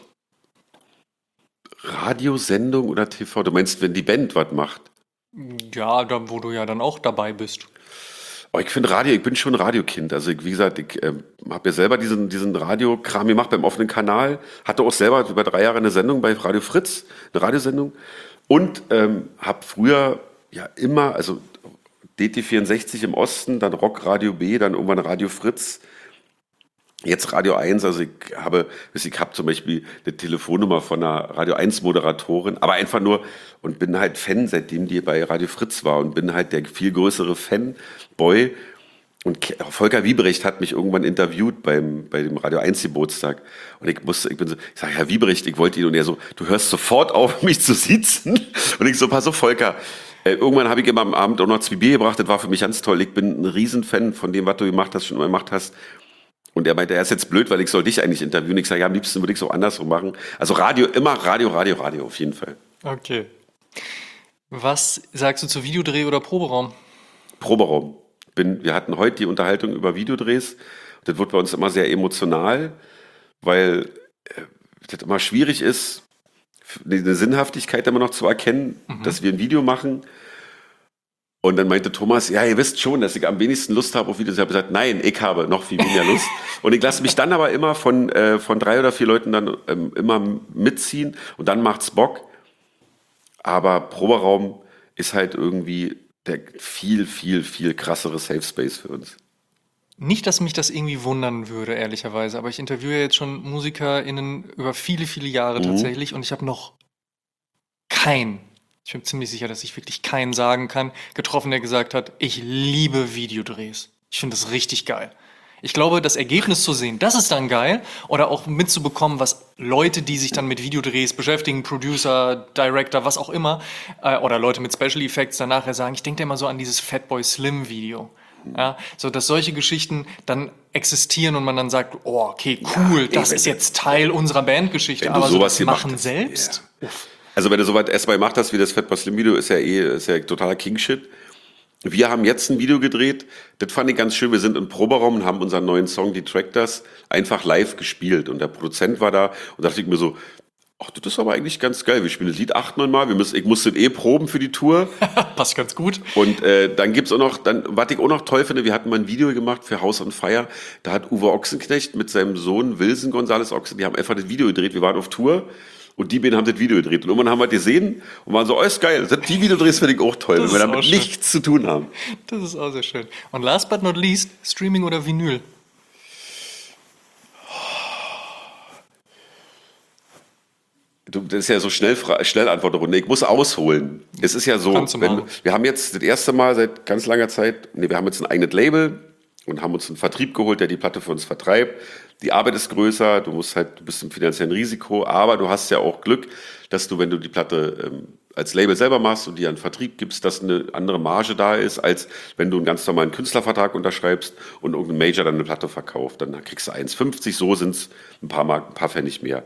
Radiosendung oder T V? Du meinst, wenn die Band was macht? Ja, da, wo du ja dann auch dabei bist. Oh, ich finde Radio, ich bin schon ein Radiokind. Also ich, wie gesagt, ich äh, habe ja selber diesen, diesen Radiokram gemacht beim offenen Kanal. Hatte auch selber über drei Jahre eine Sendung bei Radio Fritz, eine Radiosendung. Und ähm, habe früher ja immer, also D T vierundsechzig im Osten, dann Rock Radio B, dann irgendwann Radio Fritz. Jetzt Radio eins, also ich habe, ich habe zum Beispiel eine Telefonnummer von einer Radio eins Moderatorin, aber einfach nur und bin halt Fan, seitdem die bei Radio Fritz war und bin halt der viel größere Fanboy. Und Ke- Volker Wiebrecht hat mich irgendwann interviewt beim, bei dem Radio eins Geburtstag. Und ich musste, ich bin so, ich sage, Herr Wiebrecht, ich wollte ihn, und er so, du hörst sofort auf, mich zu siezen. Und ich so, pass auf, Volker, äh, irgendwann habe ich ihm am Abend auch noch zwei Bier gebracht, das war für mich ganz toll. Ich bin ein Riesenfan von dem, was du gemacht hast, schon immer gemacht hast. Und er meinte, er ist jetzt blöd, weil ich soll dich eigentlich interviewen. Ich sage, ja, am liebsten würde ich es auch andersrum machen. Also Radio, immer Radio, Radio, Radio, auf jeden Fall. Okay. Was sagst du zu Videodreh oder Proberaum? Proberaum. Bin, wir hatten heute die Unterhaltung über Videodrehs. Das wird bei uns immer sehr emotional, weil äh, das immer schwierig ist, eine Sinnhaftigkeit immer noch zu erkennen, mhm. dass wir ein Video machen. Und dann meinte Thomas, ja, ihr wisst schon, dass ich am wenigsten Lust habe auf Videos. Ich habe gesagt, nein, ich habe noch viel weniger Lust. Und ich lasse mich dann aber immer von, äh, von drei oder vier Leuten dann ähm, immer mitziehen und dann macht's Bock. Aber Proberaum ist halt irgendwie der viel, viel, viel krassere Safe Space für uns. Nicht, dass mich das irgendwie wundern würde, ehrlicherweise, aber ich interviewe jetzt schon MusikerInnen über viele, viele Jahre Mhm. tatsächlich und ich habe noch keinen, ich bin ziemlich sicher, dass ich wirklich keinen sagen kann, getroffen, der gesagt hat, ich liebe Videodrehs. Ich finde das richtig geil. Ich glaube, das Ergebnis zu sehen, das ist dann geil. Oder auch mitzubekommen, was Leute, die sich dann mit Videodrehs beschäftigen, Producer, Director, was auch immer, äh, oder Leute mit Special Effects dann nachher sagen, ich denke da immer so an dieses Fatboy Slim Video. Ja, so dass solche Geschichten dann existieren und man dann sagt, oh, okay, cool, Ja, das ey, ist wenn- jetzt Teil unserer Bandgeschichte. wenn du Aber so sowas das gemacht Machen hast, selbst, ja. uff. Also wenn du sowas erstmal gemacht hast wie das Fatboy Slim Video, ist ja eh ist ja totaler King-Shit. Wir haben jetzt ein Video gedreht, das fand ich ganz schön. Wir sind im Proberaum und haben unseren neuen Song, die Tractors, einfach live gespielt. Und der Produzent war da und da dachte ich mir so, ach, das ist aber eigentlich ganz geil. Wir spielen das Lied acht, neun Mal. Wir müssen, ich musste eh proben für die Tour. Passt ganz gut. Und äh, dann gibt's auch noch, dann, was ich auch noch toll finde, wir hatten mal ein Video gemacht für House on Fire. Da hat Uwe Ochsenknecht mit seinem Sohn Wilson Gonzales Ochsen, die haben einfach das Video gedreht. Wir waren auf Tour und die beiden haben das Video gedreht. Und irgendwann haben wir das gesehen und waren so, oh, ist geil. Die Videodrehs finde ich auch toll, Das wenn wir ist auch damit schön. nichts zu tun haben. Das ist auch sehr schön. Und last but not least, Streaming oder Vinyl? Du, das ist ja so schnell, schnell Antwortrunde. Ich muss ausholen. Es ist ja so, Kannst du wenn, machen. wir haben jetzt das erste Mal seit ganz langer Zeit, nee, wir haben jetzt ein eigenes Label und haben uns einen Vertrieb geholt, der die Platte für uns vertreibt. Die Arbeit ist größer, du musst halt, du bist im finanziellen Risiko, aber du hast ja auch Glück, dass du, wenn du die Platte ähm, als Label selber machst und die an Vertrieb gibst, dass eine andere Marge da ist, als wenn du einen ganz normalen Künstlervertrag unterschreibst und irgendein Major dann eine Platte verkauft. Dann kriegst du eins Komma fünfzig, so sind es ein paar Mark, ein paar Pfennig mehr.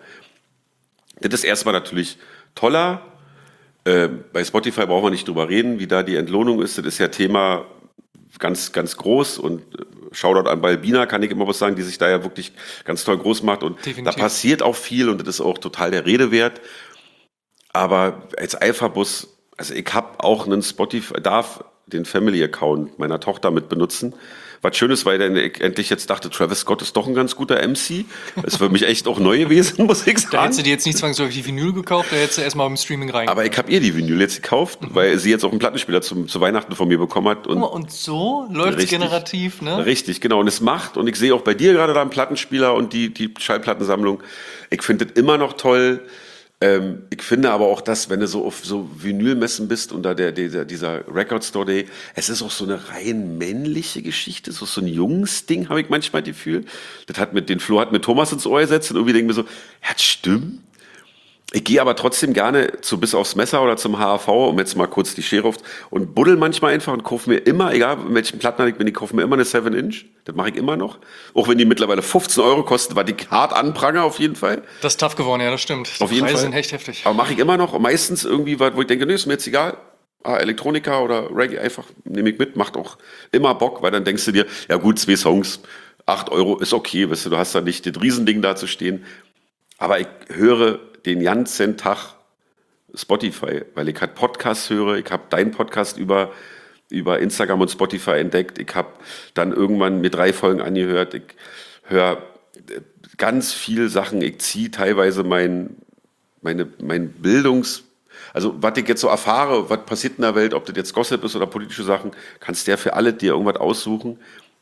Das ist erstmal natürlich toller. Äh, bei Spotify brauchen wir nicht drüber reden, wie da die Entlohnung ist. Das ist ja Thema ganz, ganz groß. Und äh, Shoutout an Balbina, kann ich immer was sagen, die sich da ja wirklich ganz toll groß macht. Und Definitiv. da passiert auch viel und das ist auch total der Rede wert. Aber als Alpha-Bus, also ich habe auch einen Spotify, darf den Family-Account meiner Tochter mit benutzen. Was schön ist, weil dann ich endlich jetzt dachte, Travis Scott ist doch ein ganz guter M C. Das ist für mich echt auch neu gewesen, muss ich Da hättest du sagen. dir jetzt nicht zwangsläufig die Vinyl gekauft, da hättest du erstmal im Streaming rein. Aber ich habe ihr die Vinyl jetzt gekauft, weil sie jetzt auch einen Plattenspieler zum, zu Weihnachten von mir bekommen hat. Guck Und mal, und so läuft es Richtig. generativ, ne? Richtig, genau. Und es macht, und ich sehe auch bei dir gerade da einen Plattenspieler und die, die Schallplattensammlung. Ich finde das immer noch toll. Ähm, ich finde aber auch, dass, wenn du so auf so Vinylmessen bist und da der, dieser, dieser Record Store Day, es ist auch so eine rein männliche Geschichte, so, so ein Jungsding, habe ich manchmal das Gefühl. Das hat mit den Flo hat mit Thomas ins Ohr gesetzt und irgendwie denke ich mir so, ja, das stimmt. Ich gehe aber trotzdem gerne zu Bis aufs Messer oder zum H A V, um jetzt mal kurz die Schere auf, und buddel manchmal einfach und kaufe mir immer, egal in welchen Platten ich bin, ich kaufe mir immer eine seven Inch. Das mache ich immer noch. Auch wenn die mittlerweile fünfzehn Euro kosten, war die hart anpranger auf jeden Fall. Das ist tough geworden, ja, das stimmt. Die Auf jeden Preise Fall. sind echt heftig. Aber mache ich immer noch. Und meistens irgendwie, was, wo ich denke, nee, ist mir jetzt egal. Ah, Elektronika oder Reggae einfach nehme ich mit, macht auch immer Bock, weil dann denkst du dir, ja gut, zwei Songs, acht Euro ist okay, weißt du, du hast da nicht das Riesending da zu stehen. Aber ich höre den ganzen Tag Spotify, weil ich halt Podcasts höre. Ich habe deinen Podcast über über Instagram und Spotify entdeckt. Ich habe dann irgendwann mir drei Folgen angehört. Ich höre ganz viel Sachen. Ich ziehe teilweise mein, meine, mein Bildungs... Also was ich jetzt so erfahre, was passiert in der Welt, ob das jetzt Gossip ist oder politische Sachen, kannst du ja für alle dir irgendwas aussuchen.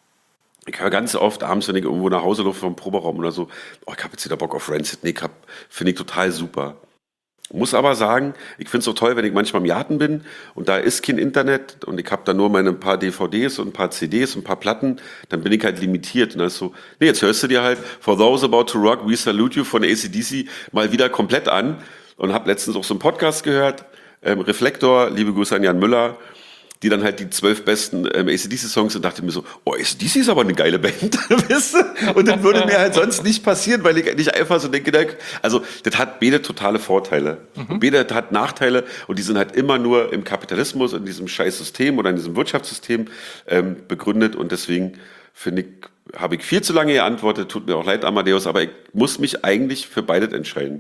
Ich höre ganz oft abends, wenn ich irgendwo nach Hause laufe vom Proberaum oder so, oh, ich habe jetzt wieder Bock auf Rancid. Nee, finde ich total super. Muss aber sagen, ich finde es so toll, wenn ich manchmal im Garten bin und da ist kein Internet und ich habe da nur meine paar D V Ds und ein paar C Ds und ein paar Platten, dann bin ich halt limitiert. Und dann ist so, nee, jetzt hörst du dir halt For Those About to Rock, We Salute You von A C D C mal wieder komplett an und habe letztens auch so einen Podcast gehört, ähm, Reflektor, liebe Grüße an Jan Müller, die dann halt die zwölf besten ähm, A C D C-Songs und dachte mir so, oh, A C D C ist aber eine geile Band, weißt du? Und das würde mir halt sonst nicht passieren, weil ich nicht einfach so denke, also das hat beide totale Vorteile. Mhm. Und beide hat Nachteile und die sind halt immer nur im Kapitalismus, in diesem scheiß System oder in diesem Wirtschaftssystem ähm, begründet und deswegen finde ich, habe ich viel zu lange geantwortet, tut mir auch leid, Amadeus, aber ich muss mich eigentlich für beides entscheiden.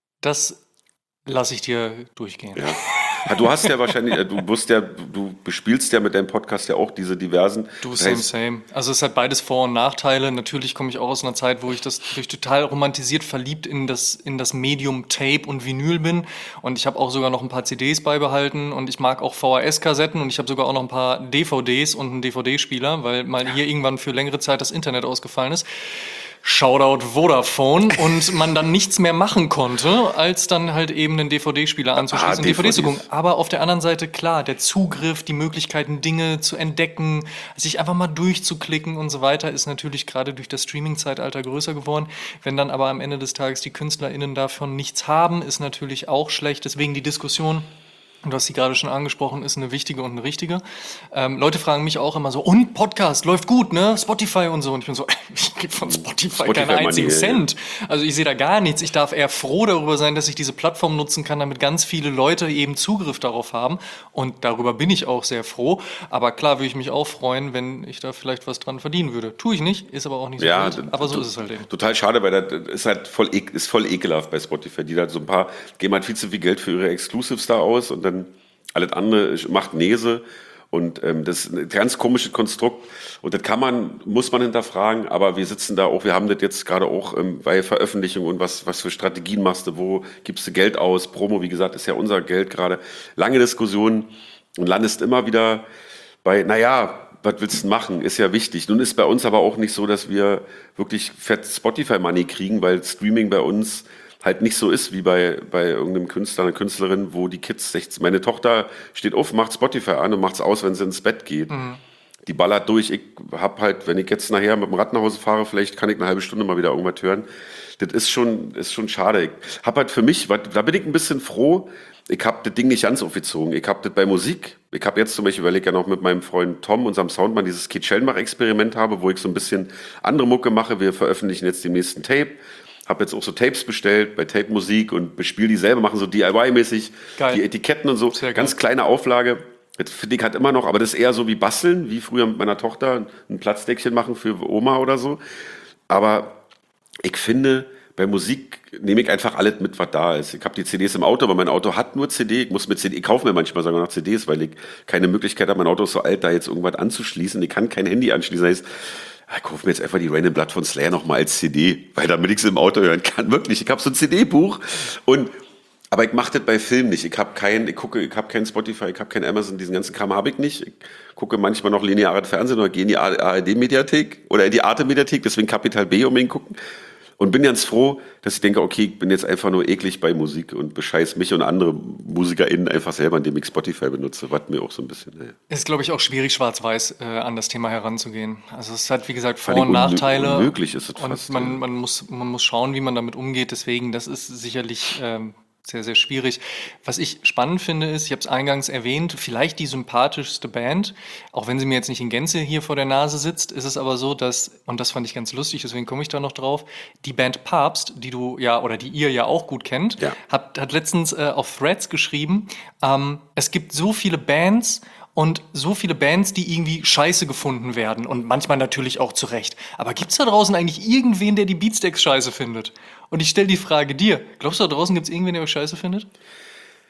Das lasse ich dir durchgehen. Ja. Ja, du hast ja wahrscheinlich, du wirst ja, du bespielst ja mit deinem Podcast ja auch diese diversen. Du, same, same. Also es hat beides Vor- und Nachteile. Natürlich komme ich auch aus einer Zeit, wo ich das durch total romantisiert verliebt in das, in das Medium Tape und Vinyl bin. Und ich habe auch sogar noch ein paar C Ds beibehalten und ich mag auch V H S-Kassetten und ich habe sogar auch noch ein paar D V Ds und einen D V D-Spieler, weil mal hier irgendwann für längere Zeit das Internet ausgefallen ist. Shoutout Vodafone und man dann nichts mehr machen konnte, als dann halt eben einen D V D-Spieler anzuschließen und ah, D V Ds zu gucken. Aber auf der anderen Seite, klar, der Zugriff, die Möglichkeiten, Dinge zu entdecken, sich einfach mal durchzuklicken und so weiter, ist natürlich gerade durch das Streaming-Zeitalter größer geworden. Wenn dann aber am Ende des Tages die KünstlerInnen davon nichts haben, ist natürlich auch schlecht. Deswegen die Diskussion, und du hast sie gerade schon angesprochen, ist eine wichtige und eine richtige. Ähm, Leute fragen mich auch immer so, und Podcast, läuft gut, ne? Spotify und so. Und ich bin so, ich krieg von Spotify, Spotify keinen einzigen Money, Cent. Ja. Also ich sehe da gar nichts. Ich darf eher froh darüber sein, dass ich diese Plattform nutzen kann, damit ganz viele Leute eben Zugriff darauf haben. Und darüber bin ich auch sehr froh. Aber klar würde ich mich auch freuen, wenn ich da vielleicht was dran verdienen würde. Tue ich nicht, ist aber auch nicht so ja, gut. Aber so ist es halt eben. Total schade, weil das ist halt voll, ist voll ekelhaft bei Spotify. Die da so ein paar, geben halt viel zu viel Geld für ihre Exclusives da aus und dann alles andere macht Nese und ähm, das ist ein ganz komisches Konstrukt und das kann man, muss man hinterfragen, aber wir sitzen da auch, wir haben das jetzt gerade auch ähm, bei Veröffentlichung und was, was für Strategien machst du, wo gibst du Geld aus, Promo, wie gesagt, ist ja unser Geld gerade, lange Diskussionen und landest immer wieder bei, naja, was willst du machen, ist ja wichtig. Nun ist bei uns aber auch nicht so, dass wir wirklich fett Spotify-Money kriegen, weil Streaming bei uns halt nicht so ist wie bei, bei irgendeinem Künstler, einer Künstlerin, wo die Kids sechzehn, meine Tochter steht auf, macht Spotify an und macht's aus, wenn sie ins Bett geht. Mhm. Die ballert durch. Ich hab halt, wenn ich jetzt nachher mit dem Rad nach Hause fahre, vielleicht kann ich eine halbe Stunde mal wieder irgendwas hören. Das ist schon, ist schon schade. Ich hab halt für mich, da bin ich ein bisschen froh, ich hab das Ding nicht ganz aufgezogen. Ich hab das bei Musik, ich hab jetzt zum Beispiel überlegt, ja noch mit meinem Freund Tom, unserem Soundmann, dieses Kid Schellenbach-Experiment habe, wo ich so ein bisschen andere Mucke mache. Wir veröffentlichen jetzt den nächsten Tape. Habe jetzt auch so Tapes bestellt bei Tape Musik und bespiele die selber, machen so D I Y-mäßig die Etiketten und so. Sehr ganz geil. Kleine Auflage. Das finde ich halt immer noch, aber das ist eher so wie basteln, wie früher mit meiner Tochter ein Platzdeckchen machen für Oma oder so. Aber ich finde, bei Musik nehme ich einfach alles mit, was da ist. Ich habe die C Ds im Auto, aber mein Auto hat nur C D. Ich muss mit C D, ich kaufe mir manchmal sogar noch C Ds, weil ich keine Möglichkeit habe, mein Auto ist so alt, da jetzt irgendwas anzuschließen. Ich kann kein Handy anschließen. Das heißt, ich kaufe mir jetzt einfach die Random Blood von Slayer nochmal als C D, weil damit ich es im Auto hören kann. Wirklich, ich habe so ein C D-Buch und aber ich mache das bei Filmen nicht. Ich habe kein, ich gucke, ich habe kein Spotify, ich habe kein Amazon, diesen ganzen Kram habe ich nicht. Ich gucke manchmal noch lineares Fernsehen oder gehe in die A R D-Mediathek oder in die Arte-Mediathek, deswegen Capital B unbedingt gucken. Und bin ganz froh, dass ich denke, okay, ich bin jetzt einfach nur eklig bei Musik und bescheiß mich und andere MusikerInnen einfach selber, indem ich Spotify benutze, was mir auch so ein bisschen... Naja. Es ist, glaube ich, auch schwierig, schwarz-weiß äh, an das Thema heranzugehen. Also es hat, wie gesagt, Vor- und Nachteile. Unmöglich ist es und fast. Man, man, muss, man muss schauen, wie man damit umgeht. Deswegen, das ist sicherlich... Ähm, sehr, sehr schwierig. Was ich spannend finde, ist, ich habe es eingangs erwähnt, vielleicht die sympathischste Band, auch wenn sie mir jetzt nicht in Gänze hier vor der Nase sitzt, ist es aber so, dass, und das fand ich ganz lustig, deswegen komme ich da noch drauf, die Band Papst, die du ja, oder die ihr ja auch gut kennt, ja. hat, hat letztens äh, auf Threads geschrieben, ähm, es gibt so viele Bands, und so viele Bands, die irgendwie scheiße gefunden werden und manchmal natürlich auch zu Recht. Aber gibt's da draußen eigentlich irgendwen, der die Beatsteaks scheiße findet? Und ich stelle die Frage dir, glaubst du, da draußen gibt's irgendwen, der euch scheiße findet?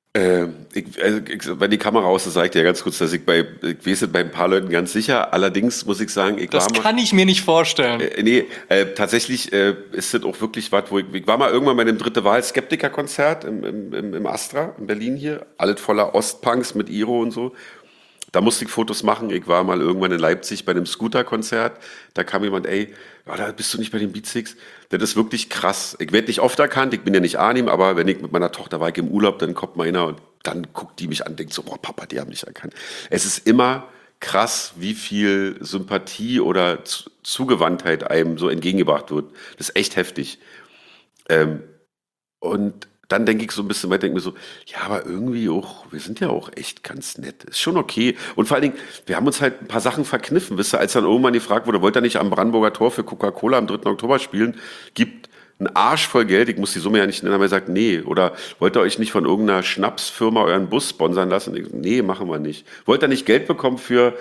Äh, ich, also ich, wenn die Kamera aus ist, sage ich dir ganz kurz, dass ich bei, ich weiß es bei ein paar Leuten ganz sicher. Allerdings muss ich sagen, ich Das war mal. kann ich mir nicht vorstellen. Äh, nee, äh, tatsächlich äh, ist das auch wirklich was, wo ich, ich war mal irgendwann bei einem dritte Wahl Skeptiker-Konzert im, im, im, im Astra in Berlin hier. Alles voller Ostpunks mit Iro und so. Da musste ich Fotos machen. Ich war mal irgendwann in Leipzig bei einem Scooter-Konzert. Da kam jemand, ey, ja, da bist du nicht bei den Beatsticks? Das ist wirklich krass. Ich werde nicht oft erkannt, ich bin ja nicht Arnim, aber wenn ich mit meiner Tochter war, ich im Urlaub, dann kommt mal einer und dann guckt die mich an und denkt so, boah, Papa, die haben mich erkannt. Es ist immer krass, wie viel Sympathie oder Z- Zugewandtheit einem so entgegengebracht wird. Das ist echt heftig. Ähm, und dann denke ich so ein bisschen weiter, denke mir so, ja, aber irgendwie auch, wir sind ja auch echt ganz nett. Ist schon okay. Und vor allen Dingen, wir haben uns halt ein paar Sachen verkniffen. Wisst ihr, als dann irgendwann gefragt wurde, wollt ihr nicht am Brandenburger Tor für Coca-Cola am dritten Oktober spielen? Gibt einen Arsch voll Geld, ich muss die Summe ja nicht nennen, aber er sagt, nee. Oder wollt ihr euch nicht von irgendeiner Schnapsfirma euren Bus sponsern lassen? Ich, nee, machen wir nicht. Wollt ihr nicht Geld bekommen für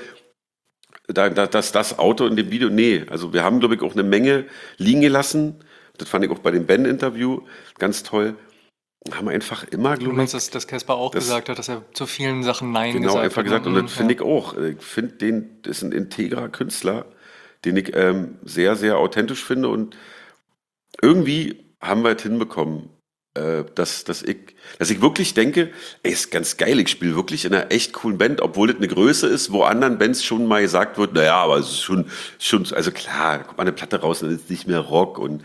da, da, das, das Auto in dem Video? Nee. Also wir haben, glaube ich, auch eine Menge liegen gelassen. Das fand ich auch bei dem Ben-Interview ganz toll. Haben einfach immer, Du glaube ich, meinst, dass, dass Caspar auch das- gesagt hat, dass er zu vielen Sachen Nein genau gesagt einfach hat. gesagt. Und Mhm, das finde ja. ich auch. Ich finde, den das ist ein integrer Künstler, den ich ähm, sehr, sehr authentisch finde. Und irgendwie haben wir es hinbekommen, äh, dass, dass, ich, dass ich wirklich denke, ey, ist ganz geil, ich spiele wirklich in einer echt coolen Band, obwohl das eine Größe ist, wo anderen Bands schon mal gesagt wird, naja, aber es ist schon, schon, also klar, da kommt mal eine Platte raus und dann ist es nicht mehr Rock. Und,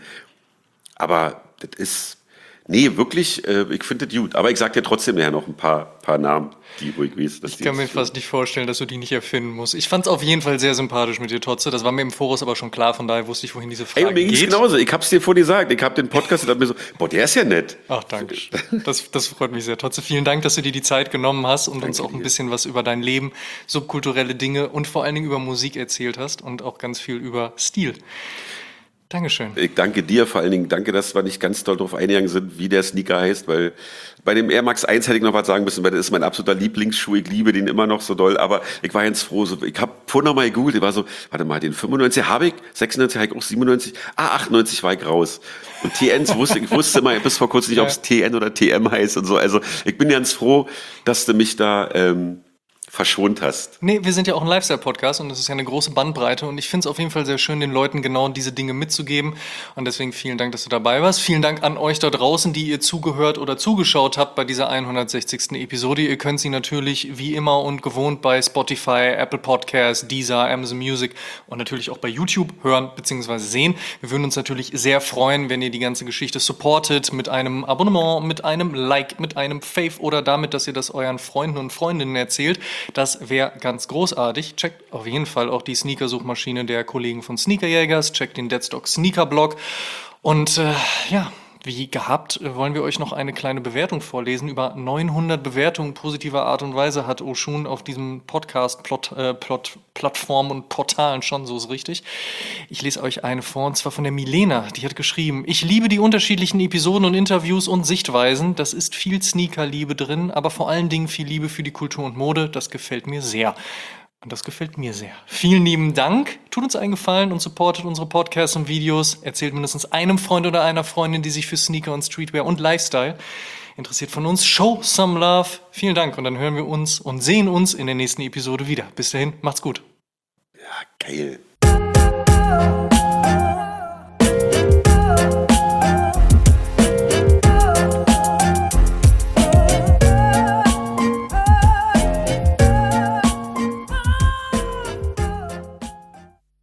aber das ist, nee, wirklich, äh, ich finde das gut. Aber ich sag dir trotzdem nachher noch ein paar, paar Namen, die wo ich weiß, dass Ich die kann mir jetzt- fast nicht vorstellen, dass du die nicht erfinden musst. Ich fand es auf jeden Fall sehr sympathisch mit dir, Totze. Das war mir im Voraus aber schon klar, von daher wusste ich, wohin diese Ey, Frage und mir ging's geht. genauso. Ich hab's dir vorhin gesagt. Ich hab den Podcast und hab mir so, boah, der ist ja nett. Ach, danke. Das, das freut mich sehr. Totze, vielen Dank, dass du dir die Zeit genommen hast und uns auch ein dir. bisschen was über dein Leben, subkulturelle Dinge und vor allen Dingen über Musik erzählt hast und auch ganz viel über Stil. Dankeschön. Ich danke dir, vor allen Dingen danke, dass wir nicht ganz doll drauf eingegangen sind, wie der Sneaker heißt, weil bei dem Air Max eins hätte ich noch was sagen müssen, weil das ist mein absoluter Lieblingsschuh, ich liebe den immer noch so doll, aber ich war ganz froh, so, ich habe vorhin noch mal gegoogelt, ich war so, warte mal, den fünfundneunzig habe ich, sechsundneunzig habe ich auch, siebenundneunzig, ah, achtundneunzig war ich raus. Und T Ns wusste ich wusste immer bis vor kurzem nicht, ob es T N oder T M heißt und so, also ich bin ganz froh, dass du mich da ähm, verschont hast. Nee, wir sind ja auch ein Lifestyle-Podcast und das ist ja eine große Bandbreite und ich finde es auf jeden Fall sehr schön, den Leuten genau diese Dinge mitzugeben und deswegen vielen Dank, dass du dabei warst. Vielen Dank an euch da draußen, die ihr zugehört oder zugeschaut habt bei dieser hundertsechzigsten Episode. Ihr könnt sie natürlich wie immer und gewohnt bei Spotify, Apple Podcasts, Deezer, Amazon Music und natürlich auch bei YouTube hören bzw. sehen. Wir würden uns natürlich sehr freuen, wenn ihr die ganze Geschichte supportet mit einem Abonnement, mit einem Like, mit einem Fave oder damit, dass ihr das euren Freunden und Freundinnen erzählt. Das wäre ganz großartig. Checkt auf jeden Fall auch die Sneaker-Suchmaschine der Kollegen von Sneakerjägers. Checkt den Deadstock Sneaker-Blog. Und äh, ja, wie gehabt, äh, wollen wir euch noch eine kleine Bewertung vorlesen. Über neunhundert Bewertungen positiver Art und Weise hat Oshun auf diesem Podcast-Plattform und Portalen schon, so ist richtig. Ich lese euch eine vor, und zwar von der Milena. Die hat geschrieben: Ich liebe die unterschiedlichen Episoden und Interviews und Sichtweisen. Das ist viel Sneaker-Liebe drin, aber vor allen Dingen viel Liebe für die Kultur und Mode. Das gefällt mir sehr. Und das gefällt mir sehr. Vielen lieben Dank. Tut uns einen Gefallen und supportet unsere Podcasts und Videos. Erzählt mindestens einem Freund oder einer Freundin, die sich für Sneaker und Streetwear und Lifestyle interessiert, von uns. Show some love. Vielen Dank. Und dann hören wir uns und sehen uns in der nächsten Episode wieder. Bis dahin, macht's gut. Ja, geil.